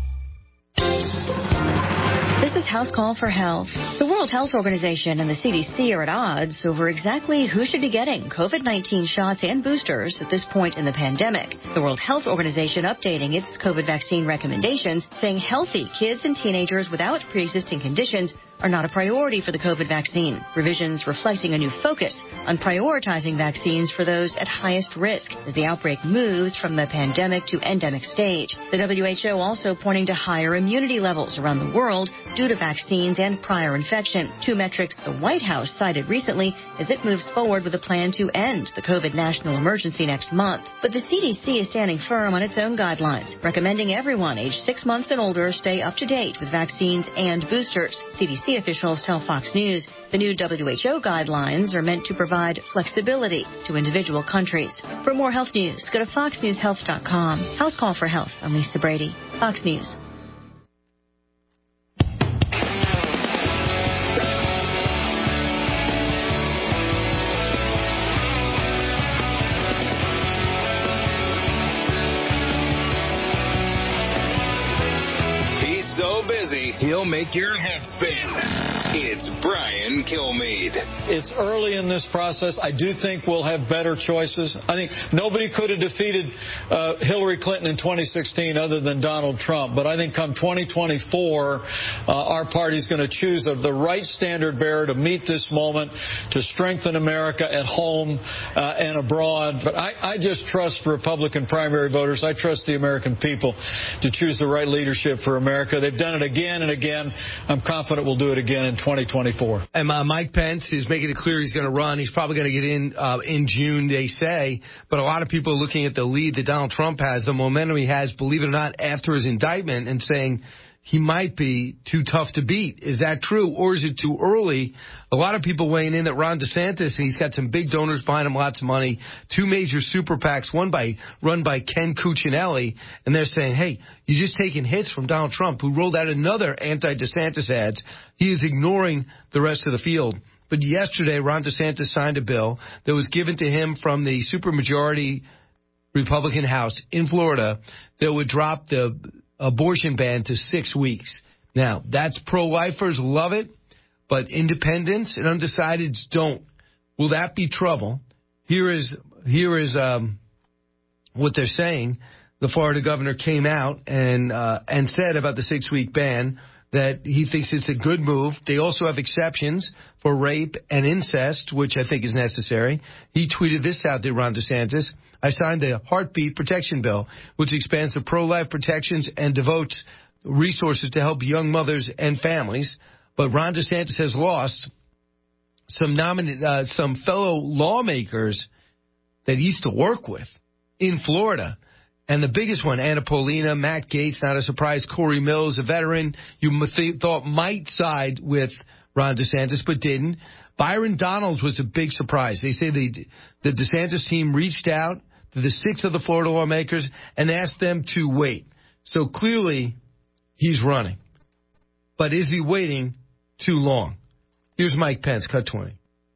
This is House Call for Health. The World Health Organization and the CDC are at odds over exactly who should be getting COVID-19 shots and boosters at this point in the pandemic. The World Health Organization updating its COVID vaccine recommendations, saying healthy kids and teenagers without pre-existing conditions are not a priority for the COVID vaccine. Revisions reflecting a new focus on prioritizing vaccines for those at highest risk as the outbreak moves from the pandemic to endemic stage. The WHO also pointing to higher immunity levels around the world due to vaccines and prior infection, two metrics the White House cited recently as it moves forward with a plan to end the COVID national emergency next month. But the CDC is standing firm on its own guidelines, recommending everyone aged 6 months and older stay up to date with vaccines and boosters. CDC officials tell Fox News the new WHO guidelines are meant to provide flexibility to individual countries. For more health news, go to foxnewshealth.com. House Call for Health. I'm Lisa Brady, Fox News. So busy, he'll make your head spin. It's Brian Kilmeade. It's early in this process. I do think we'll have better choices. I think nobody could have defeated Hillary Clinton in 2016 other than Donald Trump. But I think come 2024, our party's going to choose the right standard bearer to meet this moment, to strengthen America at home and abroad. But I just trust Republican primary voters. I trust the American people to choose the right leadership for America. They've done it again and again. I'm confident we'll do it again in 2024. And Mike Pence is making it clear he's going to run. He's probably going to get in June, they say. But a lot of people are looking at the lead that Donald Trump has, the momentum he has, believe it or not, after his indictment, and saying he might be too tough to beat. Is that true, or is it too early? A lot of people weighing in that Ron DeSantis, he's got some big donors behind him, lots of money, 2 major super PACs, run by Ken Cuccinelli, and they're saying, hey, you're just taking hits from Donald Trump, who rolled out another anti-DeSantis ads. He is ignoring the rest of the field. But yesterday, Ron DeSantis signed a bill that was given to him from the supermajority Republican House in Florida that would drop the abortion ban to 6 weeks. Now, that's pro-lifers love it, but independents and undecideds don't. Will that be trouble? Here is what they're saying. The Florida governor came out and said about the 6-week ban that he thinks it's a good move. They also have exceptions for rape and incest, which I think is necessary. He tweeted this out there, Ron DeSantis. I signed the Heartbeat Protection Bill, which expands the pro-life protections and devotes resources to help young mothers and families. But Ron DeSantis has lost some fellow lawmakers that he used to work with in Florida. And the biggest one, Anna Paulina, Matt Gaetz, not a surprise, Corey Mills, a veteran you thought might side with Ron DeSantis, but didn't. Byron Donalds was a big surprise. They say the DeSantis team reached out to the 6 of the Florida lawmakers and asked them to wait. So clearly he's running. But is he waiting too long? Here's Mike Pence, cut 20.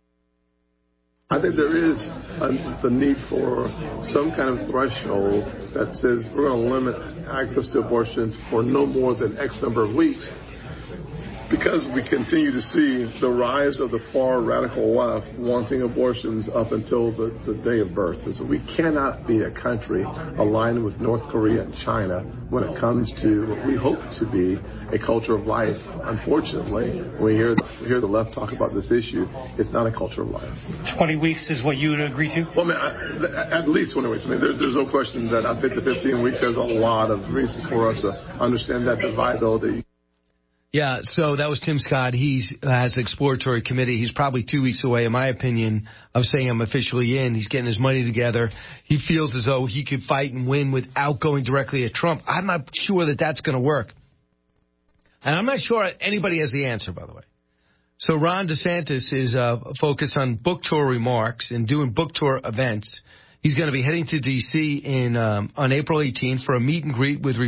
I think there is the need for some kind of threshold that says we're going to limit access to abortion for no more than X number of weeks, because we continue to see the rise of the far radical left wanting abortions up until the day of birth. And so we cannot be a country aligned with North Korea and China when it comes to what we hope to be a culture of life. Unfortunately, when we hear the left talk about this issue, it's not a culture of life. 20 weeks is what you would agree to? Well, at least 20 weeks. I mean, there's no question that I think the 15 weeks has a lot of reason for us to understand that the viability. Yeah, so that was Tim Scott. He has an exploratory committee. He's probably 2 weeks away, in my opinion, of saying I'm officially in. He's getting his money together. He feels as though he could fight and win without going directly at Trump. I'm not sure that that's going to work. And I'm not sure anybody has the answer, by the way. So Ron DeSantis is focused on book tour remarks and doing book tour events. He's going to be heading to D.C. on April 18th for a meet and greet with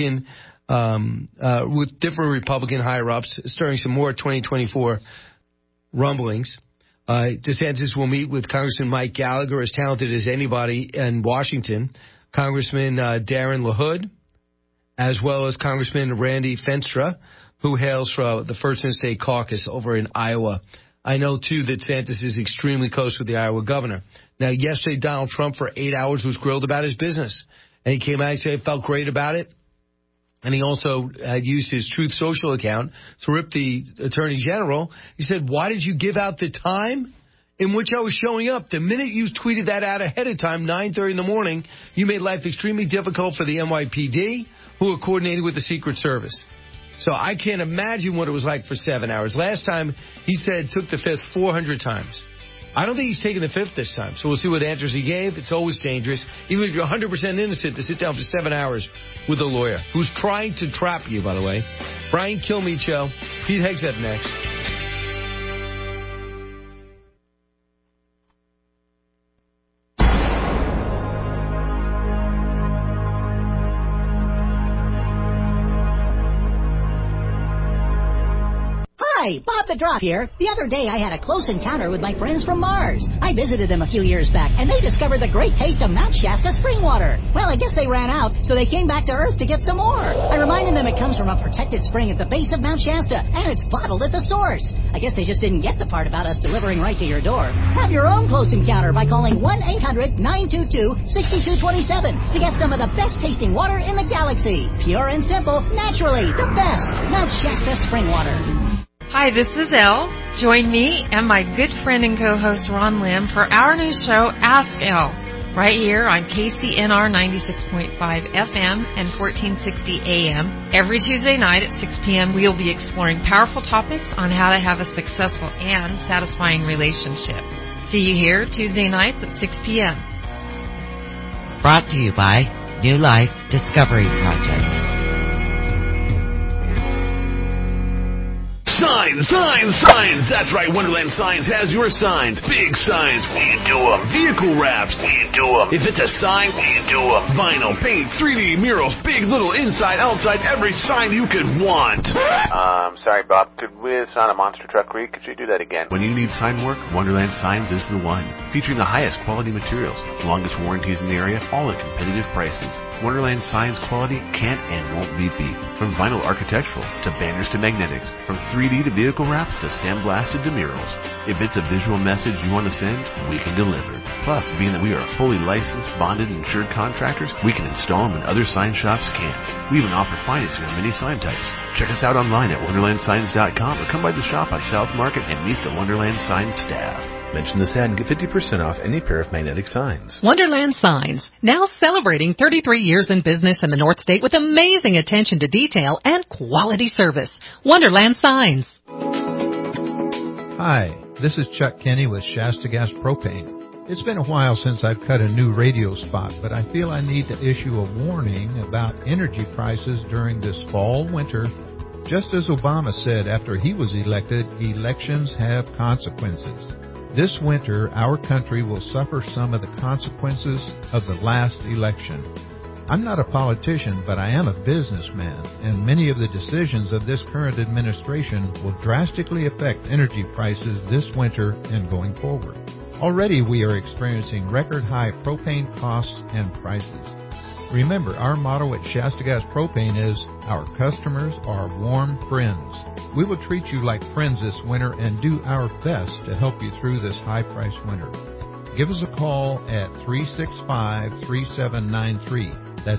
with different Republican higher-ups, stirring some more 2024 rumblings. DeSantis will meet with Congressman Mike Gallagher, as talented as anybody in Washington, Congressman Darren LaHood, as well as Congressman Randy Fenstra, who hails from the First In-State Caucus over in Iowa. I know, too, that DeSantis is extremely close with the Iowa governor. Now, yesterday, Donald Trump for 8 hours was grilled about his business. And he came out and said he felt great about it. And he also had used his Truth Social account to rip the Attorney General. He said, why did you give out the time in which I was showing up? The minute you tweeted that out ahead of time, 9:30 in the morning, you made life extremely difficult for the NYPD, who are coordinated with the Secret Service. So I can't imagine what it was like for 7 hours. Last time, he said took the fifth 400 times. I don't think he's taking the fifth this time, so we'll see what answers he gave. It's always dangerous, even if you're 100% innocent, to sit down for 7 hours with a lawyer who's trying to trap you, by the way. Brian Kilmeade Show. Pete Hegseth next. Hi, Bob the Drop here. The other day I had a close encounter with my friends from Mars. I visited them a few years back, and they discovered the great taste of Mount Shasta spring water. Well, I guess they ran out, so they came back to Earth to get some more. I reminded them it comes from a protected spring at the base of Mount Shasta, and it's bottled at the source. I guess they just didn't get the part about us delivering right to your door. Have your own close encounter by calling 1-800-922-6227 to get some of the best tasting water in the galaxy. Pure and simple, naturally, the best. Mount Shasta spring water. Hi, this is Elle. Join me and my good friend and co-host Ron Lim for our new show, Ask Elle, right here on KCNR 96.5 FM and 1460 AM. Every Tuesday night at 6 p.m., we'll be exploring powerful topics on how to have a successful and satisfying relationship. See you here Tuesday nights at 6 p.m. Brought to you by New Life Discovery Project. Signs. That's right, Wonderland Signs has your signs. Big signs, we do them. Vehicle wraps, we do them. If it's a sign, we do them. Vinyl, paint, 3D murals, big, little, inside, outside, every sign you could want. Sorry, Bob. It's not a Monster Truck Read. Could you do that again? When you need sign work, Wonderland Signs is the one. Featuring the highest quality materials, longest warranties in the area, all at competitive prices. Wonderland Signs quality can't and won't be beat. From vinyl architectural to banners to magnetics, from 3D to vehicle wraps to sandblasted to murals. If it's a visual message you want to send, we can deliver. Plus, being that we are fully licensed, bonded, and insured contractors, we can install them when other sign shops can't. We even offer financing on many sign types. Check us out online at wonderlandsigns.com or come by the shop on South Market and meet the Wonderland Signs staff. Mention this ad and get 50% off any pair of magnetic signs. Wonderland Signs, now celebrating 33 years in business in the North State with amazing attention to detail and quality service. Wonderland Signs. Hi, this is Chuck Kenny with Shasta Gas Propane. It's been a while since I've cut a new radio spot, but I feel I need to issue a warning about energy prices during this fall-winter. Just as Obama said after he was elected, elections have consequences. This winter, our country will suffer some of the consequences of the last election. I'm not a politician, but I am a businessman, and many of the decisions of this current administration will drastically affect energy prices this winter and going forward. Already we are experiencing record-high propane costs and prices. Remember, our motto at Shasta Gas Propane is, our customers are warm friends. We will treat you like friends this winter and do our best to help you through this high-priced winter. Give us a call at 365-3793. That's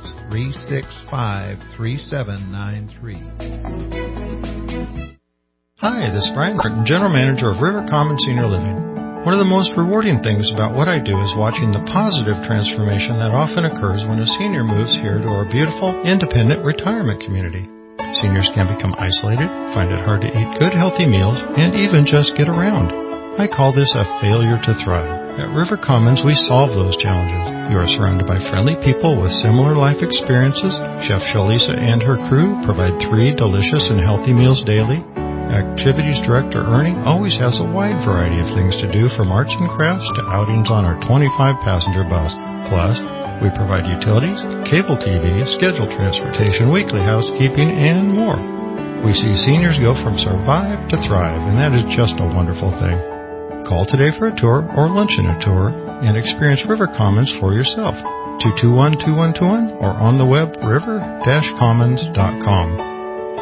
365-3793. Hi, this is Brian Martin, General Manager of River Commons Senior Living. One of the most rewarding things about what I do is watching the positive transformation that often occurs when a senior moves here to our beautiful, independent retirement community. Seniors can become isolated, find it hard to eat good, healthy meals, and even just get around. I call this a failure to thrive. At River Commons, we solve those challenges. You are surrounded by friendly people with similar life experiences. Chef Shalisa and her crew provide 3 delicious and healthy meals daily. Activities Director Ernie always has a wide variety of things to do, from arts and crafts to outings on our 25-passenger bus. Plus, we provide utilities, cable TV, scheduled transportation, weekly housekeeping, and more. We see seniors go from survive to thrive, and that is just a wonderful thing. Call today for a tour or luncheon a tour and experience River Commons for yourself. 221-2121 or on the web river-commons.com.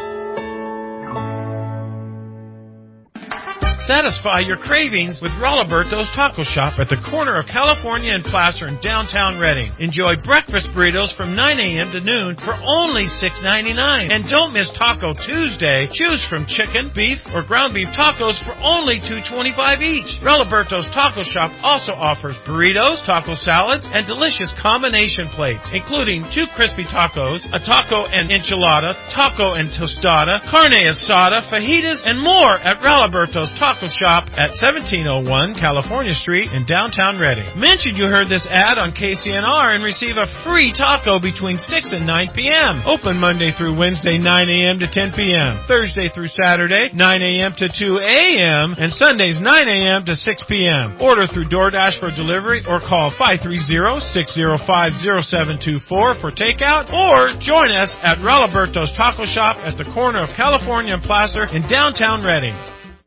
Satisfy your cravings with Rolaberto's Taco Shop at the corner of California and Placer in downtown Redding. Enjoy breakfast burritos from 9 a.m. to noon for only $6.99. And don't miss Taco Tuesday. Choose from chicken, beef, or ground beef tacos for only $2.25 each. Rolaberto's Taco Shop also offers burritos, taco salads, and delicious combination plates, including 2 crispy tacos, a taco and enchilada, taco and tostada, carne asada, fajitas, and more at Rolaberto's Taco Shop at 1701 California Street in downtown Redding. Mention you heard this ad on KCNR and receive a free taco between 6 and 9 p.m. Open Monday through Wednesday, 9 a.m. to 10 p.m. Thursday through Saturday, 9 a.m. to 2 a.m. and Sundays, 9 a.m. to 6 p.m. Order through DoorDash for delivery or call 530-605-0724 for takeout, or join us at Rolaberto's Taco Shop at the corner of California and Placer in downtown Redding.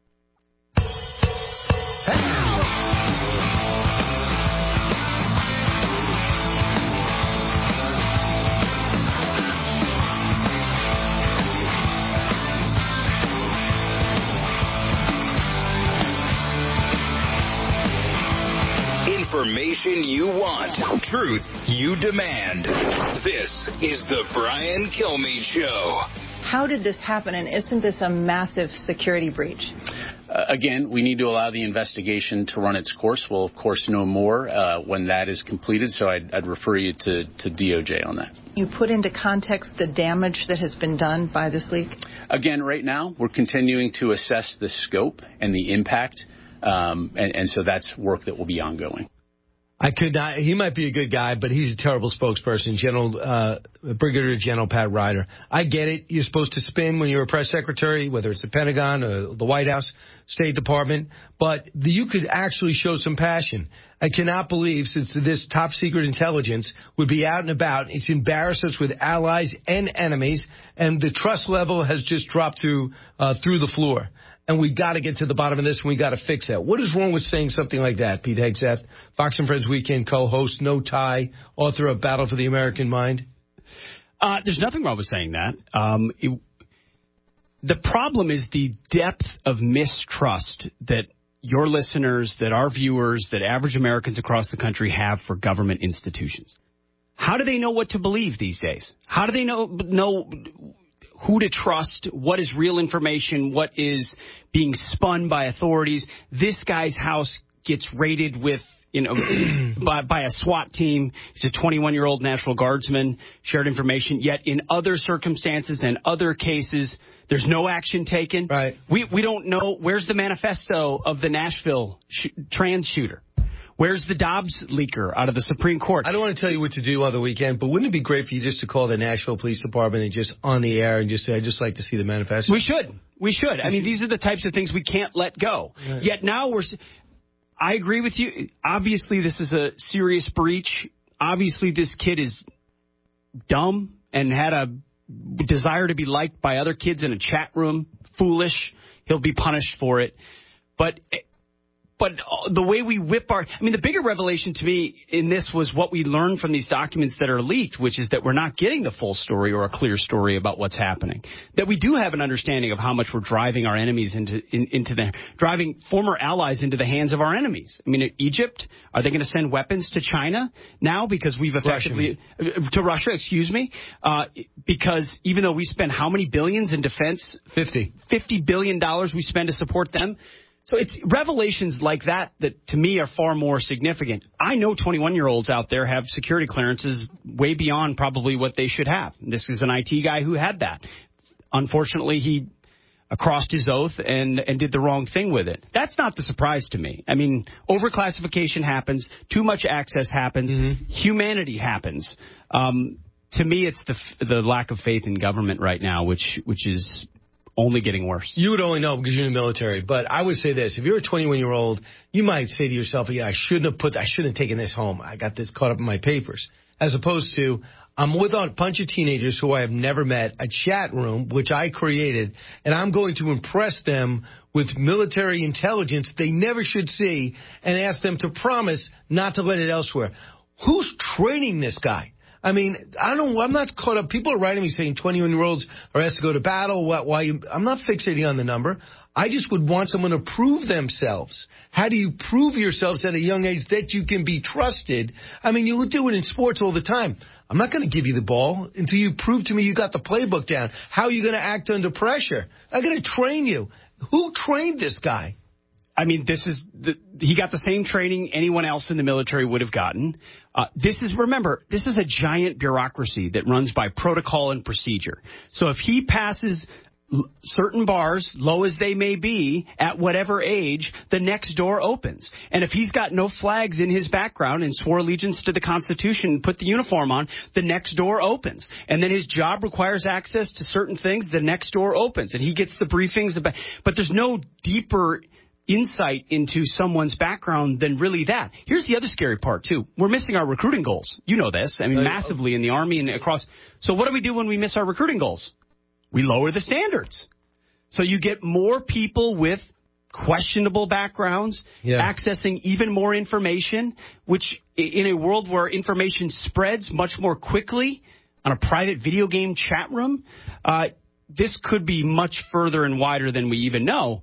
Information you want, truth you demand. This is the Brian Kilmeade Show. How did this happen, and isn't this a massive security breach? Again, we need to allow the investigation to run its course. We'll, of course, know more when that is completed, so I'd refer you to DOJ on that. You put into context the damage that has been done by this leak? Again, right now, we're continuing to assess the scope and the impact, and so that's work that will be ongoing. I could not. He might be a good guy, but he's a terrible spokesperson. Brigadier General Pat Ryder. I get it. You're supposed to spin when you're a press secretary, whether it's the Pentagon or the White House, State Department. But you could actually show some passion. I cannot believe, since this top secret intelligence would be out and about, it's embarrassed us with allies and enemies, and the trust level has just dropped through the floor. And we got to get to the bottom of this, and we got to fix that. What is wrong with saying something like that, Pete Hegseth, Fox and Friends Weekend co-host, no tie, author of Battle for the American Mind? There's nothing wrong with saying that. The problem is the depth of mistrust that your listeners, that our viewers, that average Americans across the country have for government institutions. How do they know what to believe these days? How do they know who to trust, what is real information, what is being spun by authorities? This guy's house gets raided with, by a SWAT team. He's a 21-year-old National Guardsman, shared information. Yet in other circumstances and other cases, there's no action taken. Right. We don't know. Where's the manifesto of the Nashville trans shooter? Where's the Dobbs leaker out of the Supreme Court? I don't want to tell you what to do on the weekend, but wouldn't it be great for you just to call the Nashville Police Department and just on the air and just say, I'd just like to see the manifesto? We should. I mean, these are the types of things we can't let go. Right. Yet now I agree with you. Obviously, this is a serious breach. Obviously, this kid is dumb and had a desire to be liked by other kids in a chat room. Foolish. He'll be punished for it. But the way we whip the bigger revelation to me in this was what we learned from these documents that are leaked, which is that we're not getting the full story or a clear story about what's happening. That we do have an understanding of how much we're driving our enemies driving former allies into the hands of our enemies. I mean, Egypt, are they going to send weapons to China now because we've effectively to Russia, because even though we spend how many billions in defense? $50 billion we spend to support them. So it's revelations like that to me are far more significant. I know 21-year-olds out there have security clearances way beyond probably what they should have. This is an IT guy who had that. Unfortunately, he crossed his oath and did the wrong thing with it. That's not the surprise to me. I mean, overclassification happens. Too much access happens. Mm-hmm. Humanity happens. To me, it's the lack of faith in government right now, which is only getting worse. You would only know because you're in the military. But I would say this. If you're a 21-year-old, you might say to yourself, I shouldn't have taken this home. I got this caught up in my papers. As opposed to, I'm with a bunch of teenagers who I have never met, a chat room, which I created, and I'm going to impress them with military intelligence they never should see and ask them to promise not to let it elsewhere. Who's training this guy? I mean, I'm not caught up. People are writing me saying 21-year-olds are asked to go to battle. I'm not fixating on the number. I just would want someone to prove themselves. How do you prove yourselves at a young age that you can be trusted? I mean, you do it in sports all the time. I'm not going to give you the ball until you prove to me you got the playbook down. How are you going to act under pressure? I'm going to train you. Who trained this guy? I mean, he got the same training anyone else in the military would have gotten. This is a giant bureaucracy that runs by protocol and procedure. So if he passes certain bars, low as they may be, at whatever age, the next door opens. And if he's got no flags in his background and swore allegiance to the Constitution and put the uniform on, the next door opens. And then his job requires access to certain things, the next door opens. And he gets the briefings about, but there's no deeper insight into someone's background than really that. Here's the other scary part, too. We're missing our recruiting goals. You know this. I mean, massively in the Army and across. So what do we do when we miss our recruiting goals? We lower the standards. So you get more people with questionable backgrounds, accessing even more information, which in a world where information spreads much more quickly on a private video game chat room, this could be much further and wider than we even know.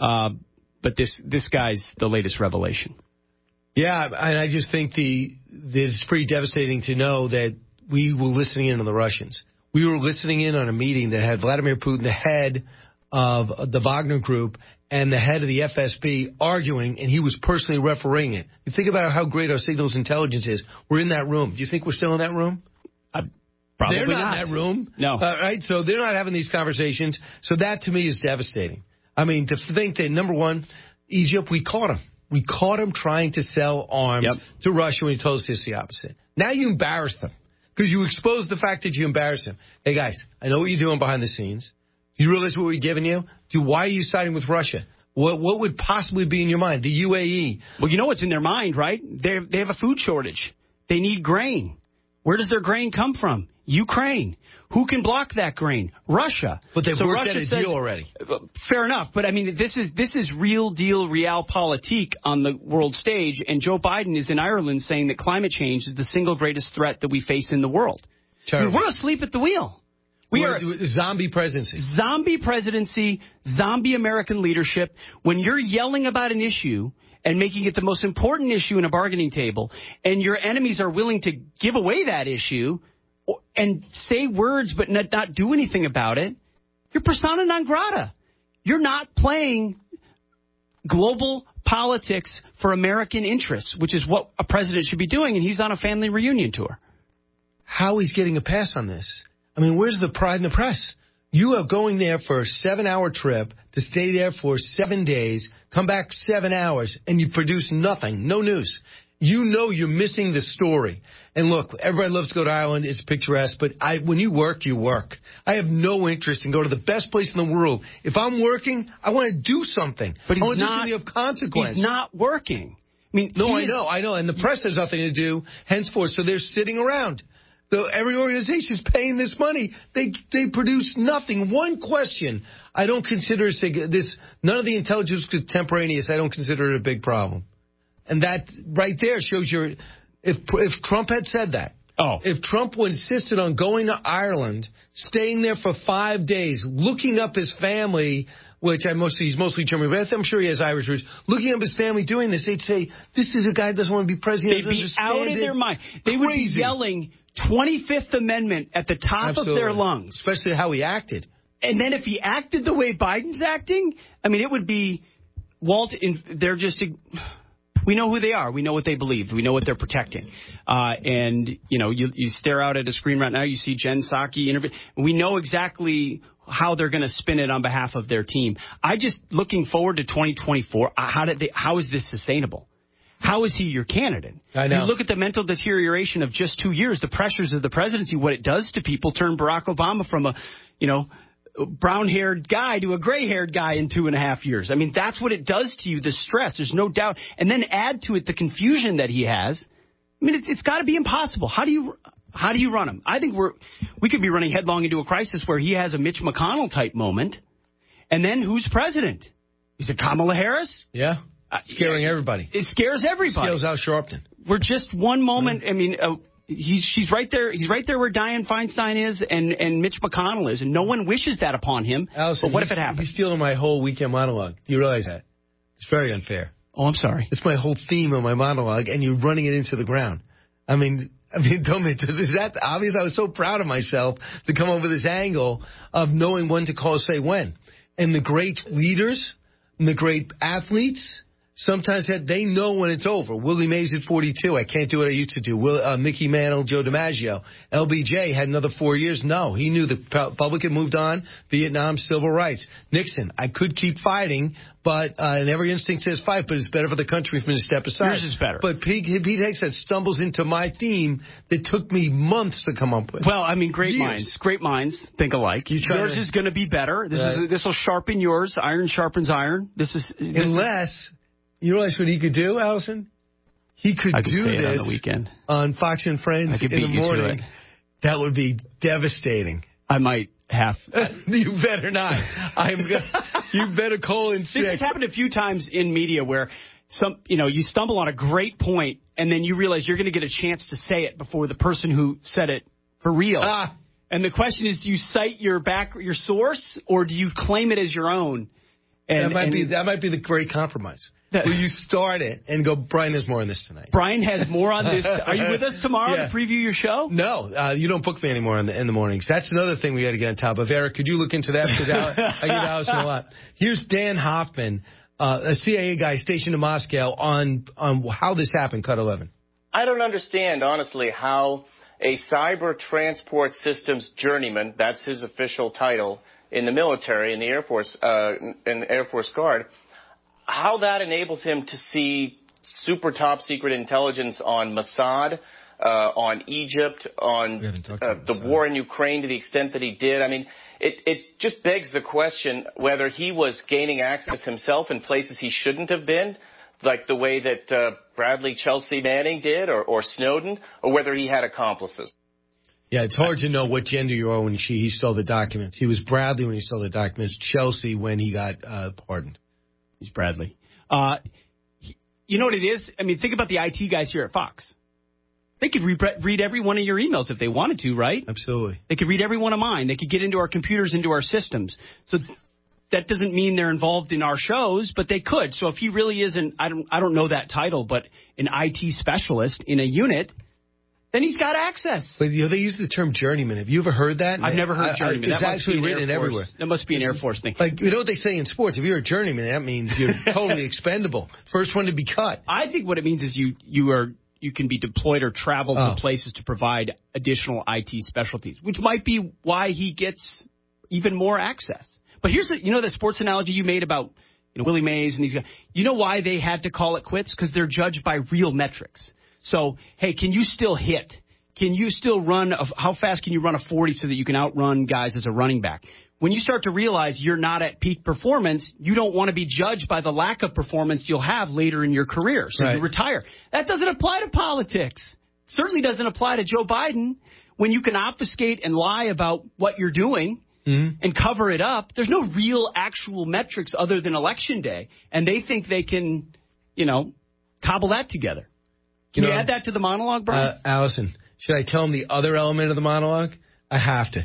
But this guy's the latest revelation. Yeah, and I just think it's pretty devastating to know that we were listening in on the Russians. We were listening in on a meeting that had Vladimir Putin, the head of the Wagner Group, and the head of the FSB arguing, and he was personally refereeing it. You think about how great our signals intelligence is. We're in that room. Do you think we're still in that room? Probably they're not in that room. No. Right? So they're not having these conversations. So that, to me, is devastating. I mean, to think that, number one, Egypt, we caught them. We caught him trying to sell arms to Russia when he told us just the opposite. Now you embarrass them because you exposed the fact that you embarrassed them. Hey, guys, I know what you're doing behind the scenes. Do you realize what we're giving you? Why are you siding with Russia? What would possibly be in your mind? The UAE. Well, you know what's in their mind, right? They have a food shortage. They need grain. Where does their grain come from? Ukraine. Who can block that grain? Russia. But they've worked out a deal already. Fair enough. But, I mean, this is real deal realpolitik on the world stage. And Joe Biden is in Ireland saying that climate change is the single greatest threat that we face in the world. I mean, we're asleep at the wheel. We are zombie presidency. Zombie presidency, zombie American leadership. When you're yelling about an issue and making it the most important issue in a bargaining table, and your enemies are willing to give away that issue and say words but not do anything about it, you're persona non grata. You're not playing global politics for American interests, which is what a president should be doing, and he's on a family reunion tour. How he's getting a pass on this? I mean, where's the pride in the press? You are going there for a 7-hour trip to stay there for 7 days, come back 7 hours, and you produce nothing, no news. You know you're missing the story. And look, everybody loves to go to Ireland. It's picturesque. But when you work, you work. I have no interest in going to the best place in the world. If I'm working, I want to do something. But I want to do something of consequence. He's not working. I mean, I know. And the press has nothing to do, henceforth, so they're sitting around. So every organization is paying this money. They produce nothing. One question. I don't consider this. None of the intelligence contemporaneous. I don't consider it a big problem. And that right there shows if Trump had said that. If Trump insisted on going to Ireland, staying there for 5 days, looking up his family, which he's mostly German, but I'm sure he has Irish roots, looking up his family doing this, they'd say, this is a guy that doesn't want to be president. They'd be out of their mind. They would be yelling 25th Amendment at the top of their lungs. Especially how he acted. And then if he acted the way Biden's acting, I mean, it would be they're just... We know who they are. We know what they believe. We know what they're protecting. And, you stare out at a screen right now, you see Jen Psaki interview. We know exactly how they're going to spin it on behalf of their team. I just looking forward to 2024. How is this sustainable? How is he your candidate? I know. You look at the mental deterioration of just 2 years, the pressures of the presidency, what it does to people, turn Barack Obama from a, brown-haired guy to a gray-haired guy in 2.5 years. I mean, that's what it does to you, the stress. There's no doubt. And then add to it the confusion that he has. I mean, it's got to be impossible. How do you run him? I think we could be running headlong into a crisis where he has a Mitch McConnell-type moment. And then who's president? Is it Kamala Harris? Yeah. Scaring everybody. It scares everybody. Scares Al Sharpton. We're just one moment. I mean, she's right there. He's right there where Dianne Feinstein is and Mitch McConnell is, and no one wishes that upon him. Allison, but what if it happens? He's stealing my whole weekend monologue. Do you realize that? It's very unfair. Oh, I'm sorry. It's my whole theme of my monologue, and you're running it into the ground. I mean, tell me, is that obvious? I was so proud of myself to come up with this angle of knowing when to call, say when. And the great leaders and the great athletes, sometimes they know when it's over. Willie Mays at 42. I can't do what I used to do. Mickey Mantle, Joe DiMaggio. LBJ had another 4 years. No, he knew the public had moved on. Vietnam, civil rights. Nixon, I could keep fighting, but and every instinct says fight, but it's better for the country for me to step aside. Yours is better. But Pete Hegseth stumbles into my theme that took me months to come up with. Well, I mean, great minds think alike. Yours is going to be better. This will sharpen yours. Iron sharpens iron. Unless... You realize what he could do, Allison? He could do this on the weekend on Fox and Friends in the morning. That would be devastating. I might have. You better not. You better call in sick. This has happened a few times in media where you stumble on a great point and then you realize you're going to get a chance to say it before the person who said it for real. And the question is, do you cite your source or do you claim it as your own? And that might be the great compromise. Will you start it and go, Brian has more on this tonight? Brian has more on this. Are you with us tomorrow to preview your show? No, you don't book me anymore in the mornings. That's another thing we got to get on top of. Eric, could you look into that? Because I give Allison a lot. Here's Dan Hoffman, a CIA guy stationed in Moscow, on how this happened, Cut 11. I don't understand, honestly, how a cyber transport systems journeyman, that's his official title in the military, in the Air Force, in the Air Force Guard, how that enables him to see super top secret intelligence on Mossad, on Egypt, on the war in Ukraine to the extent that he did. I mean, it just begs the question whether he was gaining access himself in places he shouldn't have been, like the way that Bradley Chelsea Manning did, or Snowden, or whether he had accomplices. Yeah, it's hard to know what gender you are when he stole the documents. He was Bradley when he stole the documents, Chelsea when he got pardoned. He's Bradley. You know what it is? I mean, think about the IT guys here at Fox. They could read every one of your emails if they wanted to, right? Absolutely. They could read every one of mine. They could get into our computers, into our systems. So that doesn't mean they're involved in our shows, but they could. So if he really isn't, I don't know that title, but an IT specialist in a unit, then he's got access. But they use the term journeyman. Have you ever heard that? I've never heard journeyman. It's actually written everywhere. That must be an Air Force thing. Like, you know what they say in sports? If you're a journeyman, that means you're totally expendable. First one to be cut. I think what it means is you can be deployed or travel to places to provide additional IT specialties, which might be why he gets even more access. But here's the sports analogy you made about Willie Mays and these guys. You know why they had to call it quits? Because they're judged by real metrics. So, hey, can you still hit? Can you still run? How fast can you run a 40 so that you can outrun guys as a running back? When you start to realize you're not at peak performance, you don't want to be judged by the lack of performance you'll have later in your career. So you retire. That doesn't apply to politics. Certainly doesn't apply to Joe Biden. When you can obfuscate and lie about what you're doing and cover it up, there's no real actual metrics other than Election Day. And they think they can, cobble that together. Can you add that to the monologue, Brian? Allison, should I tell him the other element of the monologue? I have to.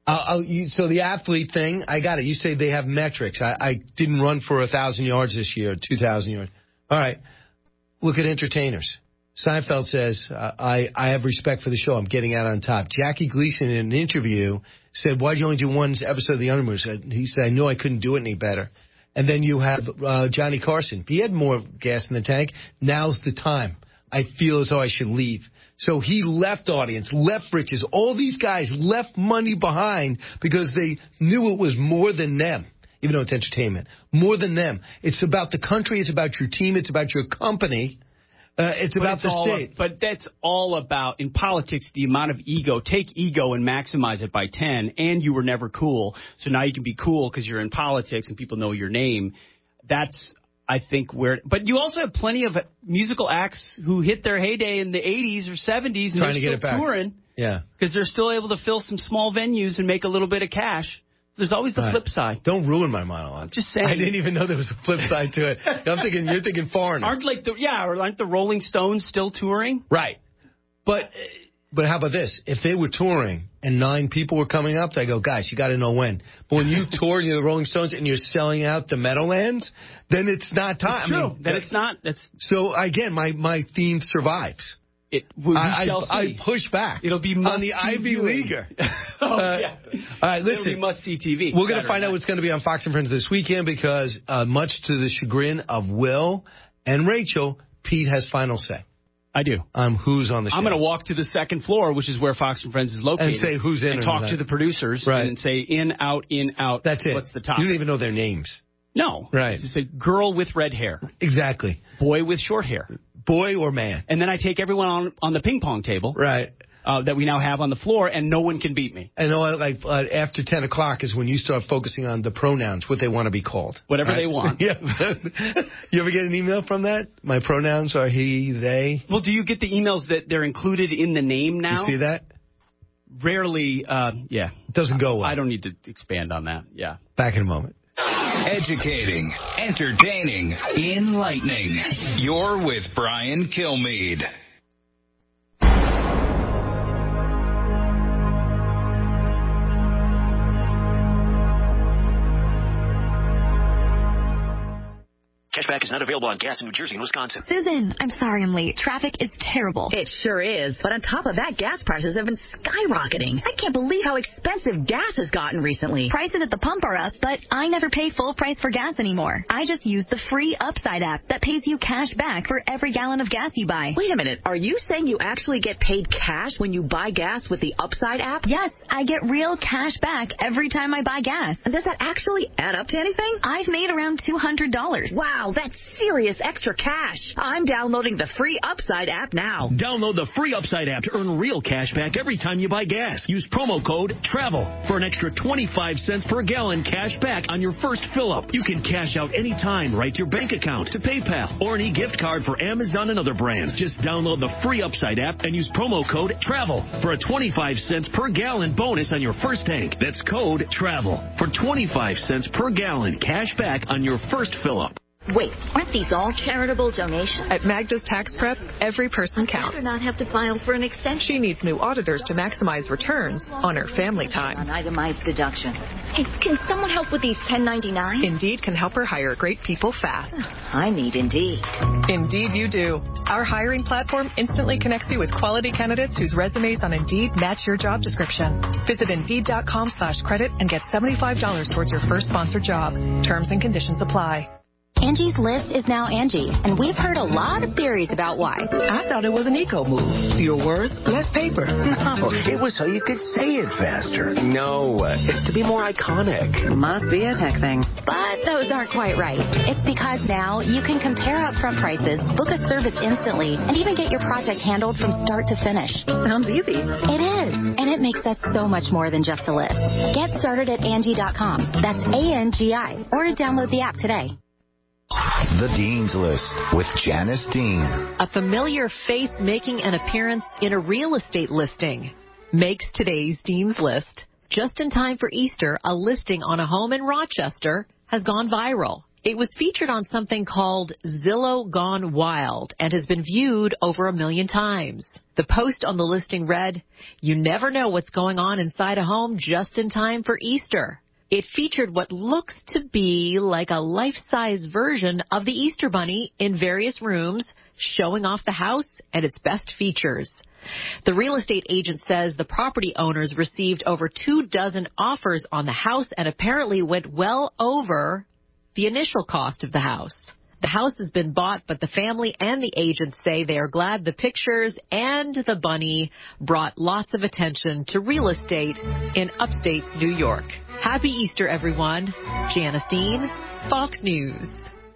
So the athlete thing, I got it. You say they have metrics. I didn't run for 1,000 yards this year, 2,000 yards. All right. Look at entertainers. Seinfeld says, I have respect for the show. I'm getting out on top. Jackie Gleason in an interview said, why'd you only do one episode of The Undermoves? He said, I knew I couldn't do it any better. And then you have Johnny Carson. He had more gas in the tank. Now's the time. I feel as though I should leave. So he left audience, left riches. All these guys left money behind because they knew it was more than them, even though it's entertainment. More than them. It's about the country. It's about your team. It's about your company. It's about the state. But that's all about, in politics, the amount of ego. Take ego and maximize it by 10, and you were never cool. So now you can be cool because you're in politics and people know your name. That's, I think, but you also have plenty of musical acts who hit their heyday in the 80s or 70s and they're still touring. Yeah. Because they're still able to fill some small venues and make a little bit of cash. There's always the flip side. Don't ruin my monologue. Just saying. I didn't even know there was a flip side to it. You're thinking foreigner. Aren't the Rolling Stones still touring? Right. But how about this? If they were touring and 9 people were coming up, they go, guys, you got to know when. But when you tour, you're the Rolling Stones, and you're selling out the Meadowlands, then it's not time. It's true. It's not. So, again, my theme survives. I push back. It'll be on the Ivy Leaguer. Yeah. All right, listen. It'll be must-see TV. We're going to find out what's going to be on Fox and Friends this weekend because, much to the chagrin of Will and Rachel, Pete has final say. I do. Who's on the show. I'm going to walk to the second floor, which is where Fox and Friends is located. And say who's in and talk to the producers and say in, out, in, out. That's it. What's the topic? You don't even know their names. No. Right. It's a girl with red hair. Exactly. Boy with short hair. Boy or man. And then I take everyone on the ping pong table. Right. That we now have on the floor, and no one can beat me. And after 10 o'clock is when you start focusing on the pronouns, what they want to be called. Whatever they want. Yeah. You ever get an email from that? My pronouns are he, they. Well, do you get the emails that they're included in the name now? You see that? Rarely, yeah. It doesn't go well. I don't need to expand on that, yeah. Back in a moment. Educating, entertaining, enlightening. You're with Brian Kilmeade. Cashback Cashback is not available on gas in New Jersey and Wisconsin. Susan, I'm sorry I'm late. Traffic is terrible. It sure is. But on top of that, gas prices have been skyrocketing. I can't believe how expensive gas has gotten recently. Prices at the pump are up, but I never pay full price for gas anymore. I just use the free Upside app that pays you cash back for every gallon of gas you buy. Wait a minute. Are you saying you actually get paid cash when you buy gas with the Upside app? Yes, I get real cash back every time I buy gas. And does that actually add up to anything? I've made around $200. Wow, that's serious extra cash. I'm downloading the free Upside app now. Download the free Upside app to earn real cash back every time you buy gas. Use promo code TRAVEL for an extra 25 cents per gallon cash back on your first fill-up. You can cash out anytime right to your bank account, to PayPal, or an e-gift card for Amazon and other brands. Just download the free Upside app and use promo code TRAVEL for a 25 cents per gallon bonus on your first tank. That's code TRAVEL for 25 cents per gallon cash back on your first fill-up. Wait, aren't these all charitable donations? At Magda's Tax Prep, every person counts. I'd rather not have to file for an extension. She needs new auditors to maximize returns on her family time. On itemized deduction. Hey, can someone help with these 1099s? Indeed can help her hire great people fast. I need Indeed. Indeed you do. Our hiring platform instantly connects you with quality candidates whose resumes on Indeed match your job description. Visit Indeed.com/credit and get $75 towards your first sponsored job. Terms and conditions apply. Angie's List is now Angie, and we've heard a lot of theories about why. I thought it was an eco move. Fewer words, less paper. No, it was so you could say it faster. No, it's to be more iconic. Must be a tech thing. But those aren't quite right. It's because now you can compare upfront prices, book a service instantly, and even get your project handled from start to finish. Sounds easy. It is, and it makes us so much more than just a list. Get started at Angie.com. That's ANGI, or download the app today. The Dean's List with Janice Dean. A familiar face making an appearance in a real estate listing makes today's Dean's List. Just in time for Easter, a listing on a home in Rochester has gone viral. It was featured on something called Zillow Gone Wild and has been viewed over 1 million times. The post on the listing read, "You never know what's going on inside a home just in time for Easter." It featured what looks to be like a life-size version of the Easter Bunny in various rooms, showing off the house and its best features. The real estate agent says the property owners received over 24 offers on the house and apparently went well over the initial cost of the house. The house has been bought, but the family and the agent say they are glad the pictures and the bunny brought lots of attention to real estate in upstate New York. Happy Easter, everyone. Janice Dean, Fox News.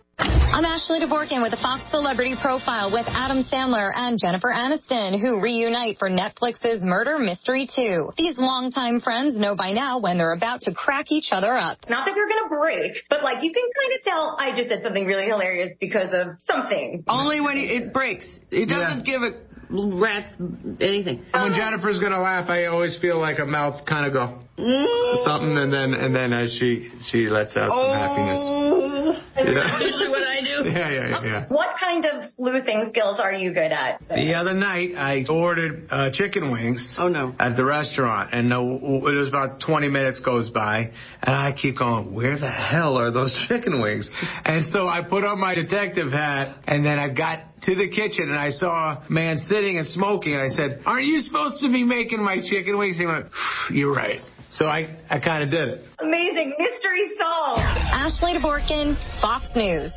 I'm Ashley DeVorkin with a Fox Celebrity Profile with Adam Sandler and Jennifer Aniston, who reunite for Netflix's Murder Mystery 2. These longtime friends know by now when they're about to crack each other up. Not that they're going to break, but like you can kind of tell I just said something really hilarious because of something. Only when it breaks. It doesn't give a rat's anything. When Jennifer's going to laugh, I always feel like her mouth kind of go something, and then as she lets out some happiness. That's usually what I do. Yeah. What kind of sleuthing skills are you good at? The other night, I ordered chicken wings. Oh, no. At the restaurant, and it was about 20 minutes goes by, and I keep going, where the hell are those chicken wings? And so I put on my detective hat, and then I got to the kitchen, and I saw a man sitting and smoking, and I said, aren't you supposed to be making my chicken wings? And he went, you're right. So I kind of did it. Amazing. Mystery solved. Ashley DeVorkin, Fox News.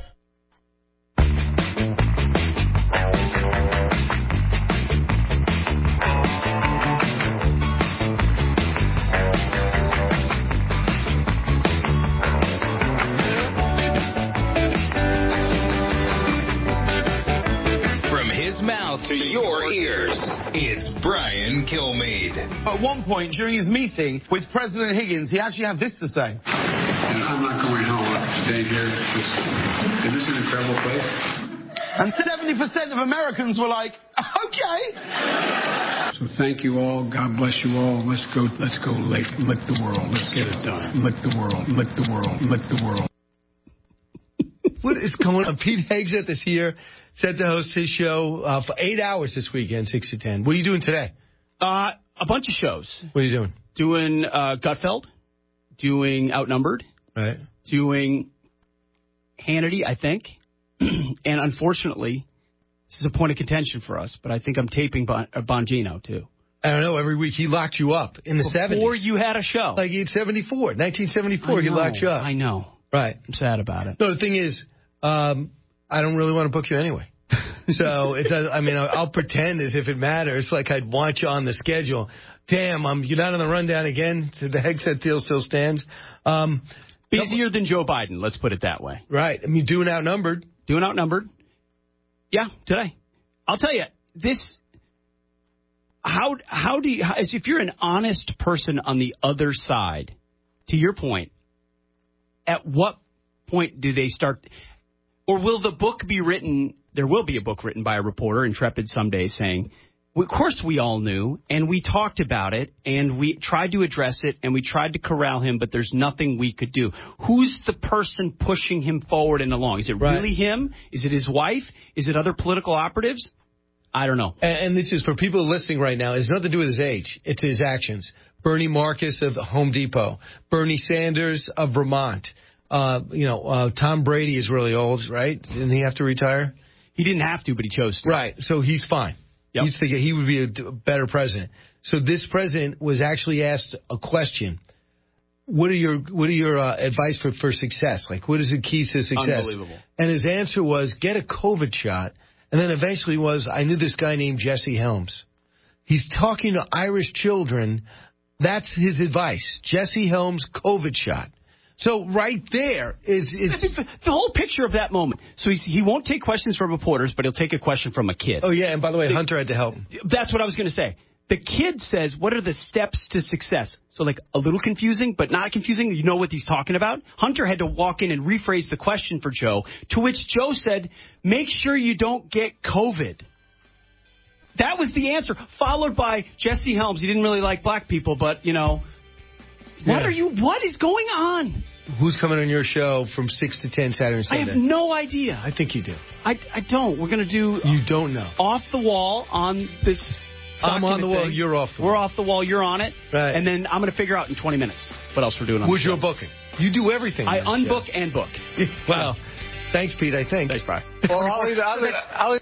To your ears, it's Brian Kilmeade. At one point during his meeting with President Higgins, he actually had this to say. I'm not going home. I stay here. Is this an incredible place? And 70% of Americans were like, okay. So thank you all. God bless you all. Let's go lick the world. Let's get it done. Lick the world. Lick the world. Lick the world. What is going on? Pete Hegseth is here, set to host his show for 8 hours this weekend, 6 to 10. What are you doing today? A bunch of shows. What are you doing? Doing Gutfeld, doing Outnumbered, right? Doing Hannity, I think. And unfortunately, this is a point of contention for us, but I think I'm taping Bongino, too. I don't know. Every week he locked you up in the 70s. Before you had a show. Like 1974, he locked you up. I know. Right. I'm sad about it. No, the thing is, I don't really want to book you anyway. So it does. I mean, I'll pretend as if it matters, like I'd want you on the schedule. Damn, you're not on the rundown again. The headset deal still stands. Busier than Joe Biden, let's put it that way. Right. I mean, doing outnumbered. Yeah, today. I'll tell you, this... How do you, as if you're an honest person on the other side, to your point, at what point do they start, or will the book be written, there will be a book written by a reporter, Intrepid someday, saying, of course we all knew, and we talked about it, and we tried to address it, and we tried to corral him, but there's nothing we could do. Who's the person pushing him forward and along? Is it really him? Is it his wife? Is it other political operatives? I don't know. And this is for people listening right now. It's nothing to do with his age. It's his actions. Bernie Marcus of Home Depot. Bernie Sanders of Vermont. Tom Brady is really old, right? Didn't he have to retire? He didn't have to, but he chose to. Right. So he's fine. Yep. He's thinking he would be a better president. So this president was actually asked a question. What are your advice for success? Like, what is the key to success? Unbelievable. And his answer was, get a COVID shot. And then eventually I knew this guy named Jesse Helms. He's talking to Irish children. That's his advice. Jesse Helms, COVID shot. So right there is the whole picture of that moment. So he won't take questions from reporters, but he'll take a question from a kid. Oh, yeah, and by the way, Hunter had to help him. That's what I was going to say. The kid says, what are the steps to success? So, like, a little confusing, but not confusing. You know what he's talking about? Hunter had to walk in and rephrase the question for Joe, to which Joe said, make sure you don't get COVID. That was the answer, followed by Jesse Helms. He didn't really like black people, but, what is going on? Who's coming on your show from 6 to 10 Saturday and Sunday? I have no idea. I think you do. I don't. We're going to do... You don't know. Off the wall on this... I'm on the wall, you're off the wall. We're off the wall, you're on it. Right. And then I'm going to figure out in 20 minutes what else we're doing on Who's the show. your booking? You do everything. I unbook and book. Well, thanks, Pete, I think. Thanks, Brian. Well,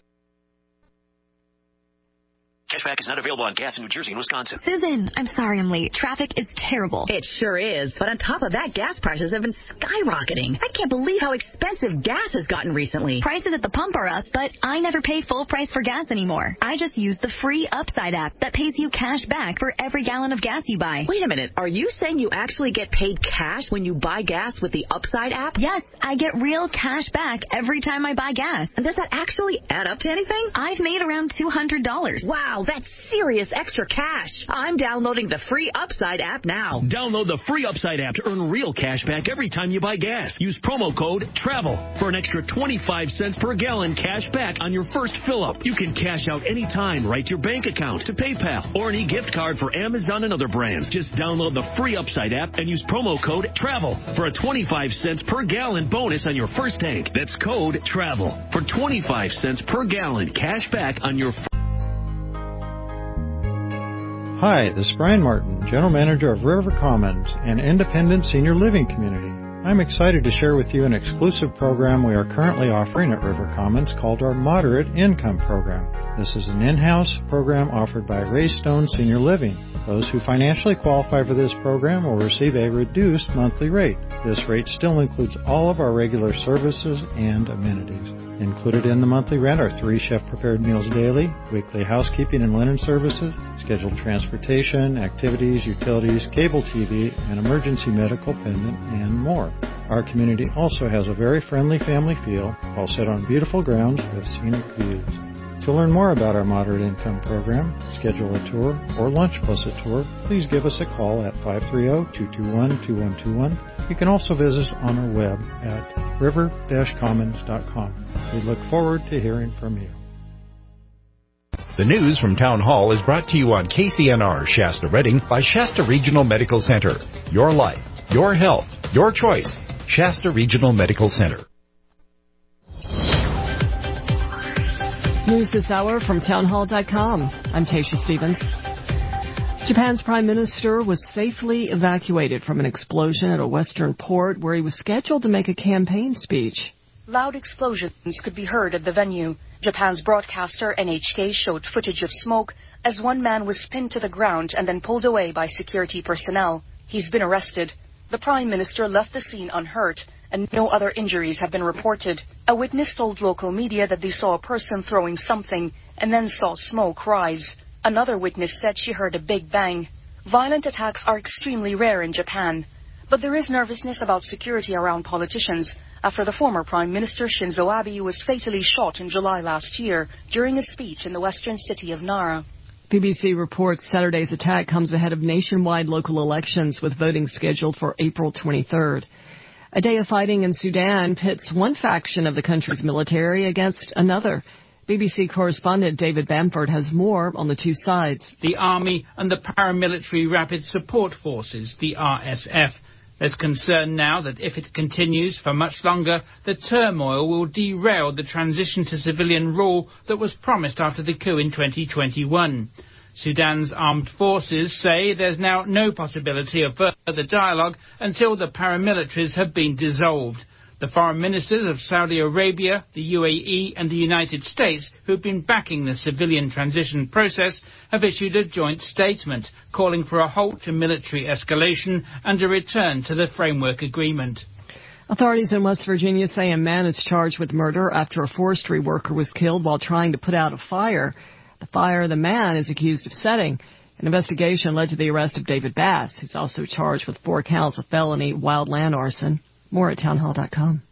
Cashback is not available on gas in New Jersey and Wisconsin. Susan, I'm sorry I'm late. Traffic is terrible. It sure is. But on top of that, gas prices have been skyrocketing. I can't believe how expensive gas has gotten recently. Prices at the pump are up, but I never pay full price for gas anymore. I just use the free Upside app that pays you cash back for every gallon of gas you buy. Wait a minute. Are you saying you actually get paid cash when you buy gas with the Upside app? Yes, I get real cash back every time I buy gas. And does that actually add up to anything? I've made around $200. Wow, that's serious extra cash. I'm downloading the free Upside app now. Download the free Upside app to earn real cash back every time you buy gas. Use promo code TRAVEL for an extra 25 cents per gallon cash back on your first fill-up. You can cash out anytime right to your bank account, to PayPal, or an e-gift card for Amazon and other brands. Just download the free Upside app and use promo code TRAVEL for a 25 cents per gallon bonus on your first tank. That's code TRAVEL for 25 cents per gallon cash back on your first. Hi, this is Brian Martin, General Manager of River Commons, an independent senior living community. I'm excited to share with you an exclusive program we are currently offering at River Commons called our Moderate Income Program. This is an in-house program offered by Ray Stone Senior Living. Those who financially qualify for this program will receive a reduced monthly rate. This rate still includes all of our regular services and amenities. Included in the monthly rent are 3 chef-prepared meals daily, weekly housekeeping and linen services, scheduled transportation, activities, utilities, cable TV, and emergency medical pendant, and more. Our community also has a very friendly family feel, all set on beautiful grounds with scenic views. To learn more about our Moderate Income Program, schedule a tour, or lunch plus a tour, please give us a call at 530-221-2121. You can also visit on our web at river-commons.com. We look forward to hearing from you. The news from Town Hall is brought to you on KCNR Shasta Redding by Shasta Regional Medical Center. Your life, your health, your choice. Shasta Regional Medical Center. News this hour from townhall.com. I'm Tasha Stevens. Japan's prime minister was safely evacuated from an explosion at a western port where he was scheduled to make a campaign speech. Loud explosions could be heard at the venue. Japan's broadcaster NHK showed footage of smoke as one man was pinned to the ground and then pulled away by security personnel. He's been arrested. The Prime Minister left the scene unhurt, and no other injuries have been reported. A witness told local media that they saw a person throwing something and then saw smoke rise. Another witness said she heard a big bang. Violent attacks are extremely rare in Japan, but there is nervousness about security around politicians after the former Prime Minister Shinzo Abe was fatally shot in July last year during a speech in the western city of Nara. BBC reports Saturday's attack comes ahead of nationwide local elections with voting scheduled for April 23rd. A day of fighting in Sudan pits one faction of the country's military against another. BBC correspondent David Bamford has more on the two sides. The army and the paramilitary rapid support forces, the RSF. There's concern now that if it continues for much longer, the turmoil will derail the transition to civilian rule that was promised after the coup in 2021. Sudan's armed forces say there's now no possibility of further dialogue until the paramilitaries have been dissolved. The foreign ministers of Saudi Arabia, the UAE and the United States, who've been backing the civilian transition process, have issued a joint statement calling for a halt to military escalation and a return to the framework agreement. Authorities in West Virginia say a man is charged with murder after a forestry worker was killed while trying to put out a fire. The fire the man is accused of setting. An investigation led to the arrest of David Bass, who's also charged with 4 counts of felony wildland arson. More at townhall.com.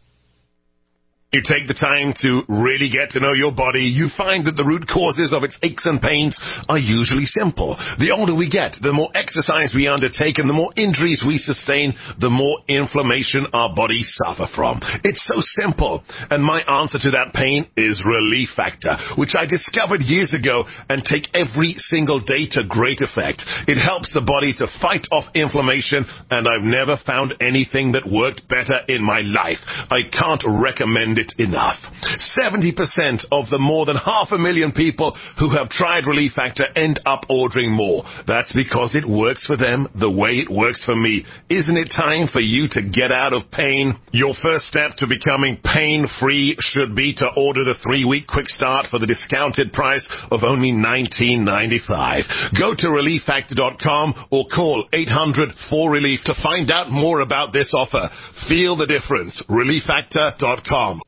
You take the time to really get to know your body, you find that the root causes of its aches and pains are usually simple. The older we get, the more exercise we undertake, and the more injuries we sustain, the more inflammation our bodies suffer from. It's so simple. And my answer to that pain is Relief Factor, which I discovered years ago and take every single day to great effect. It helps the body to fight off inflammation, and I've never found anything that worked better in my life. I can't recommend it enough. 70% of the more than 500,000 people who have tried Relief Factor end up ordering more. That's because it works for them the way it works for me. Isn't it time for you to get out of pain? Your first step to becoming pain-free should be to order the 3-week quick start for the discounted price of only $19.95. Go to ReliefFactor.com or call 800-4RELIEF to find out more about this offer. Feel the difference. ReliefFactor.com.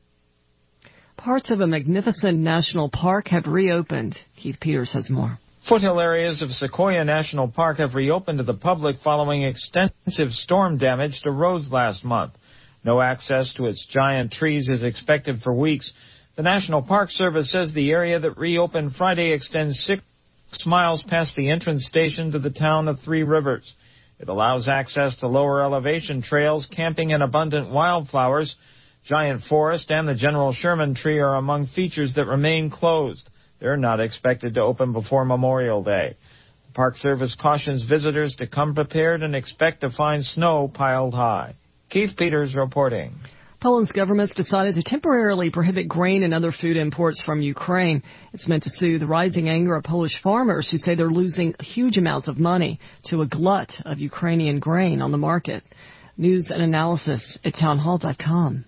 Parts of a magnificent national park have reopened. Keith Peters has more. Foothill areas of Sequoia National Park have reopened to the public following extensive storm damage to roads last month. No access to its giant trees is expected for weeks. The National Park Service says the area that reopened Friday extends 6 miles past the entrance station to the town of Three Rivers. It allows access to lower elevation trails, camping, and abundant wildflowers. Giant Forest and the General Sherman Tree are among features that remain closed. They're not expected to open before Memorial Day. The Park Service cautions visitors to come prepared and expect to find snow piled high. Keith Peters reporting. Poland's government's decided to temporarily prohibit grain and other food imports from Ukraine. It's meant to soothe the rising anger of Polish farmers who say they're losing huge amounts of money to a glut of Ukrainian grain on the market. News and analysis at townhall.com.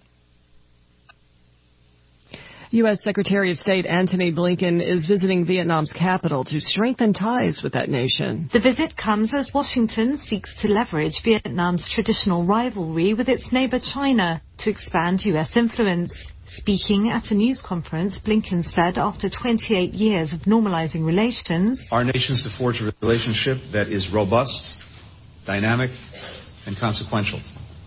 U.S. Secretary of State Antony Blinken is visiting Vietnam's capital to strengthen ties with that nation. The visit comes as Washington seeks to leverage Vietnam's traditional rivalry with its neighbor China to expand U.S. influence. Speaking at a news conference, Blinken said after 28 years of normalizing relations, our nations have forged a relationship that is robust, dynamic, and consequential.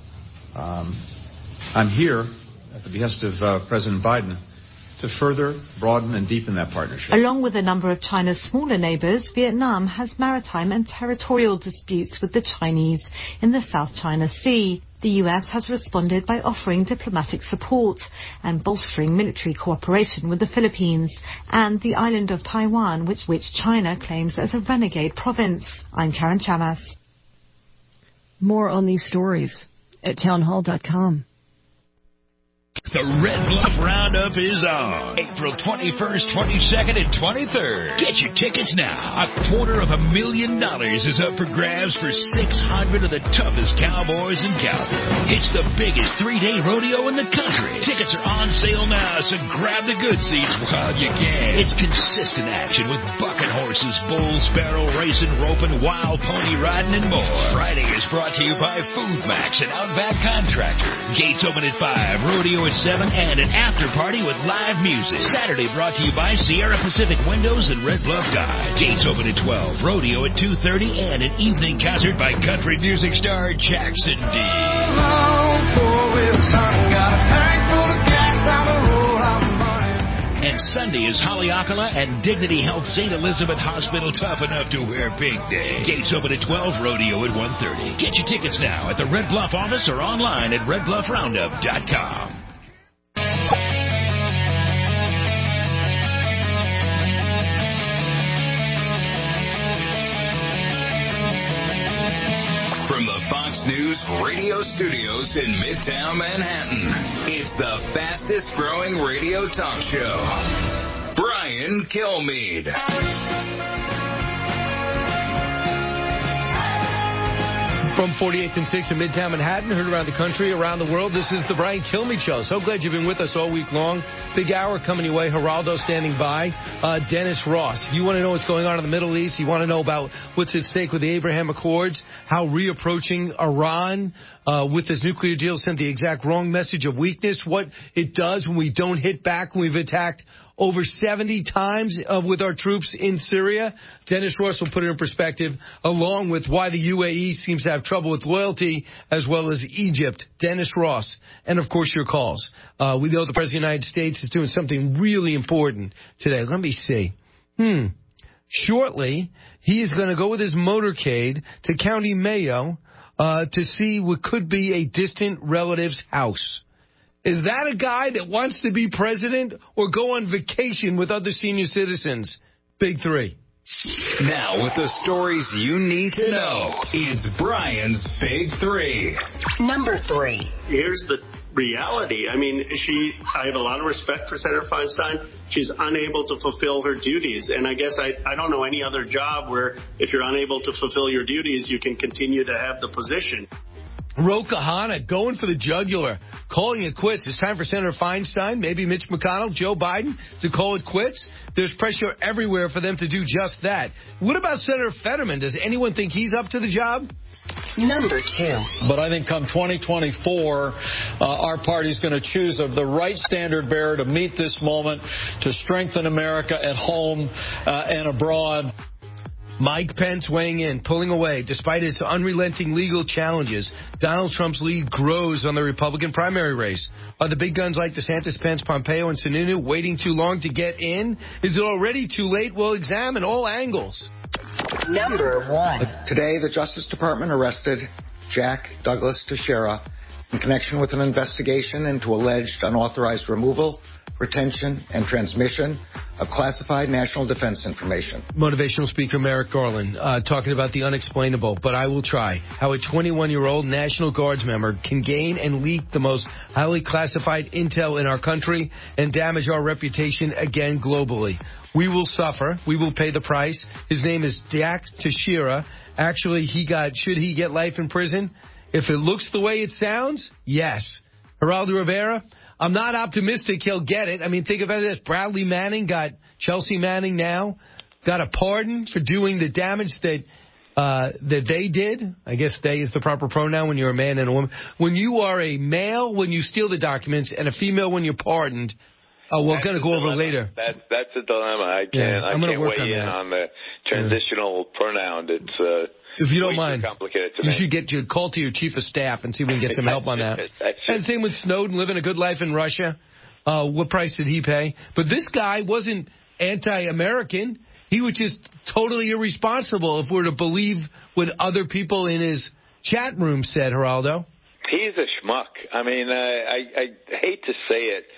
I'm here at the behest of President Biden to further broaden and deepen that partnership. Along with a number of China's smaller neighbors, Vietnam has maritime and territorial disputes with the Chinese in the South China Sea. The U.S. has responded by offering diplomatic support and bolstering military cooperation with the Philippines and the island of Taiwan, which China claims as a renegade province. I'm Karen Chamas. More on these stories at townhall.com. The Red Bluff Roundup is on April 21st, 22nd, and 23rd. Get your tickets now. $250,000 is up for grabs for 600 of the toughest cowboys in Calgary. It's the biggest 3-day rodeo in the country. Tickets are on sale now, so grab the good seats while you can. It's consistent action with bucking horses, bulls, barrel racing, roping, wild pony riding, and more. Friday is brought to you by Food Max and Outback Contractor. Gates open at 5, rodeo at 7, and an after party with live music. Saturday brought to you by Sierra Pacific Windows and Red Bluff Dodge. Gates open at 12, rodeo at 2:30, and an evening concert by country music star Jackson D. And Sunday is Haleakala and Dignity Health St. Elizabeth Hospital tough enough to wear Pink Day. Gates open at 12, rodeo at 1:30. Get your tickets now at the Red Bluff office or online at redbluffroundup.com. From the Fox News radio studios in Midtown Manhattan, it's the fastest growing radio talk show. Brian Kilmeade. From 48th and 6th in Midtown Manhattan, heard around the country, around the world, this is the Brian Kilmeade Show. So glad you've been with us all week long. Big hour coming your way. Geraldo standing by. Dennis Ross. If you want to know what's going on in the Middle East, you want to know about what's at stake with the Abraham Accords, how reapproaching Iran with this nuclear deal sent the exact wrong message of weakness, what it does when we don't hit back when we've attacked over 70 times with our troops in Syria. Dennis Ross will put it in perspective, along with why the UAE seems to have trouble with loyalty, as well as Egypt. Dennis Ross. And, of course, your calls. We know the President of the United States is doing something really important today. Let me see. Shortly, he is going to go with his motorcade to County Mayo to see what could be a distant relative's house. Is that a guy that wants to be president or go on vacation with other senior citizens? Big three. Now, with the stories you need to know, it's Brian's Big Three. Number 3. Here's the reality. I mean, I have a lot of respect for Senator Feinstein. She's unable to fulfill her duties. And I guess I don't know any other job where if you're unable to fulfill your duties, you can continue to have the position. Ro Khanna going for the jugular, calling it quits. It's time for Senator Feinstein, maybe Mitch McConnell, Joe Biden to call it quits. There's pressure everywhere for them to do just that. What about Senator Fetterman? Does anyone think he's up to the job? Number 2. But I think come 2024, our party's going to choose the right standard bearer to meet this moment, to strengthen America at home and abroad. Mike Pence weighing in, pulling away. Despite his unrelenting legal challenges, Donald Trump's lead grows on the Republican primary race. Are the big guns like DeSantis, Pence, Pompeo, and Sununu waiting too long to get in? Is it already too late? We'll examine all angles. Number 1. Today, the Justice Department arrested Jack Douglas Teixeira in connection with an investigation into alleged unauthorized removal, retention, and transmission of classified national defense information. Motivational speaker Merrick Garland talking about the unexplainable, but I will try. How a 21-year-old National Guards member can gain and leak the most highly classified intel in our country and damage our reputation again globally. We will suffer. We will pay the price. His name is Jack Teixeira. Actually, should he get life in prison? If it looks the way it sounds, yes. Geraldo Rivera, I'm not optimistic he'll get it. I mean, think about this. Bradley Manning got Chelsea Manning now, got a pardon for doing the damage that they did. I guess they is the proper pronoun when you're a man and a woman. When you are a male, when you steal the documents, and a female when you're pardoned, we're going to go over later. That's a dilemma. I can't weigh in on the transitional pronoun. It's if you don't mind, complicated to you me. should call to your chief of staff and see if we can get some help on that. And same with Snowden, living a good life in Russia. What price did he pay? But this guy wasn't anti-American. He was just totally irresponsible if we're to believe what other people in his chat room said, Geraldo. He's a schmuck. I mean, I hate to say it.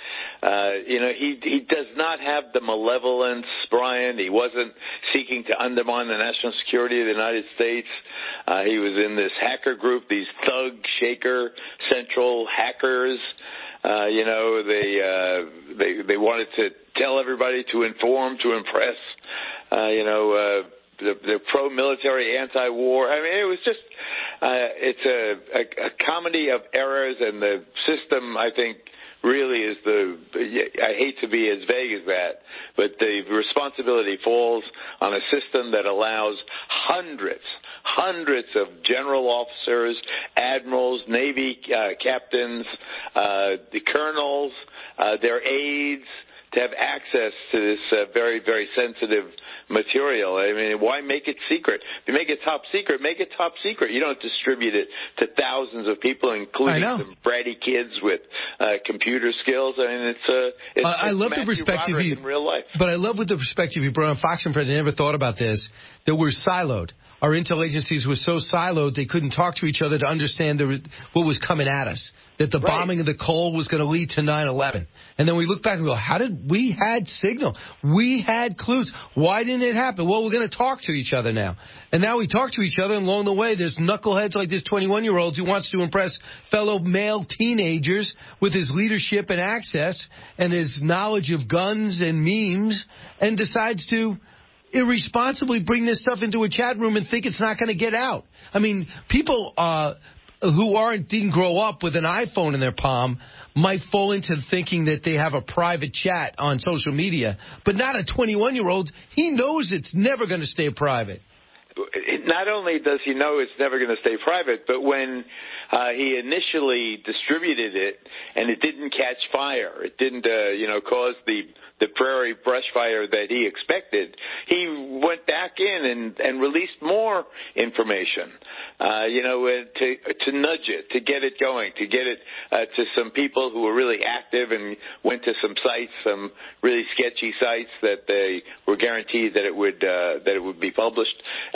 He does not have the malevolence, Brian. He wasn't seeking to undermine the national security of the United States. He was in this hacker group, these thug, shaker, central hackers. They wanted to tell everybody to inform, to impress. The pro-military, anti-war. I mean, it was just it's a comedy of errors, and the system, I think, really is I hate to be as vague as that, but the responsibility falls on a system that allows hundreds of general officers, admirals, Navy captains, the colonels, their aides, to have access to this very, very sensitive material. I mean, why make it secret? If you make it top secret, make it top secret. You don't distribute it to thousands of people, including some bratty kids with computer skills. I mean, I love the perspective in real life. But I love with the perspective you brought on. Fox and Friends, I never thought about this, that we're siloed. Our intel agencies were so siloed they couldn't talk to each other to understand what was coming at us, that the bombing of the Cole was going to lead to 9/11. And then we look back and go, we had signal. We had clues. Why didn't it happen? Well, we're going to talk to each other now. And now we talk to each other, and along the way, there's knuckleheads like this 21-year-old who wants to impress fellow male teenagers with his leadership and access and his knowledge of guns and memes, and decides to irresponsibly bring this stuff into a chat room and think it's not going to get out. I mean, people who didn't grow up with an iPhone in their palm might fall into thinking that they have a private chat on social media, but not a 21-year-old. He knows it's never going to stay private. Not only does he know it's never going to stay private, but when he initially distributed it and it didn't catch fire, it didn't, cause the prairie brush fire that he expected, he went back in and released more information, to nudge it, to get it going, to get it to some people who were really active and went to some sites, some really sketchy sites that they were guaranteed that it would be published.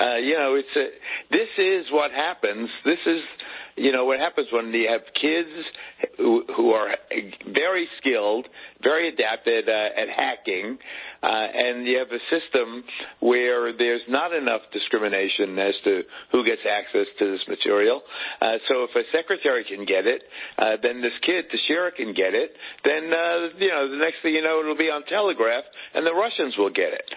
This is what happens. This is what happens when you have kids who are very skilled, very adapted at hacking, and you have a system where there's not enough discrimination as to who gets access to this material. So if a secretary can get it, then this kid, Teixeira, can get it. Then, the next thing you know, it'll be on Telegraph, and the Russians will get it.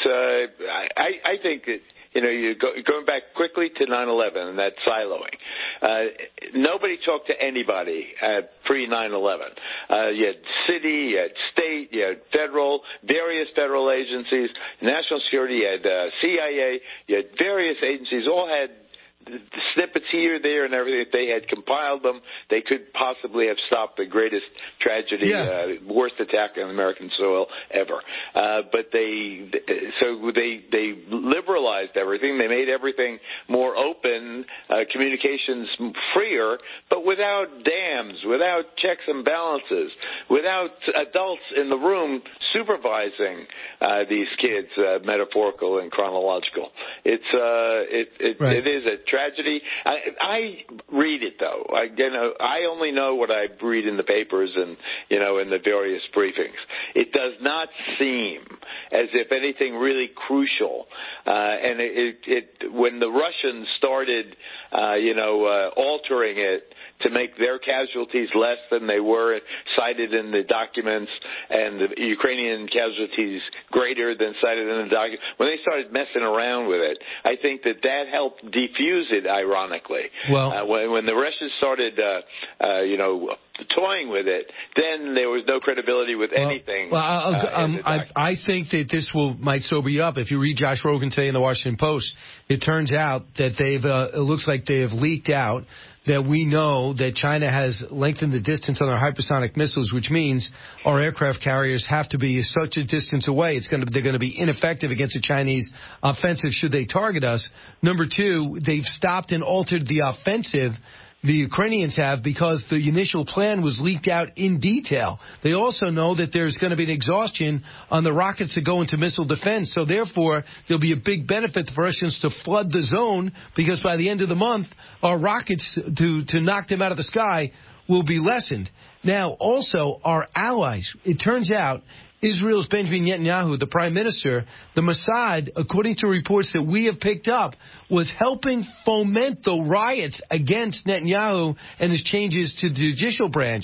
I think that, you're going back quickly to 9/11 and that siloing. Nobody talked to anybody pre-9/11. You had city, you had state, you had various federal agencies, national security, you had CIA, you had various agencies, all had the snippets here, there, and everything. If they had compiled them, they could possibly have stopped the greatest tragedy, worst attack on American soil ever. But they liberalized everything. They made everything more open, communications freer, but without dams, without checks and balances, without adults in the room supervising these kids, metaphorical and chronological. It is a tragedy. I read it though. I only know what I read in the papers and in the various briefings. It does not seem as if anything really crucial. And when the Russians started, altering it to make their casualties less than they were cited in the documents, and the Ukrainian casualties greater than cited in the documents, when they started messing around with it, I think that helped defuse it, ironically. Well, when the Russians started, toying with it, then there was no credibility with anything. Well, I think that this might sober you up. If you read Josh Rogan today in the Washington Post, it turns out that it looks like they have leaked out that we know that China has lengthened the distance on their hypersonic missiles, which means our aircraft carriers have to be such a distance away. They're going to be ineffective against a Chinese offensive should they target us. Number two, they've stopped and altered the offensive. The Ukrainians have, because the initial plan was leaked out in detail. They also know that there's going to be an exhaustion on the rockets that go into missile defense. So therefore, there'll be a big benefit for Russians to flood the zone, because by the end of the month, our rockets to knock them out of the sky will be lessened. Now, also, our allies, it turns out, Israel's Benjamin Netanyahu, the prime minister, the Mossad, according to reports that we have picked up, was helping foment the riots against Netanyahu and his changes to the judicial branch.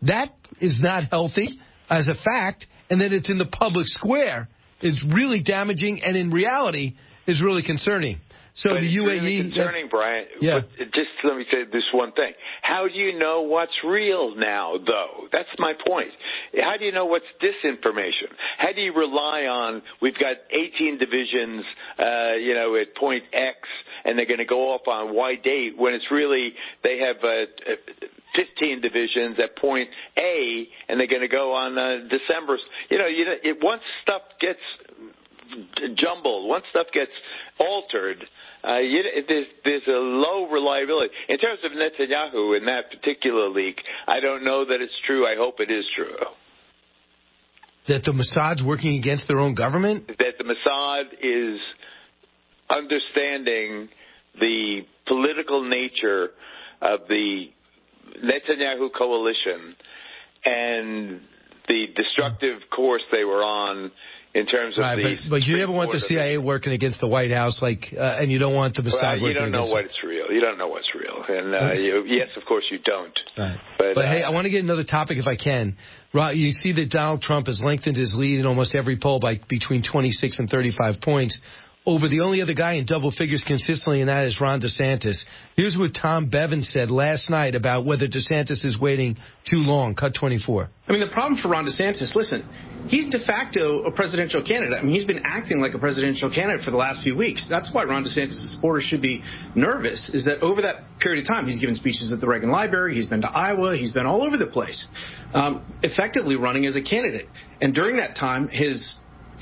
That is not healthy as a fact, and then it's in the public square. It's really damaging, and in reality, is really concerning. So but the it's UAE... really concerning, Brian. Yeah. But just let me say this one thing. How do you know what's real now, though? That's my point. How do you know what's disinformation? How do you rely on, we've got 18 divisions, at point X, and they're going to go off on Y date, when it's really, they have 15 divisions at point A, and they're going to go on December. Once stuff gets jumbled, once stuff gets altered, there's a low reliability. In terms of Netanyahu in that particular leak, I don't know that it's true. I hope it is true. That the Mossad's working against their own government? That the Mossad is understanding the political nature of the Netanyahu coalition and the destructive course they were on in terms of but you never want the CIA working against the White House, and you don't want the Mossad working against... You don't know what's real. You don't know what's real. And yes, of course you don't. Right. But hey, I want to get another topic if I can. You see that Donald Trump has lengthened his lead in almost every poll by between 26 and 35 points over the only other guy in double figures consistently, and that is Ron DeSantis. Here's what Tom Bevan said last night about whether DeSantis is waiting too long. Cut 24. I mean, the problem for Ron DeSantis, listen, he's de facto a presidential candidate. I mean, he's been acting like a presidential candidate for the last few weeks. That's why Ron DeSantis' supporters should be nervous, is that over that period of time, he's given speeches at the Reagan Library, he's been to Iowa, he's been all over the place, effectively running as a candidate. And during that time, his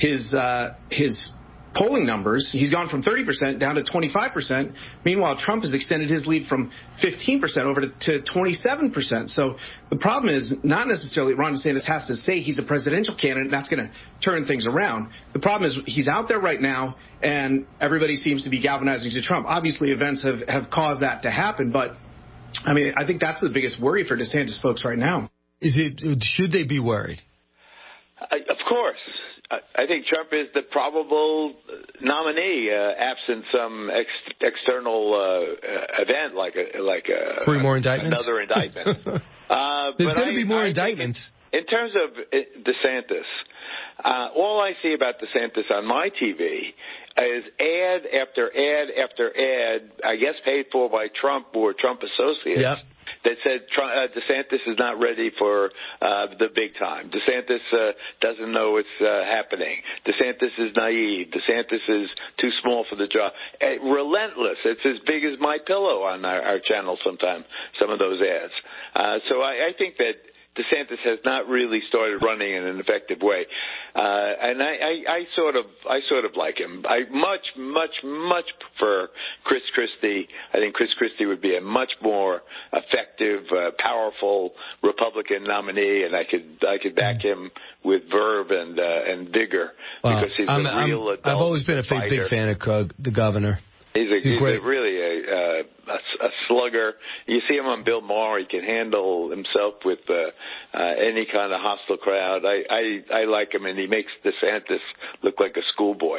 polling numbers, he's gone from 30% down to 25%. Meanwhile, Trump has extended his lead from 15% over to 27%. So the problem is not necessarily Ron DeSantis has to say he's a presidential candidate, and that's going to turn things around. The problem is he's out there right now, and everybody seems to be galvanizing to Trump. Obviously, events have caused that to happen, but I mean, I think that's the biggest worry for DeSantis folks right now. Should they be worried? Of course. I think Trump is the probable nominee, absent some external event like a 3 more indictments, another indictment. There's going to be more indictments. In terms of DeSantis, all I see about DeSantis on my TV is ad after ad after ad, I guess paid for by Trump or Trump associates. Yep. That said DeSantis is not ready for the big time. DeSantis doesn't know what's happening. DeSantis is naive. DeSantis is too small for the job. Relentless. It's as big as My Pillow on our channel sometimes, some of those ads. So I think that DeSantis has not really started running in an effective way, and I sort of like him. I much prefer Chris Christie. I think Chris Christie would be a much more effective, powerful Republican nominee, and I could back him with verve and vigor because he's a real adult. I've always been a big fan of the governor. He's really a slugger. You see him on Bill Maher. He can handle himself with any kind of hostile crowd. I like him, and he makes DeSantis look like a schoolboy.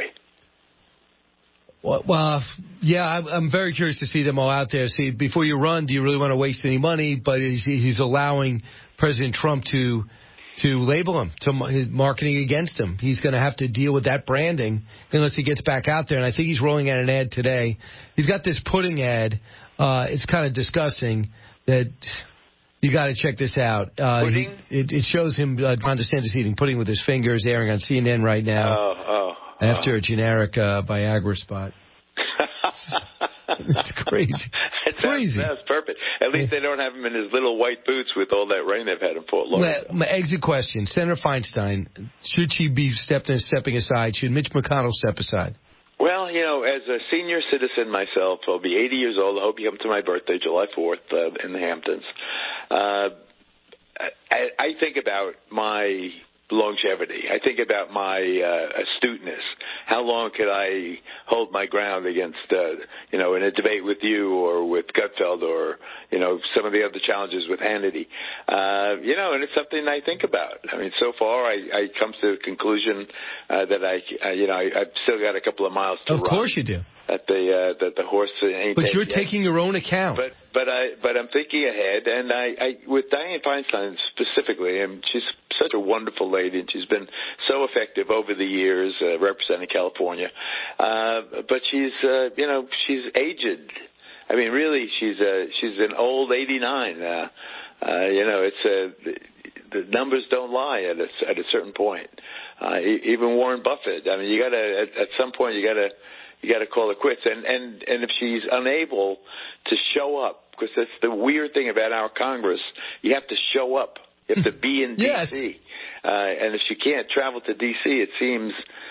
Well, yeah, I'm very curious to see them all out there. See, before you run, do you really want to waste any money? But he's allowing President Trump to label him, to marketing against him. He's going to have to deal with that branding unless he gets back out there. And I think he's rolling out an ad today. He's got this pudding ad. It's kind of disgusting that you got to check this out. Pudding? It shows him, Ron DeSantis eating pudding with his fingers, airing on CNN right now after a generic Viagra spot. It's crazy. Crazy. That's perfect. At least they don't have him in his little white boots with all that rain they've had in Fort Lauderdale. My exit question. Senator Feinstein, should she be stepping aside? Should Mitch McConnell step aside? Well, as a senior citizen myself, I'll be 80 years old. I hope you come to my birthday, July 4th, in the Hamptons. I think about my longevity. I think about my astuteness. How long could I hold my ground against, in a debate with you or with Gutfeld or, some of the other challenges with Hannity. And it's something I think about. I mean, so far I come to the conclusion that I've still got a couple of miles to run. Of course you do. that the horse ain't. But you're taking your own account. But I'm thinking ahead, and I with Dianne Feinstein specifically, and she's such a wonderful lady, and she's been so effective over the years representing California. But she's aged. I mean, really, she's an old 89. The numbers don't lie at a certain point. Even Warren Buffett. I mean, you gotta at some point you gotta call it quits. And if she's unable to show up, because that's the weird thing about our Congress, you have to show up. You have to be in D.C. And if she can't travel to D.C., it seems,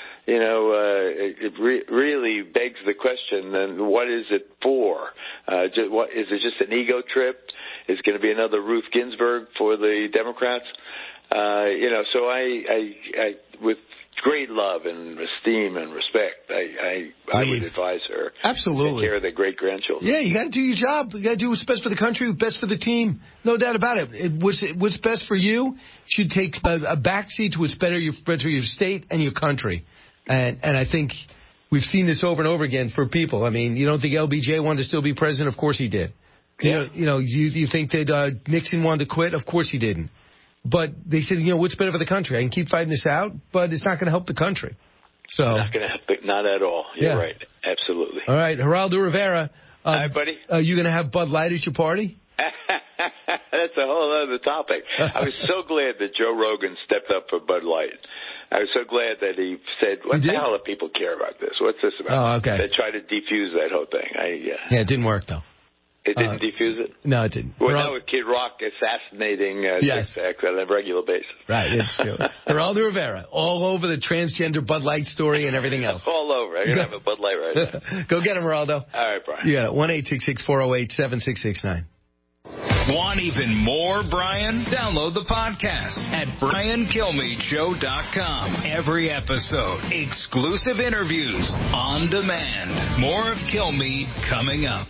it really begs the question, then what is it for? Is it just an ego trip? Is it going to be another Ruth Ginsburg for the Democrats? So I with great love and esteem and respect, I would advise her. Absolutely. To take care of their great-grandchildren. Yeah, you got to do your job. You got to do what's best for the country, what's best for the team. No doubt about it. What's best for you should take a backseat to what's better for your state and your country. And I think we've seen this over and over again for people. I mean, you don't think LBJ wanted to still be president? Of course he did. Yeah. You think that Nixon wanted to quit? Of course he didn't. But they said, what's better for the country? I can keep fighting this out, but it's not going to help the country. So not going to help it, not at all. You're right. Absolutely. All right, Geraldo Rivera. Hi, buddy. Are you going to have Bud Light at your party? That's a whole other topic. I was so glad that Joe Rogan stepped up for Bud Light. I was so glad that he said, what the hell do people care about this? What's this about? Oh, okay. They tried to defuse that whole thing. Yeah, it didn't work, though. It didn't defuse it? No, it didn't. Well, now with Kid Rock assassinating Tic-Tac on a regular basis. Right, it's true. Geraldo Rivera, all over the transgender Bud Light story and everything else. All over. I'm going to have a Bud Light right now. Go get him, Geraldo. All right, Brian. Yeah, 1-866-408-7669. Want even more Brian? Download the podcast at BrianKilmeadshow.com. Every episode, exclusive interviews on demand. More of Kilmeade coming up.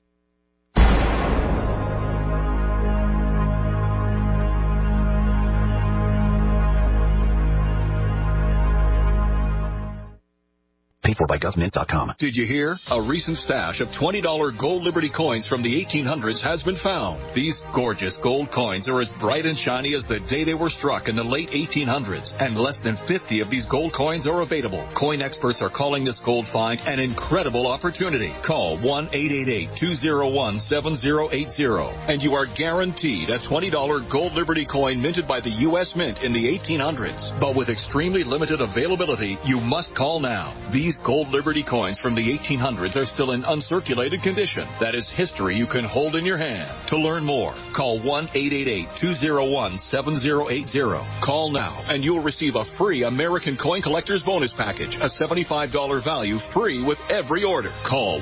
Paid for by GovMint.com. Did you hear? A recent stash of $20 gold Liberty coins from the 1800s has been found. These gorgeous gold coins are as bright and shiny as the day they were struck in the late 1800s, and less than 50 of these gold coins are available. Coin experts are calling this gold find an incredible opportunity. Call 1-888-201-7080, and you are guaranteed a $20 gold Liberty coin minted by the U.S. Mint in the 1800s. But with extremely limited availability, you must call now. These gold Liberty coins from the 1800s are still in uncirculated condition. That is history you can hold in your hand. To learn more, call 1-888-201-7080. Call now, and you'll receive a free American Coin Collector's Bonus Package, a $75 value free with every order. Call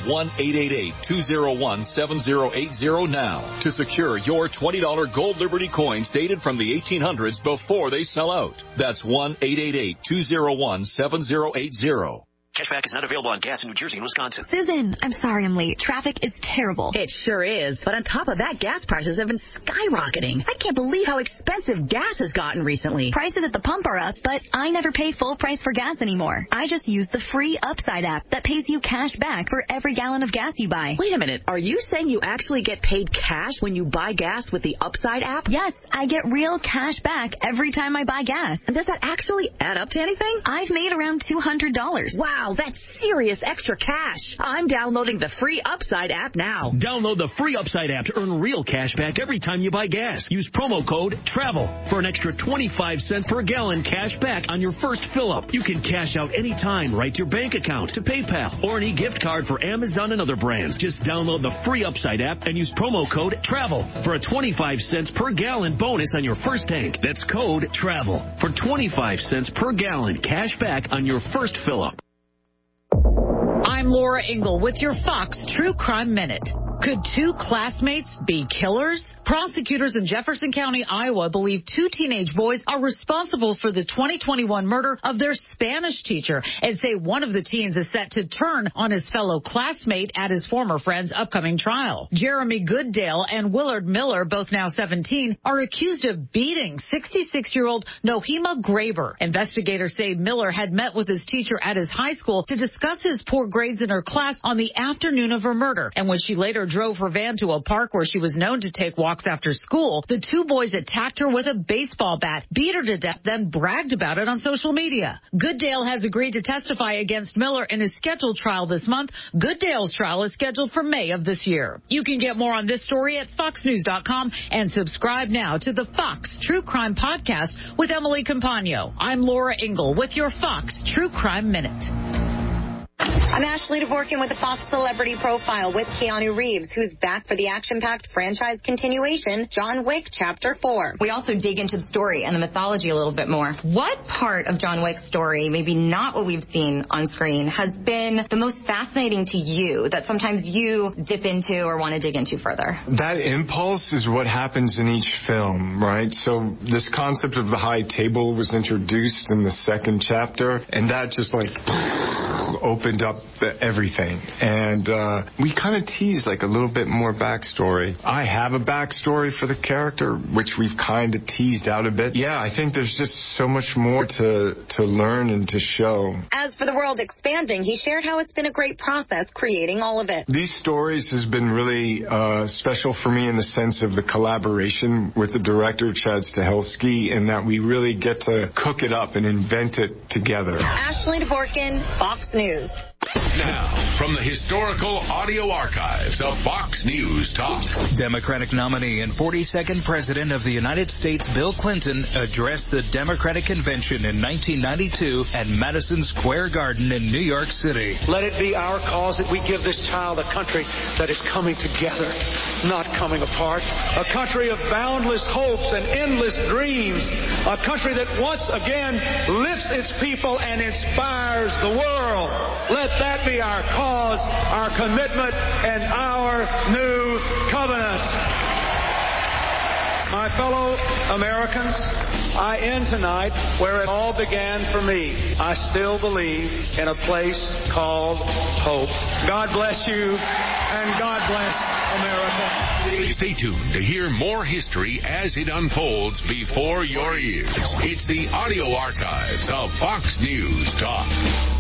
1-888-201-7080 now to secure your $20 gold Liberty coins dated from the 1800s before they sell out. That's 1-888-201-7080. Cashback is not available on gas in New Jersey and Wisconsin. Susan, I'm sorry I'm late. Traffic is terrible. It sure is. But on top of that, gas prices have been skyrocketing. I can't believe how expensive gas has gotten recently. Prices at the pump are up, but I never pay full price for gas anymore. I just use the free Upside app that pays you cash back for every gallon of gas you buy. Wait a minute. Are you saying you actually get paid cash when you buy gas with the Upside app? Yes, I get real cash back every time I buy gas. And does that actually add up to anything? I've made around $200. Wow, that's serious extra cash. I'm downloading the free Upside app now. Download the free Upside app to earn real cash back every time you buy gas. Use promo code TRAVEL for an extra 25 cents per gallon cash back on your first fill-up. You can cash out anytime right to your bank account, to PayPal, or any gift card for Amazon and other brands. Just download the free Upside app and use promo code TRAVEL for a 25 cents per gallon bonus on your first tank. That's code TRAVEL for 25 cents per gallon cash back on your first fill-up. I'm Laura Ingle with your Fox True Crime Minute. Could two classmates be killers? Prosecutors in Jefferson County, Iowa believe two teenage boys are responsible for the 2021 murder of their Spanish teacher and say one of the teens is set to turn on his fellow classmate at his former friend's upcoming trial. Jeremy Gooddale and Willard Miller, both now 17, are accused of beating 66-year-old Nohema Graber. Investigators say Miller had met with his teacher at his high school to discuss his poor grades in her class on the afternoon of her murder. And when she later drove her van to a park where she was known to take walks after school, the two boys attacked her with a baseball bat, beat her to death, then bragged about it on social media. Gooddale has agreed to testify against Miller in his scheduled trial this month. Gooddale's trial is scheduled for May of this year. You can get more on this story at foxnews.com and subscribe now to the Fox True Crime Podcast with Emily Compagno. I'm Laura Ingle with your Fox True Crime Minute. I'm Ashley Dvorkin with a Fox Celebrity Profile with Keanu Reeves, who's back for the action-packed franchise continuation, John Wick Chapter 4. We also dig into the story and the mythology a little bit more. What part of John Wick's story, maybe not what we've seen on screen, has been the most fascinating to you that sometimes you dip into or want to dig into further? That impulse is what happens in each film, right? So this concept of the high table was introduced in the second chapter, and that just like opened up everything. And we kind of teased like a little bit more backstory. I have a backstory for the character, which we've kind of teased out a bit. Yeah, I think there's just so much more to learn and to show. As for the world expanding, he shared how it's been a great process creating all of it. These stories has been really special for me in the sense of the collaboration with the director, Chad Stahelski, and that we really get to cook it up and invent it together. Ashley Dvorkin, Fox News. Now, from the historical audio archives of Fox News Talk. Democratic nominee and 42nd President of the United States, Bill Clinton, addressed the Democratic Convention in 1992 at Madison Square Garden in New York City. Let it be our cause that we give this child a country that is coming together, not coming apart. A country of boundless hopes and endless dreams. A country that once again lifts its people and inspires the world. Let that be our cause, our commitment, and our new covenant. My fellow Americans, I end tonight where it all began for me. I still believe in a place called hope. God bless you, and God bless America. Stay tuned to hear more history as it unfolds before your ears. It's the audio archives of Fox News Talk.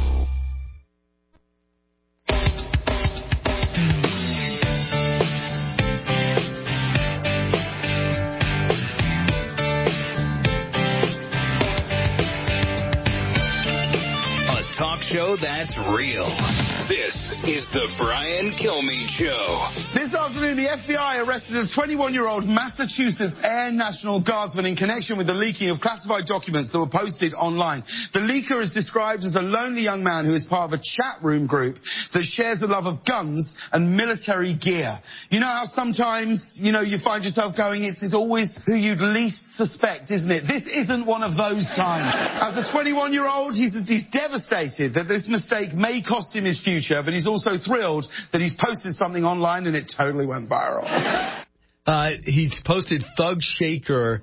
Show that's real. This is the Brian Kilmeade Show. This afternoon, the FBI arrested a 21-year-old Massachusetts Air National Guardsman in connection with the leaking of classified documents that were posted online. The leaker is described as a lonely young man who is part of a chat room group that shares a love of guns and military gear. You know how sometimes, you find yourself going, it's always who you'd least suspect, isn't it? This isn't one of those times. As a 21-year-old, he's devastated that this mistake may cost him his future, but he's also thrilled that he's posted something online and it totally went viral. He's posted Thug Shaker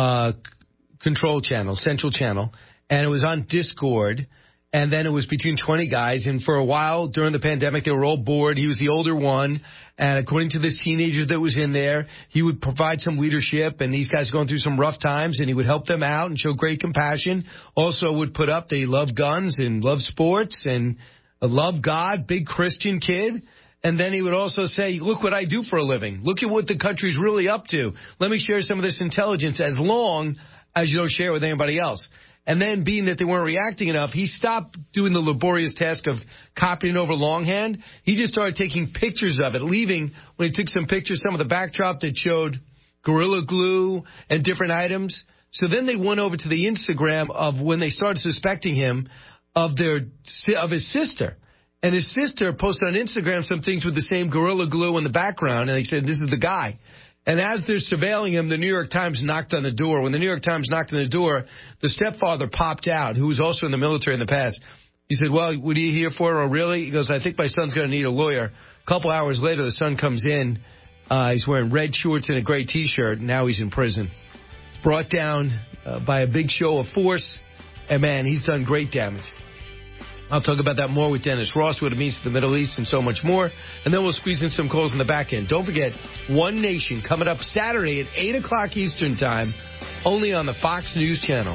control channel, central channel, and it was on Discord. And then it was between 20 guys. And for a while during the pandemic, they were all bored. He was the older one. And according to this teenager that was in there, he would provide some leadership. And these guys going through some rough times. And he would help them out and show great compassion. Also would put up they love guns and love sports and love God, big Christian kid. And then he would also say, look what I do for a living. Look at what the country's really up to. Let me share some of this intelligence as long as you don't share it with anybody else. And then, being that they weren't reacting enough, he stopped doing the laborious task of copying over longhand. He just started taking pictures of it, leaving, when he took some pictures, some of the backdrop that showed Gorilla Glue and different items. So then they went over to the Instagram of when they started suspecting him of his sister. And his sister posted on Instagram some things with the same Gorilla Glue in the background, and they said, this is the guy. And as they're surveilling him, the New York Times knocked on the door. When the New York Times knocked on the door, the stepfather popped out, who was also in the military in the past. He said, well, what are you here for? Oh, really? He goes, I think my son's going to need a lawyer. A couple hours later, the son comes in. He's wearing red shorts and a gray T-shirt. Now he's in prison. Brought down by a big show of force. And, man, he's done great damage. I'll talk about that more with Dennis Ross, what it means to the Middle East, and so much more. And then we'll squeeze in some calls in the back end. Don't forget, One Nation coming up Saturday at 8 o'clock Eastern Time, only on the Fox News Channel.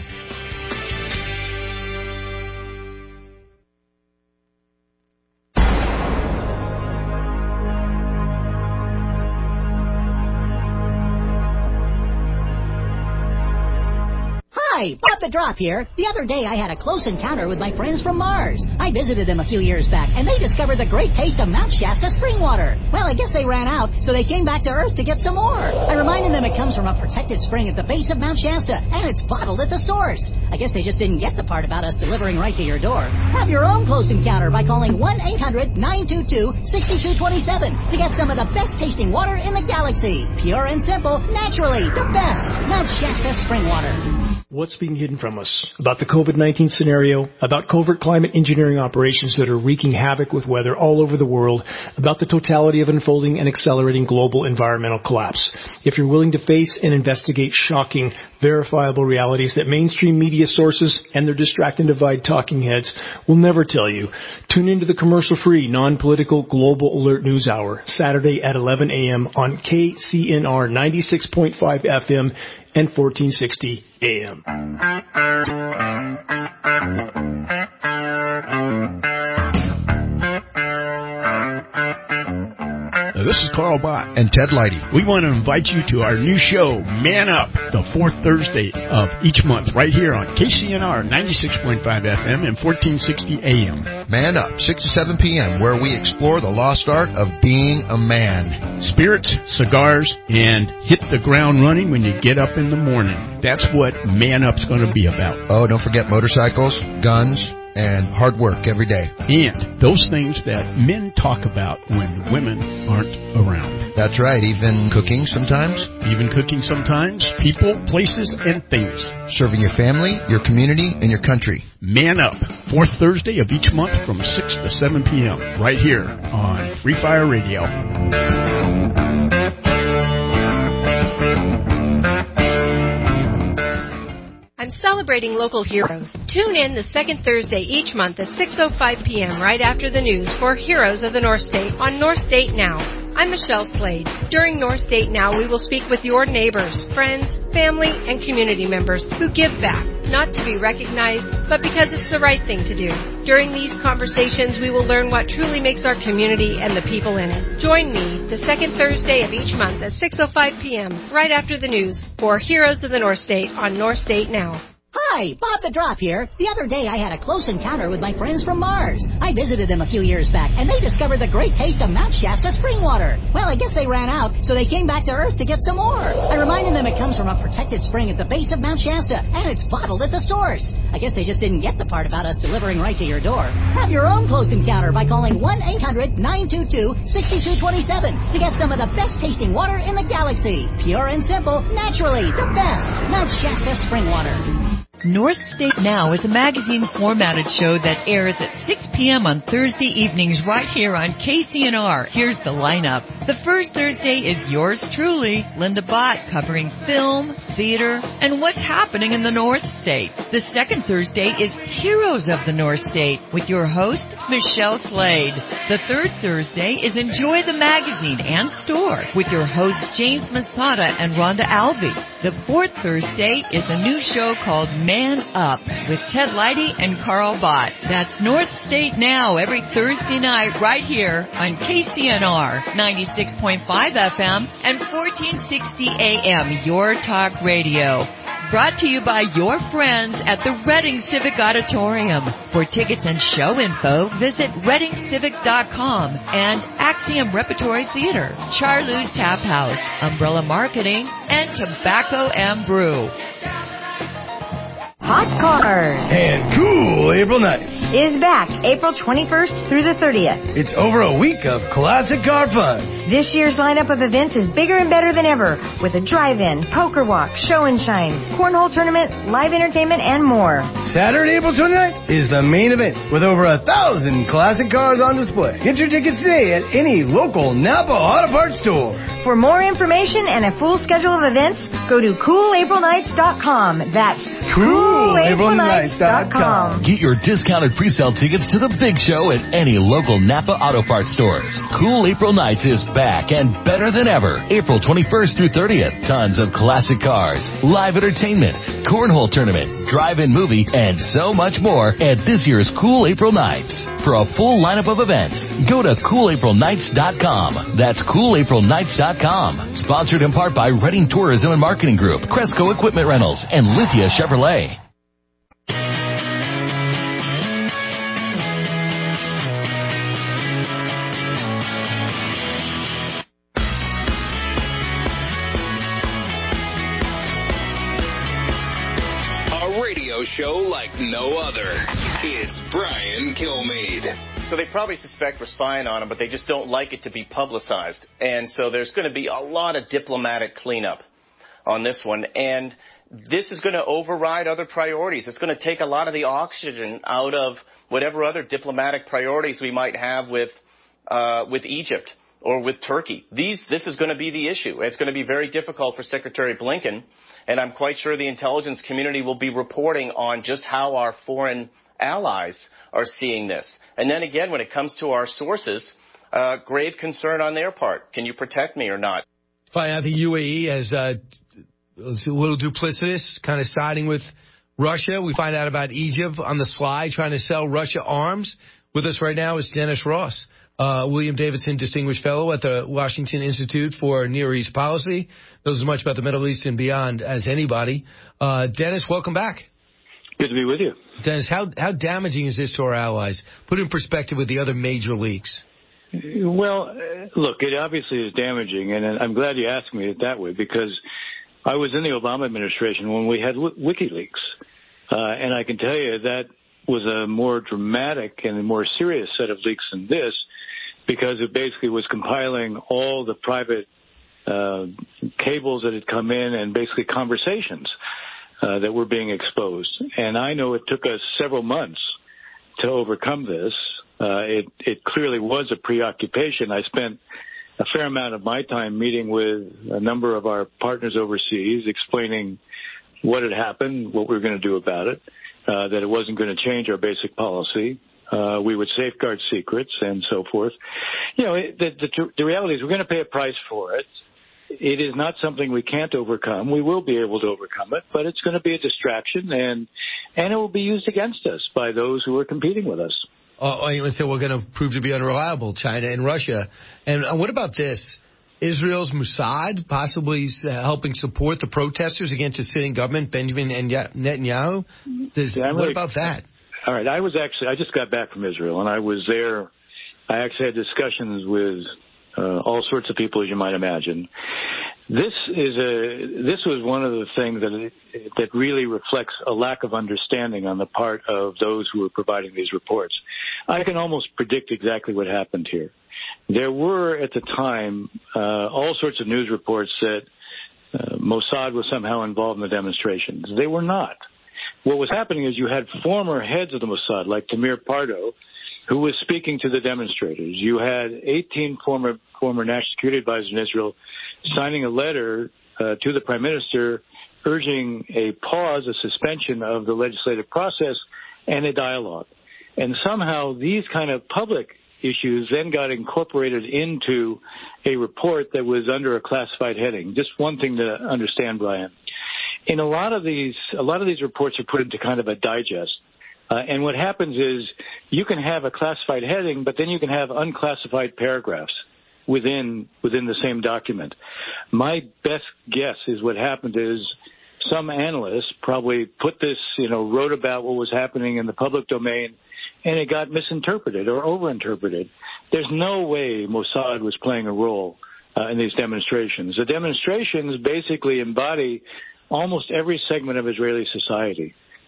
Hi, Bob the Drop here. The other day I had a close encounter with my friends from Mars. I visited them a few years back, and they discovered the great taste of Mount Shasta spring water. Well, I guess they ran out, so they came back to Earth to get some more. I reminded them it comes from a protected spring at the base of Mount Shasta, and it's bottled at the source. I guess they just didn't get the part about us delivering right to your door. Have your own close encounter by calling 1-800-922-6227 to get some of the best tasting water in the galaxy. Pure and simple, naturally, the best. Mount Shasta spring water. What's being hidden from us about the COVID-19 scenario, about covert climate engineering operations that are wreaking havoc with weather all over the world, about the totality of unfolding and accelerating global environmental collapse. If you're willing to face and investigate shocking, verifiable realities that mainstream media sources and their distract and divide talking heads will never tell you, tune into the commercial-free, non-political Global Alert News Hour, Saturday at 11 a.m. on KCNR 96.5 FM and 1460 AM. This is Carl Bott and Ted Leidy. We want to invite you to our new show, Man Up, the fourth Thursday of each month, right here on KCNR 96.5 FM and 1460 AM. Man Up, 6 to 7 p.m., where we explore the lost art of being a man. Spirits, cigars, and hit the ground running when you get up in the morning. That's what Man Up's going to be about. Oh, don't forget motorcycles, guns, and hard work every day. And those things that men talk about when women aren't around. That's right, even cooking sometimes. Even cooking sometimes. People, places, and things. Serving your family, your community, and your country. Man Up, fourth Thursday of each month from 6 to 7 p.m. right here on Free Fire Radio. I'm celebrating local heroes. Tune in the second Thursday each month at 6:05 p.m. right after the news for Heroes of the North State on North State Now. I'm Michelle Slade. During North State Now, we will speak with your neighbors, friends, family, and community members who give back, not to be recognized, but because it's the right thing to do. During these conversations, we will learn what truly makes our community and the people in it. Join me the second Thursday of each month at 6:05 p.m. right after the news for Heroes of the North State on North State Now. Hi, Bob the Drop here. The other day I had a close encounter with my friends from Mars. I visited them a few years back, and they discovered the great taste of Mount Shasta spring water. Well, I guess they ran out, so they came back to Earth to get some more. I reminded them it comes from a protected spring at the base of Mount Shasta, and it's bottled at the source. I guess they just didn't get the part about us delivering right to your door. Have your own close encounter by calling 1-800-922-6227 to get some of the best tasting water in the galaxy. Pure and simple, naturally, the best. Mount Shasta spring water. North State Now is a magazine-formatted show that airs at 6 p.m. on Thursday evenings right here on KCNR. Here's the lineup. The first Thursday is yours truly, Linda Bott, covering film, theater, and what's happening in the North State. The second Thursday is Heroes of the North State with your host, Michelle Slade. The third Thursday is Enjoy the Magazine and Store with your hosts, James Masada and Rhonda Alvey. The fourth Thursday is a new show called Man Up with Ted Leidy and Carl Bott. That's North State Now every Thursday night right here on KCNR 96.5 FM and 1460 AM, Your Talk Radio. Brought to you by your friends at the Reading Civic Auditorium. For tickets and show info, visit ReadingCivic.com and Axiom Repertory Theater, Charlou's Tap House, Umbrella Marketing, and Tobacco and Brew. Hot Cars and Cool April Nights is back April 21st through the 30th. It's over a week of classic car fun. This year's lineup of events is bigger and better than ever, with a drive-in, poker walk, show and shines, cornhole tournament, live entertainment, and more. Saturday, April 29th is the main event, with over 1,000 classic cars on display. Get your tickets today at any local Napa Auto Parts store. For more information and a full schedule of events, go to CoolAprilNights.com. That's CoolAprilNights.com. Get your discounted pre-sale tickets to the big show at any local Napa Auto Parts stores. Cool April Nights is back and better than ever. April 21st through 30th. Tons of classic cars, live entertainment, cornhole tournament, drive-in movie, and so much more at this year's Cool April Nights. For a full lineup of events, go to CoolAprilNights.com. That's CoolAprilNights.com. Sponsored in part by Reading Tourism and Marketing Group, Cresco Equipment Rentals, and Lithia Chevrolet. Show like no other. It's Brian Kilmeade. So they probably suspect we're spying on him, but they just don't like it to be publicized. And so there's going to be a lot of diplomatic cleanup on this one. And this is going to override other priorities. It's going to take a lot of the oxygen out of whatever other diplomatic priorities we might have with Egypt or with Turkey. This is going to be the issue. It's going to be very difficult for Secretary Blinken. And I'm quite sure the intelligence community will be reporting on just how our foreign allies are seeing this. And then again, when it comes to our sources, grave concern on their part. Can you protect me or not? Find out the UAE as a little duplicitous, kind of siding with Russia. We find out about Egypt on the sly, trying to sell Russia arms. With us right now is Dennis Ross, William Davidson Distinguished Fellow at the Washington Institute for Near East Policy. Knows as much about the Middle East and beyond as anybody. Dennis, welcome back. Good to be with you. Dennis, how damaging is this to our allies? Put in perspective with the other major leaks. Well, look, it obviously is damaging, and I'm glad you asked me it that way, because I was in the Obama administration when we had WikiLeaks, and I can tell you that was a more dramatic and a more serious set of leaks than this, because it basically was compiling all the private cables that had come in and basically conversations that were being exposed. And I know it took us several months to overcome this. It clearly was a preoccupation. I spent a fair amount of my time meeting with a number of our partners overseas, explaining what had happened, what we were going to do about it, that it wasn't going to change our basic policy. We would safeguard secrets and so forth. You know, the reality is we're going to pay a price for it. It is not something we can't overcome. We will be able to overcome it, but it's going to be a distraction, and it will be used against us by those who are competing with us. So we're going to prove to be unreliable, China and Russia. And what about this? Israel's Mossad possibly helping support the protesters against the sitting government, Benjamin Netanyahu? What about that? All right. I just got back from Israel, and I was there. I actually had discussions with all sorts of people, as you might imagine. This was one of the things that really reflects a lack of understanding on the part of those who are providing these reports. I can almost predict exactly what happened here. There were at the time all sorts of news reports that Mossad was somehow involved in the demonstrations. They were not. What was happening is you had former heads of the Mossad, like Tamir Pardo, who was speaking to the demonstrators. You had 18 former national security advisors in Israel signing a letter to the prime minister urging a pause, a suspension of the legislative process, and a dialogue. And somehow these kind of public issues then got incorporated into a report that was under a classified heading. Just one thing to understand, Brian. In a lot of these reports are put into kind of a digest. And what happens is you can have a classified heading, but then you can have unclassified paragraphs within the same document. My best guess is what happened is some analysts probably put this, wrote about what was happening in the public domain, and it got misinterpreted or overinterpreted. There's no way Mossad was playing a role in these demonstrations. The demonstrations basically embody almost every segment of Israeli society.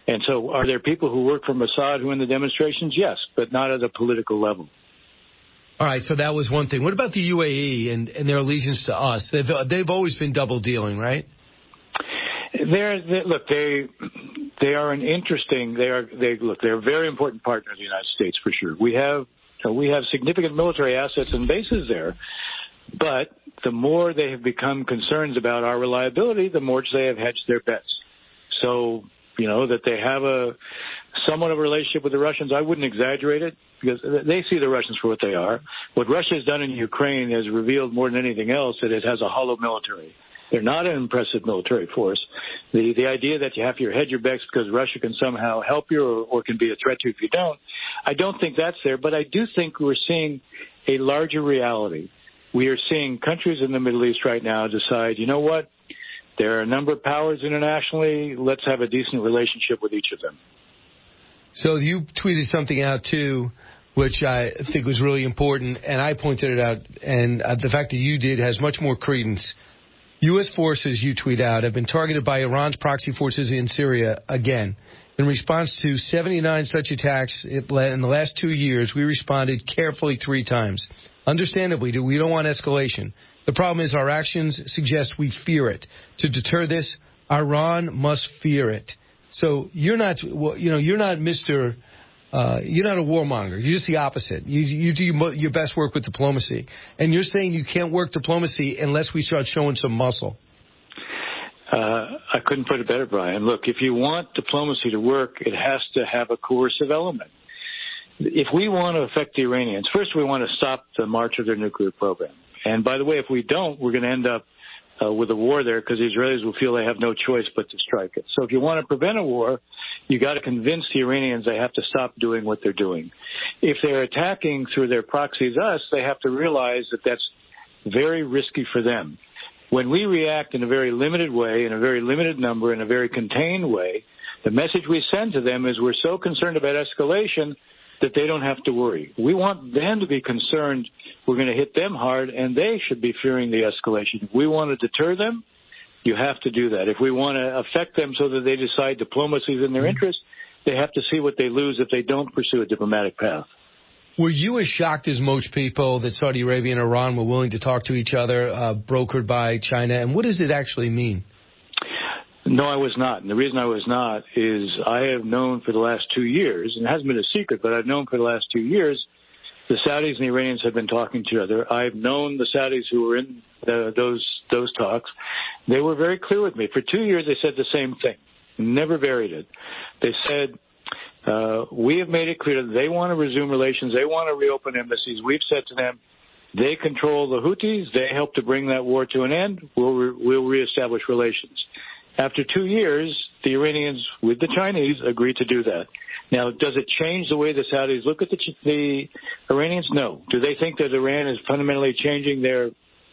And so are there people who work for Mossad who are in the demonstrations? Yes, but not at a political level. All right, so that was one thing. What about the UAE and their allegiance to us? They've always been double dealing, right? Look, they are an interesting. They're a very important partner of the United States for sure. We have significant military assets and bases there, but the more they have become concerned about our reliability, the more they have hedged their bets. So, that they have somewhat of a relationship with the Russians, I wouldn't exaggerate it, because they see the Russians for what they are. What Russia has done in Ukraine has revealed more than anything else that it has a hollow military. They're not an impressive military force. The idea that you have to hedge your bets because Russia can somehow help you or can be a threat to you if you don't, I don't think that's there. But I do think we're seeing a larger reality. We are seeing countries in the Middle East right now decide, you know what, there are a number of powers internationally. Let's have a decent relationship with each of them. So you tweeted something out, too, which I think was really important, and I pointed it out. And the fact that you did has much more credence. U.S. forces, you tweet out, have been targeted by Iran's proxy forces in Syria again. In response to 79 such attacks in the last 2 years, we responded carefully 3 times. Understandably, we don't want escalation. The problem is our actions suggest we fear it. To deter this, Iran must fear it. So you're not Mr. You're not a warmonger. You're just the opposite. You do your best work with diplomacy. And you're saying you can't work diplomacy unless we start showing some muscle. I couldn't put it better, Brian. Look, if you want diplomacy to work, it has to have a coercive element. If we want to affect the Iranians, first we want to stop the march of their nuclear program. And by the way, if we don't, we're going to end up with a war there because the Israelis will feel they have no choice but to strike it. So if you want to prevent a war, you got to convince the Iranians they have to stop doing what they're doing. If they're attacking through their proxies us, they have to realize that that's very risky for them. When we react in a very limited way, in a very limited number, in a very contained way, the message we send to them is we're so concerned about escalation that they don't have to worry. We want them to be concerned we're going to hit them hard, and they should be fearing the escalation. If we want to deter them, you have to do that. If we want to affect them so that they decide diplomacy is in their interest, they have to see what they lose if they don't pursue a diplomatic path. Were you as shocked as most people that Saudi Arabia and Iran were willing to talk to each other, brokered by China? And what does it actually mean? No, I was not. And the reason I was not is I have known for the last 2 years, and it hasn't been a secret, but I've known for the last 2 years, the Saudis and the Iranians have been talking to each other. I've known the Saudis who were in those talks. They were very clear with me. For 2 years, they said the same thing, never varied it. They said, we have made it clear that they want to resume relations. They want to reopen embassies. We've said to them, they control the Houthis. They help to bring that war to an end. We'll reestablish relations. After 2 years, the Iranians, with the Chinese, agreed to do that. Now, does it change the way the Saudis look at the Iranians? No. Do they think that Iran is fundamentally changing their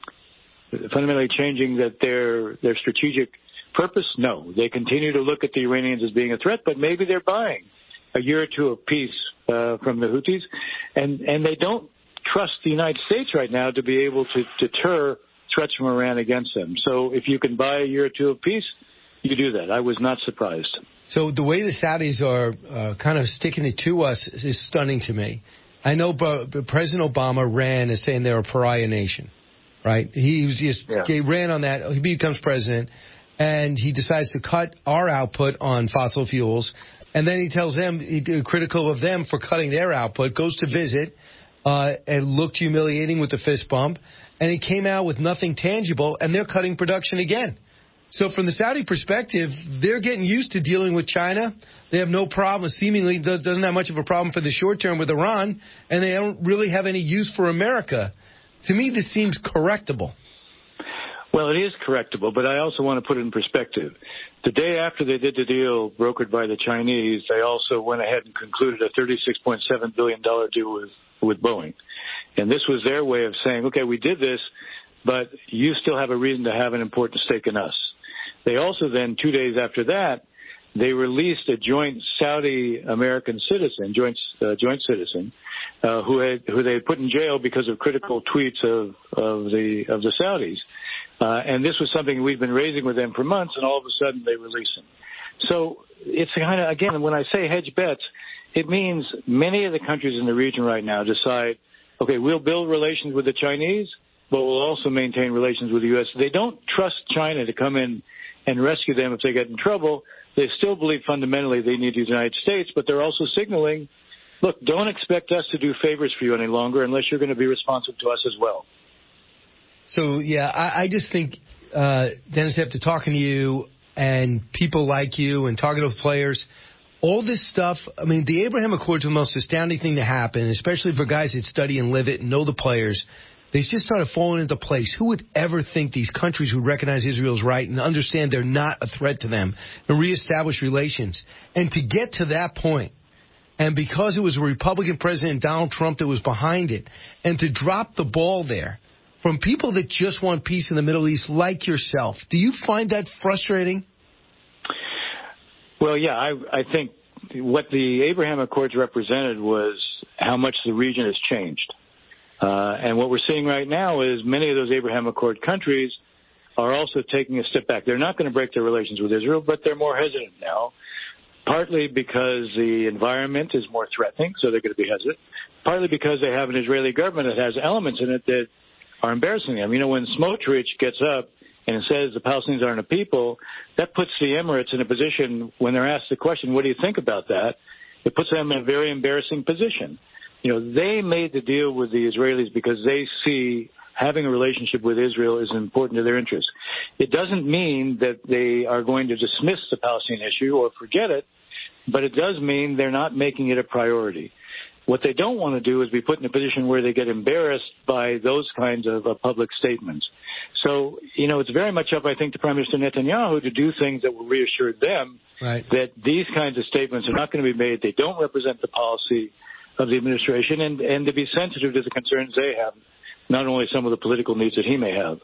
strategic purpose? No. They continue to look at the Iranians as being a threat, but maybe they're buying a year or two of peace from the Houthis, and they don't trust the United States right now to be able to deter threats from Iran against them. So if you can buy a year or two of peace, you do that. I was not surprised. So the way the Saudis are kind of sticking it to us is stunning to me. I know President Obama ran as saying they're a pariah nation, right? He ran on that. He becomes president, and he decides to cut our output on fossil fuels. And then he tells them, critical of them for cutting their output, goes to visit and looked humiliating with the fist bump. And he came out with nothing tangible, and they're cutting production again. So from the Saudi perspective, they're getting used to dealing with China. They have no problem, seemingly doesn't have much of a problem for the short term with Iran, and they don't really have any use for America. To me, this seems correctable. Well, it is correctable, but I also want to put it in perspective. The day after they did the deal brokered by the Chinese, they also went ahead and concluded a $36.7 billion deal with Boeing. And this was their way of saying, okay, we did this, but you still have a reason to have an important stake in us. They also then, 2 days after that, they released a joint Saudi-American citizen, joint citizen, who they had put in jail because of critical tweets of the Saudis. And this was something we've been raising with them for months, and all of a sudden they release him. So it's kind of, again, when I say hedge bets, it means many of the countries in the region right now decide, okay, we'll build relations with the Chinese, but we'll also maintain relations with the U.S. They don't trust China to come in and rescue them if they get in trouble. They still believe fundamentally they need the United States, but they're also signaling, look, don't expect us to do favors for you any longer unless you're going to be responsive to us as well. So, yeah, I just think, Dennis, after talking to you and people like you and talking to players, all this stuff, I mean, the Abraham Accords are the most astounding thing to happen, especially for guys that study and live it and know the players. They just started falling into place. Who would ever think these countries would recognize Israel's right and understand they're not a threat to them and reestablish relations? And to get to that point, and because it was a Republican president, Donald Trump, that was behind it, and to drop the ball there from people that just want peace in the Middle East like yourself, do you find that frustrating? Well, yeah, I think what the Abraham Accords represented was how much the region has changed. And what we're seeing right now is many of those Abraham Accord countries are also taking a step back. They're not going to break their relations with Israel, but they're more hesitant now, partly because the environment is more threatening, so they're going to be hesitant, partly because they have an Israeli government that has elements in it that are embarrassing them. You know, when Smotrich gets up and says the Palestinians aren't a people, that puts the Emirates in a position when they're asked the question, what do you think about that? It puts them in a very embarrassing position. You know, they made the deal with the Israelis because they see having a relationship with Israel is important to their interests. It doesn't mean that they are going to dismiss the Palestinian issue or forget it, but it does mean they're not making it a priority. What they don't want to do is be put in a position where they get embarrassed by those kinds of public statements. So, you know, it's very much up, I think, to Prime Minister Netanyahu to do things that will reassure them that these kinds of statements are not going to be made. They don't represent the policy of the administration, and to be sensitive to the concerns they have, not only some of the political needs that he may have.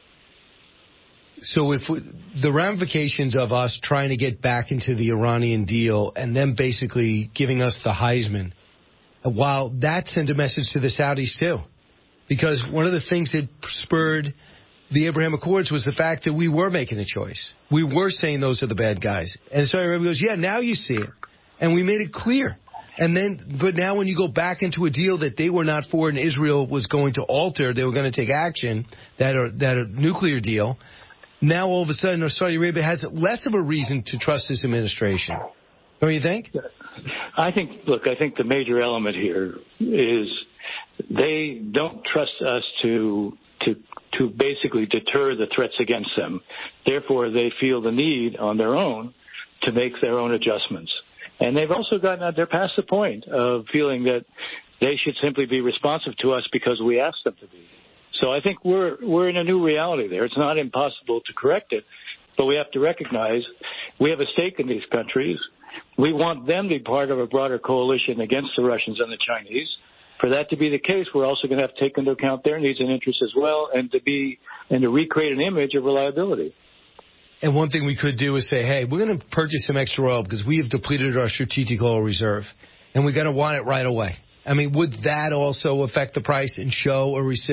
So if the ramifications of us trying to get back into the Iranian deal and them basically giving us the Heisman, while that sends a message to the Saudis too, because one of the things that spurred the Abraham Accords was the fact that we were making a choice. We were saying those are the bad guys. And Saudi Arabia goes, yeah, now you see it. And we made it clear. And then, but now when you go back into a deal that they were not for and Israel was going to alter, they were going to take action, that a nuclear deal, now all of a sudden Saudi Arabia has less of a reason to trust this administration. Don't you think? I think the major element here is they don't trust us to basically deter the threats against them. Therefore, they feel the need on their own to make their own adjustments. And they've also gotten out there past the point of feeling that they should simply be responsive to us because we asked them to be. So I think we're in a new reality there. It's not impossible to correct it, but we have to recognize we have a stake in these countries. We want them to be part of a broader coalition against the Russians and the Chinese. For that to be the case, we're also going to have to take into account their needs and interests as well, and to recreate an image of reliability. And one thing we could do is say, hey, we're going to purchase some extra oil because we have depleted our strategic oil reserve, and we're going to want it right away. I mean, would that also affect the price and show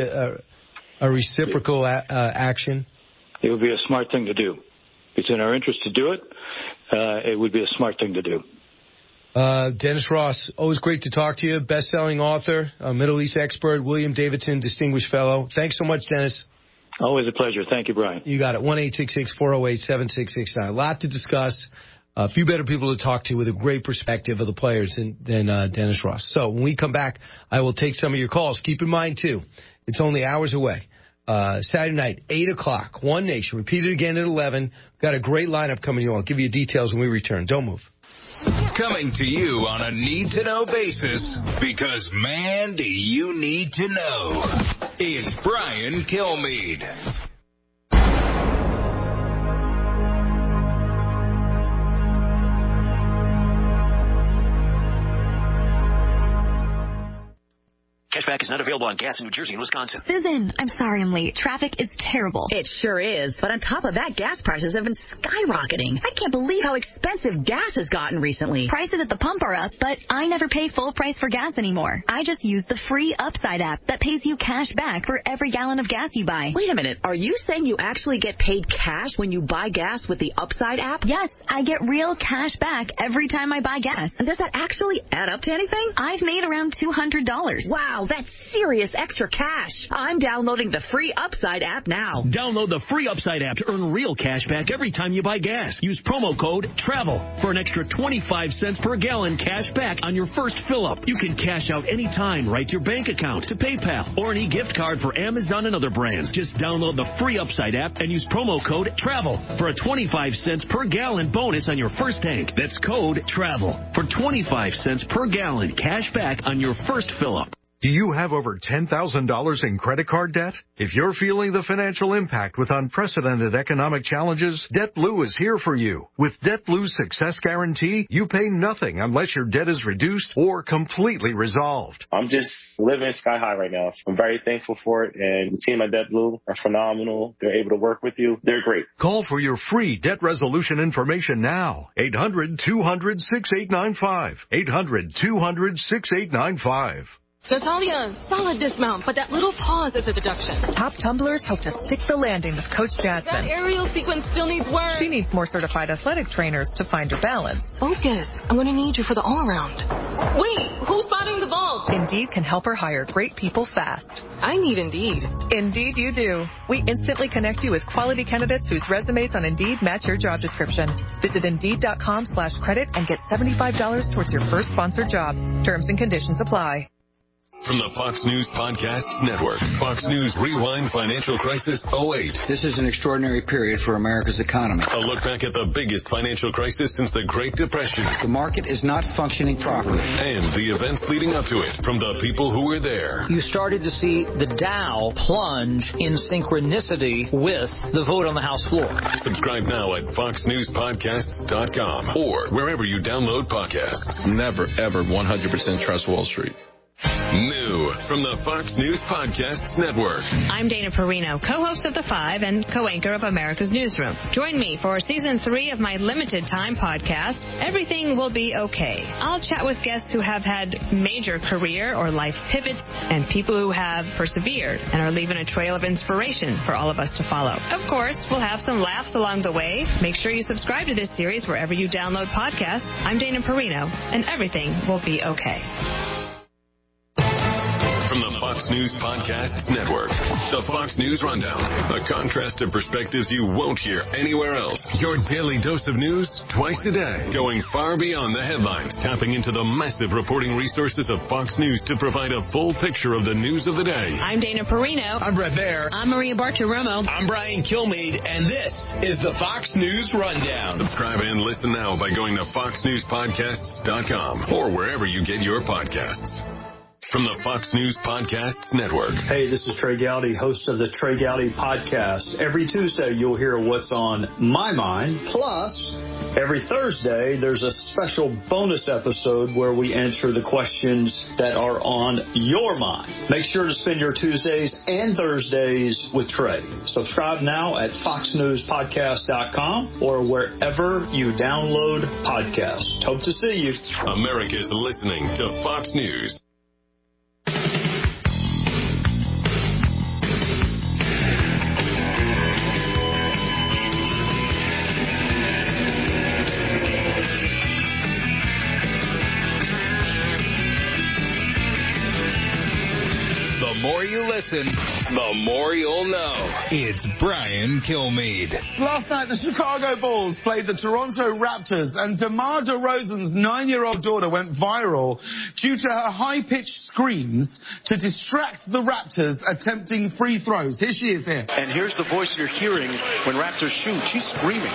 a reciprocal action? It would be a smart thing to do. It's in our interest to do it. It would be a smart thing to do. Dennis Ross, always great to talk to you. Best-selling author, a Middle East expert, William Davidson Distinguished Fellow. Thanks so much, Dennis. Always a pleasure. Thank you, Brian. You got it. 1-866-408-7669. A lot to discuss. A few better people to talk to with a great perspective of the players than Dennis Ross. So when we come back, I will take some of your calls. Keep in mind, too, it's only hours away. Saturday night, 8 o'clock, One Nation. Repeat it again at 11. Got a great lineup coming on. I'll give you details when we return. Don't move. Coming to you on a need-to-know basis, because, man, do you need to know. It's Brian Kilmeade. Catch Cashback is not available on gas in New Jersey and Wisconsin. Susan, I'm sorry I'm late. Traffic is terrible. It sure is. But on top of that, gas prices have been skyrocketing. I can't believe how expensive gas has gotten recently. Prices at the pump are up, but I never pay full price for gas anymore. I just use the free Upside app that pays you cash back for every gallon of gas you buy. Wait a minute. Are you saying you actually get paid cash when you buy gas with the Upside app? Yes, I get real cash back every time I buy gas. And does that actually add up to anything? I've made around $200. Wow, that's serious extra cash. I'm downloading the free Upside app now. Download the free Upside app to earn real cash back every time you buy gas. Use promo code TRAVEL for an extra 25 cents per gallon cash back on your first fill-up. You can cash out anytime right to your bank account, to PayPal, or an e-gift card for Amazon and other brands. Just download the free Upside app and use promo code TRAVEL for a 25 cents per gallon bonus on your first tank. That's code TRAVEL for 25 cents per gallon cash back on your first fill-up. Do you have over $10,000 in credit card debt? If you're feeling the financial impact with unprecedented economic challenges, DebtBlue is here for you. With DebtBlue's Success Guarantee, you pay nothing unless your debt is reduced or completely resolved. I'm just living sky high right now. I'm very thankful for it, and the team at DebtBlue are phenomenal. They're able to work with you. They're great. Call for your free debt resolution information now. 800-200-6895. 800-200-6895. Natalia, solid dismount, but that little pause is a deduction. Top tumblers hope to stick the landing with Coach Jackson. That aerial sequence still needs work. She needs more certified athletic trainers to find her balance. Focus. I'm going to need you for the all-around. Wait, who's spotting the vault? Indeed can help her hire great people fast. I need Indeed. Indeed you do. We instantly connect you with quality candidates whose resumes on Indeed match your job description. Visit Indeed.com/credit and get $75 towards your first sponsored job. Terms and conditions apply. From the Fox News Podcasts Network, Fox News Rewind Financial Crisis 08. This is an extraordinary period for America's economy. A look back at the biggest financial crisis since the Great Depression. The market is not functioning properly. And the events leading up to it from the people who were there. You started to see the Dow plunge in synchronicity with the vote on the House floor. Subscribe now at foxnewspodcasts.com or wherever you download podcasts. Never, ever 100% trust Wall Street. New from the Fox News Podcasts Network. I'm Dana Perino, co-host of The Five and co-anchor of America's Newsroom. Join me for Season 3 of my limited-time podcast, Everything Will Be Okay. I'll chat with guests who have had major career or life pivots and people who have persevered and are leaving a trail of inspiration for all of us to follow. Of course, we'll have some laughs along the way. Make sure you subscribe to this series wherever you download podcasts. I'm Dana Perino, and everything will be okay. From the Fox News Podcasts Network, the Fox News Rundown, a contrast of perspectives you won't hear anywhere else. Your daily dose of news twice a day, going far beyond the headlines, tapping into the massive reporting resources of Fox News to provide a full picture of the news of the day. I'm Dana Perino. I'm Brett Baer. I'm Maria Bartiromo. I'm Brian Kilmeade, and this is the Fox News Rundown. Subscribe and listen now by going to foxnewspodcasts.com or wherever you get your podcasts. From the Fox News Podcasts Network. Hey, this is Trey Gowdy, host of the Trey Gowdy Podcast. Every Tuesday, you'll hear what's on my mind. Plus, every Thursday, there's a special bonus episode where we answer the questions that are on your mind. Make sure to spend your Tuesdays and Thursdays with Trey. Subscribe now at foxnewspodcast.com or wherever you download podcasts. Hope to see you. America's listening to Fox News. The more you listen, the more you'll know. It's Brian Kilmeade. Last night, the Chicago Bulls played the Toronto Raptors, and DeMar DeRozan's 9-year-old daughter went viral due to her high-pitched screams to distract the Raptors attempting free throws. Here she is here. And here's the voice you're hearing when Raptors shoot. She's screaming.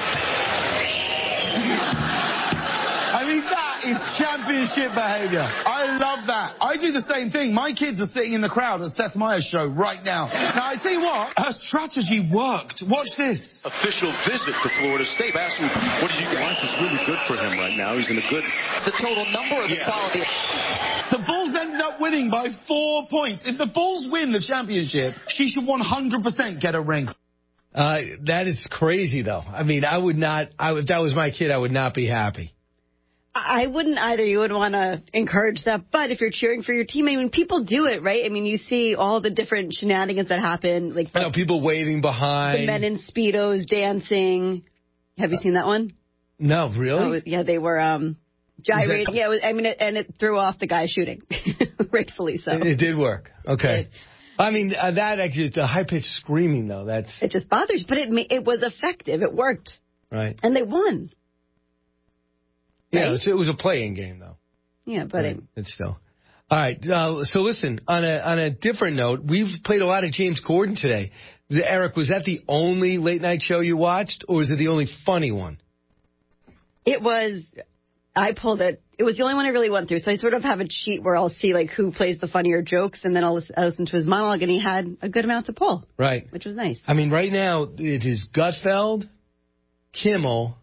I mean, that is championship behavior. I love that. I do the same thing. My kids are sitting in the crowd at Seth Meyers' show right now. Now, I tell you what, her strategy worked. Watch this. Official visit to Florida State. Ask me, what do you think? Life is really good for him right now. He's in a good... The total number of the quality. The Bulls ended up winning winning by 4 points. If the Bulls win the championship, she should 100% get a ring. That is crazy, though. I mean, I would not. If that was my kid, I would not be happy. I wouldn't either. You would want to encourage that. But if you're cheering for your team, I mean, people do it, right? I mean, you see all the different shenanigans that happen. Like, I know people waving behind. The men in Speedos dancing. Have you seen that one? No, really? Oh, yeah, they were gyrating. Yeah, it threw off the guy shooting. Rightfully so. It did work. Okay. I mean, that actually, the high-pitched screaming, though, that's... It just bothers you. But it was effective. It worked. Right. And they won. Yeah, right? It was a playing game, though. Yeah, but... Right. It's still... All right, so listen, on a different note, we've played a lot of James Corden today. Eric, was that the only late-night show you watched, or was it the only funny one? It was... I pulled it. It was the only one I really went through. So I sort of have a sheet where I'll see like who plays the funnier jokes, and then I'll listen to his monologue, and he had a good amount to pull. Right. Which was nice. I mean, right now it is Gutfeld, Kimmel,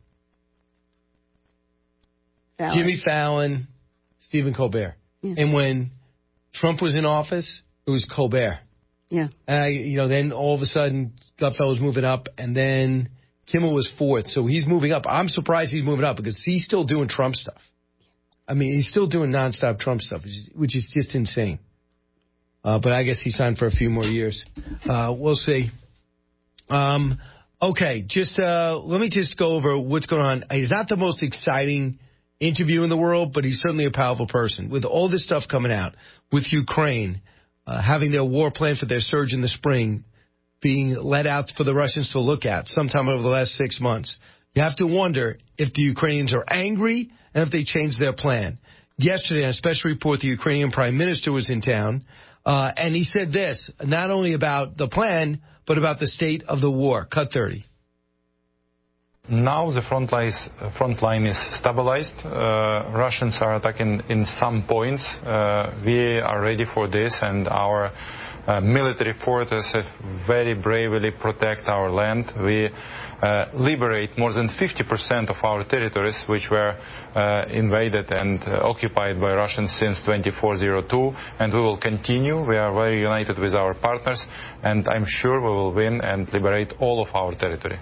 Jimmy Fallon, Stephen Colbert. Yeah. And when Trump was in office, it was Colbert. Yeah. And then all of a sudden Gutfeld was moving up, and then Kimmel was fourth, so he's moving up. I'm surprised he's moving up because he's still doing Trump stuff. I mean, he's still doing nonstop Trump stuff, which is just insane. But I guess he signed for a few more years. We'll see. Okay, let me just go over what's going on. He's not the most exciting interview in the world, but he's certainly a powerful person. With all this stuff coming out, with Ukraine having their war plan for their surge in the spring being let out for the Russians to look at sometime over the last 6 months. You have to wonder if the Ukrainians are angry and if they changed their plan. Yesterday, on a special report, the Ukrainian prime minister was in town, and he said this, not only about the plan, but about the state of the war. Cut 30. Now the front line is stabilized. Russians are attacking in some points. We are ready for this, and our military forces very bravely protect our land. We liberate more than 50% of our territories, which were invaded and occupied by Russians since 2402, and we will continue. We are very united with our partners, and I'm sure we will win and liberate all of our territory.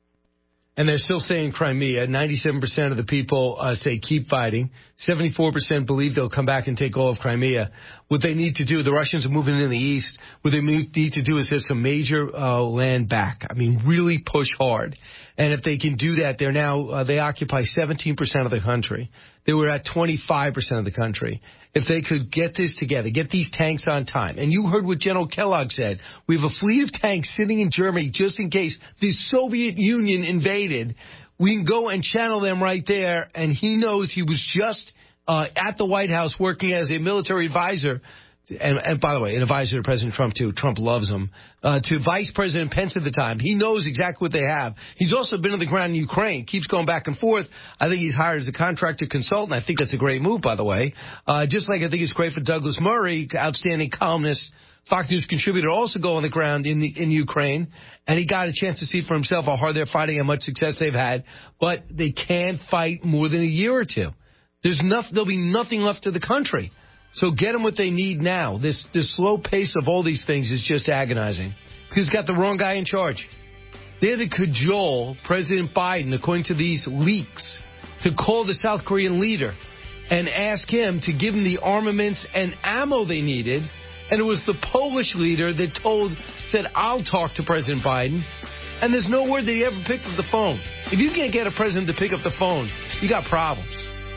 And they're still saying Crimea. 97% of the people say keep fighting. 74% believe they'll come back and take all of Crimea. What they need to do, the Russians are moving in the east. What they need to do is get some major land back. I mean, really push hard. And if they can do that, they're now they occupy 17% of the country. They were at 25% of the country. If they could get this together, get these tanks on time. And you heard what General Kellogg said. We have a fleet of tanks sitting in Germany just in case the Soviet Union invaded. We can go and channel them right there. And he knows he was just at the White House working as a military advisor. And by the way, an advisor to President Trump, too. Trump loves him. To Vice President Pence at the time. He knows exactly what they have. He's also been on the ground in Ukraine. Keeps going back and forth. I think he's hired as a contractor consultant. I think that's a great move, by the way. Just like I think it's great for Douglas Murray, outstanding columnist, Fox News contributor, also go on the ground in Ukraine. And he got a chance to see for himself how hard they're fighting, how much success they've had. But they can't fight more than a year or two. There'll be nothing left to the country. So get them what they need now. This slow pace of all these things is just agonizing. Because he's got the wrong guy in charge. They're to cajole President Biden, according to these leaks, to call the South Korean leader and ask him to give them the armaments and ammo they needed. And it was the Polish leader that said, I'll talk to President Biden. And there's no word that he ever picked up the phone. If you can't get a president to pick up the phone, you got problems.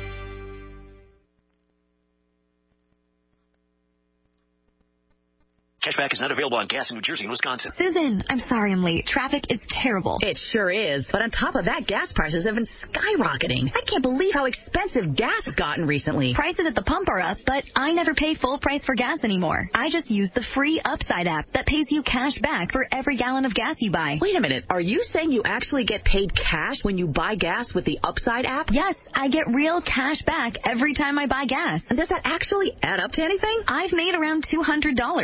Cashback is not available on gas in New Jersey and Wisconsin. Susan, I'm sorry I'm late. Traffic is terrible. It sure is. But on top of that, gas prices have been skyrocketing. I can't believe how expensive gas has gotten recently. Prices at the pump are up, but I never pay full price for gas anymore. I just use the free Upside app that pays you cash back for every gallon of gas you buy. Wait a minute. Are you saying you actually get paid cash when you buy gas with the Upside app? Yes, I get real cash back every time I buy gas. And does that actually add up to anything? I've made around $200. Wow.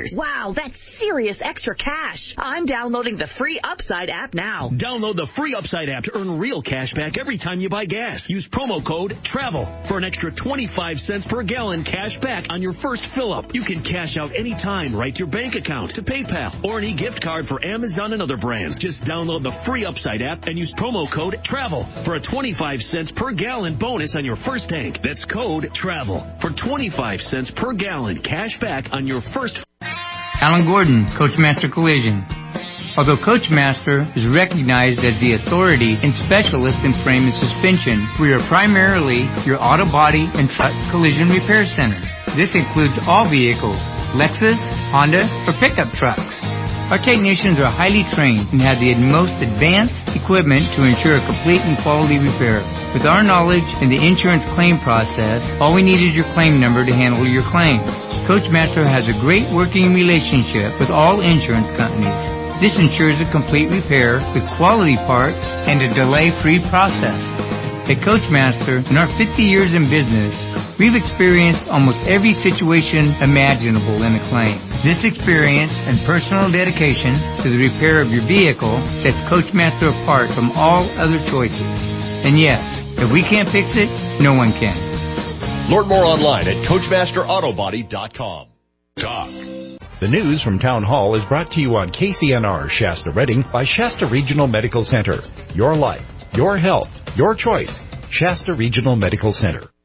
Wow, that's serious extra cash. I'm downloading the free Upside app now. Download the free Upside app to earn real cash back every time you buy gas. Use promo code TRAVEL for an extra 25 cents per gallon cash back on your first fill-up. You can cash out anytime right to your bank account, to PayPal, or an e-gift card for Amazon and other brands. Just download the free Upside app and use promo code TRAVEL for a 25 cents per gallon bonus on your first tank. That's code TRAVEL for 25 cents per gallon cash back on your first. Alan Gordon, Coachmaster Collision. Although Coachmaster is recognized as the authority and specialist in frame and suspension, we are primarily your auto body and truck collision repair center. This includes all vehicles, Lexus, Honda, or pickup trucks. Our technicians are highly trained and have the most advanced equipment to ensure a complete and quality repair. With our knowledge in the insurance claim process, all we need is your claim number to handle your claim. Coachmaster has a great working relationship with all insurance companies. This ensures a complete repair with quality parts and a delay-free process. At Coachmaster, in our 50 years in business, we've experienced almost every situation imaginable in a claim. This experience and personal dedication to the repair of your vehicle sets Coachmaster apart from all other choices. And yes, if we can't fix it, no one can. Learn more online at CoachmasterAutobody.com. Talk. The news from Town Hall is brought to you on KCNR Shasta Redding by Shasta Regional Medical Center. Your life, your health, your choice. Shasta Regional Medical Center.